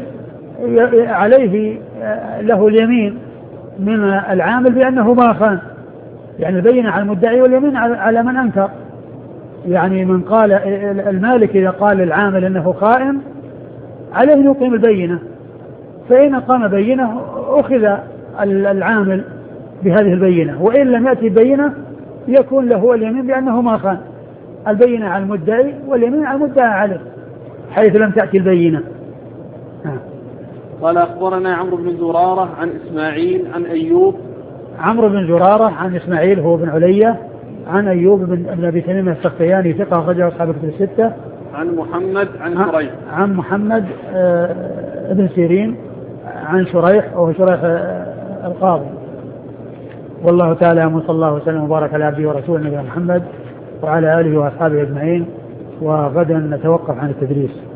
عليه له اليمين من العامل بأنه ما خان، يعني البينة على المدعي واليمين على من أنكر. يعني من قال المالك إذا قال العامل أنه خائن عليه أن يقيم البينة، فإن قام بينة أخذ العامل بهذه البينة، وإن لم يأتي بينة يكون له اليمين بأنه ما خان، البينة على المدعي واليمين على المدعى عليه حيث لم تأتي البينة. قال أخبرنا عمرو بن زرارة عن إسماعيل عن أيوب. عمرو بن زرارة عن إسماعيل هو بن علية عن أيوب بن أبي تميم السختياني ثقة أخرجه أصحاب الكتب الستة. عن محمد عن شريح. عن محمد آه ابن سيرين عن شريح وهو شريح آه القاضي. والله تعالى وصلى الله وسلم وبارك على عبده ورسوله نبينا محمد وعلى آله وأصحابه أجمعين. وغدا نتوقف عن التدريس.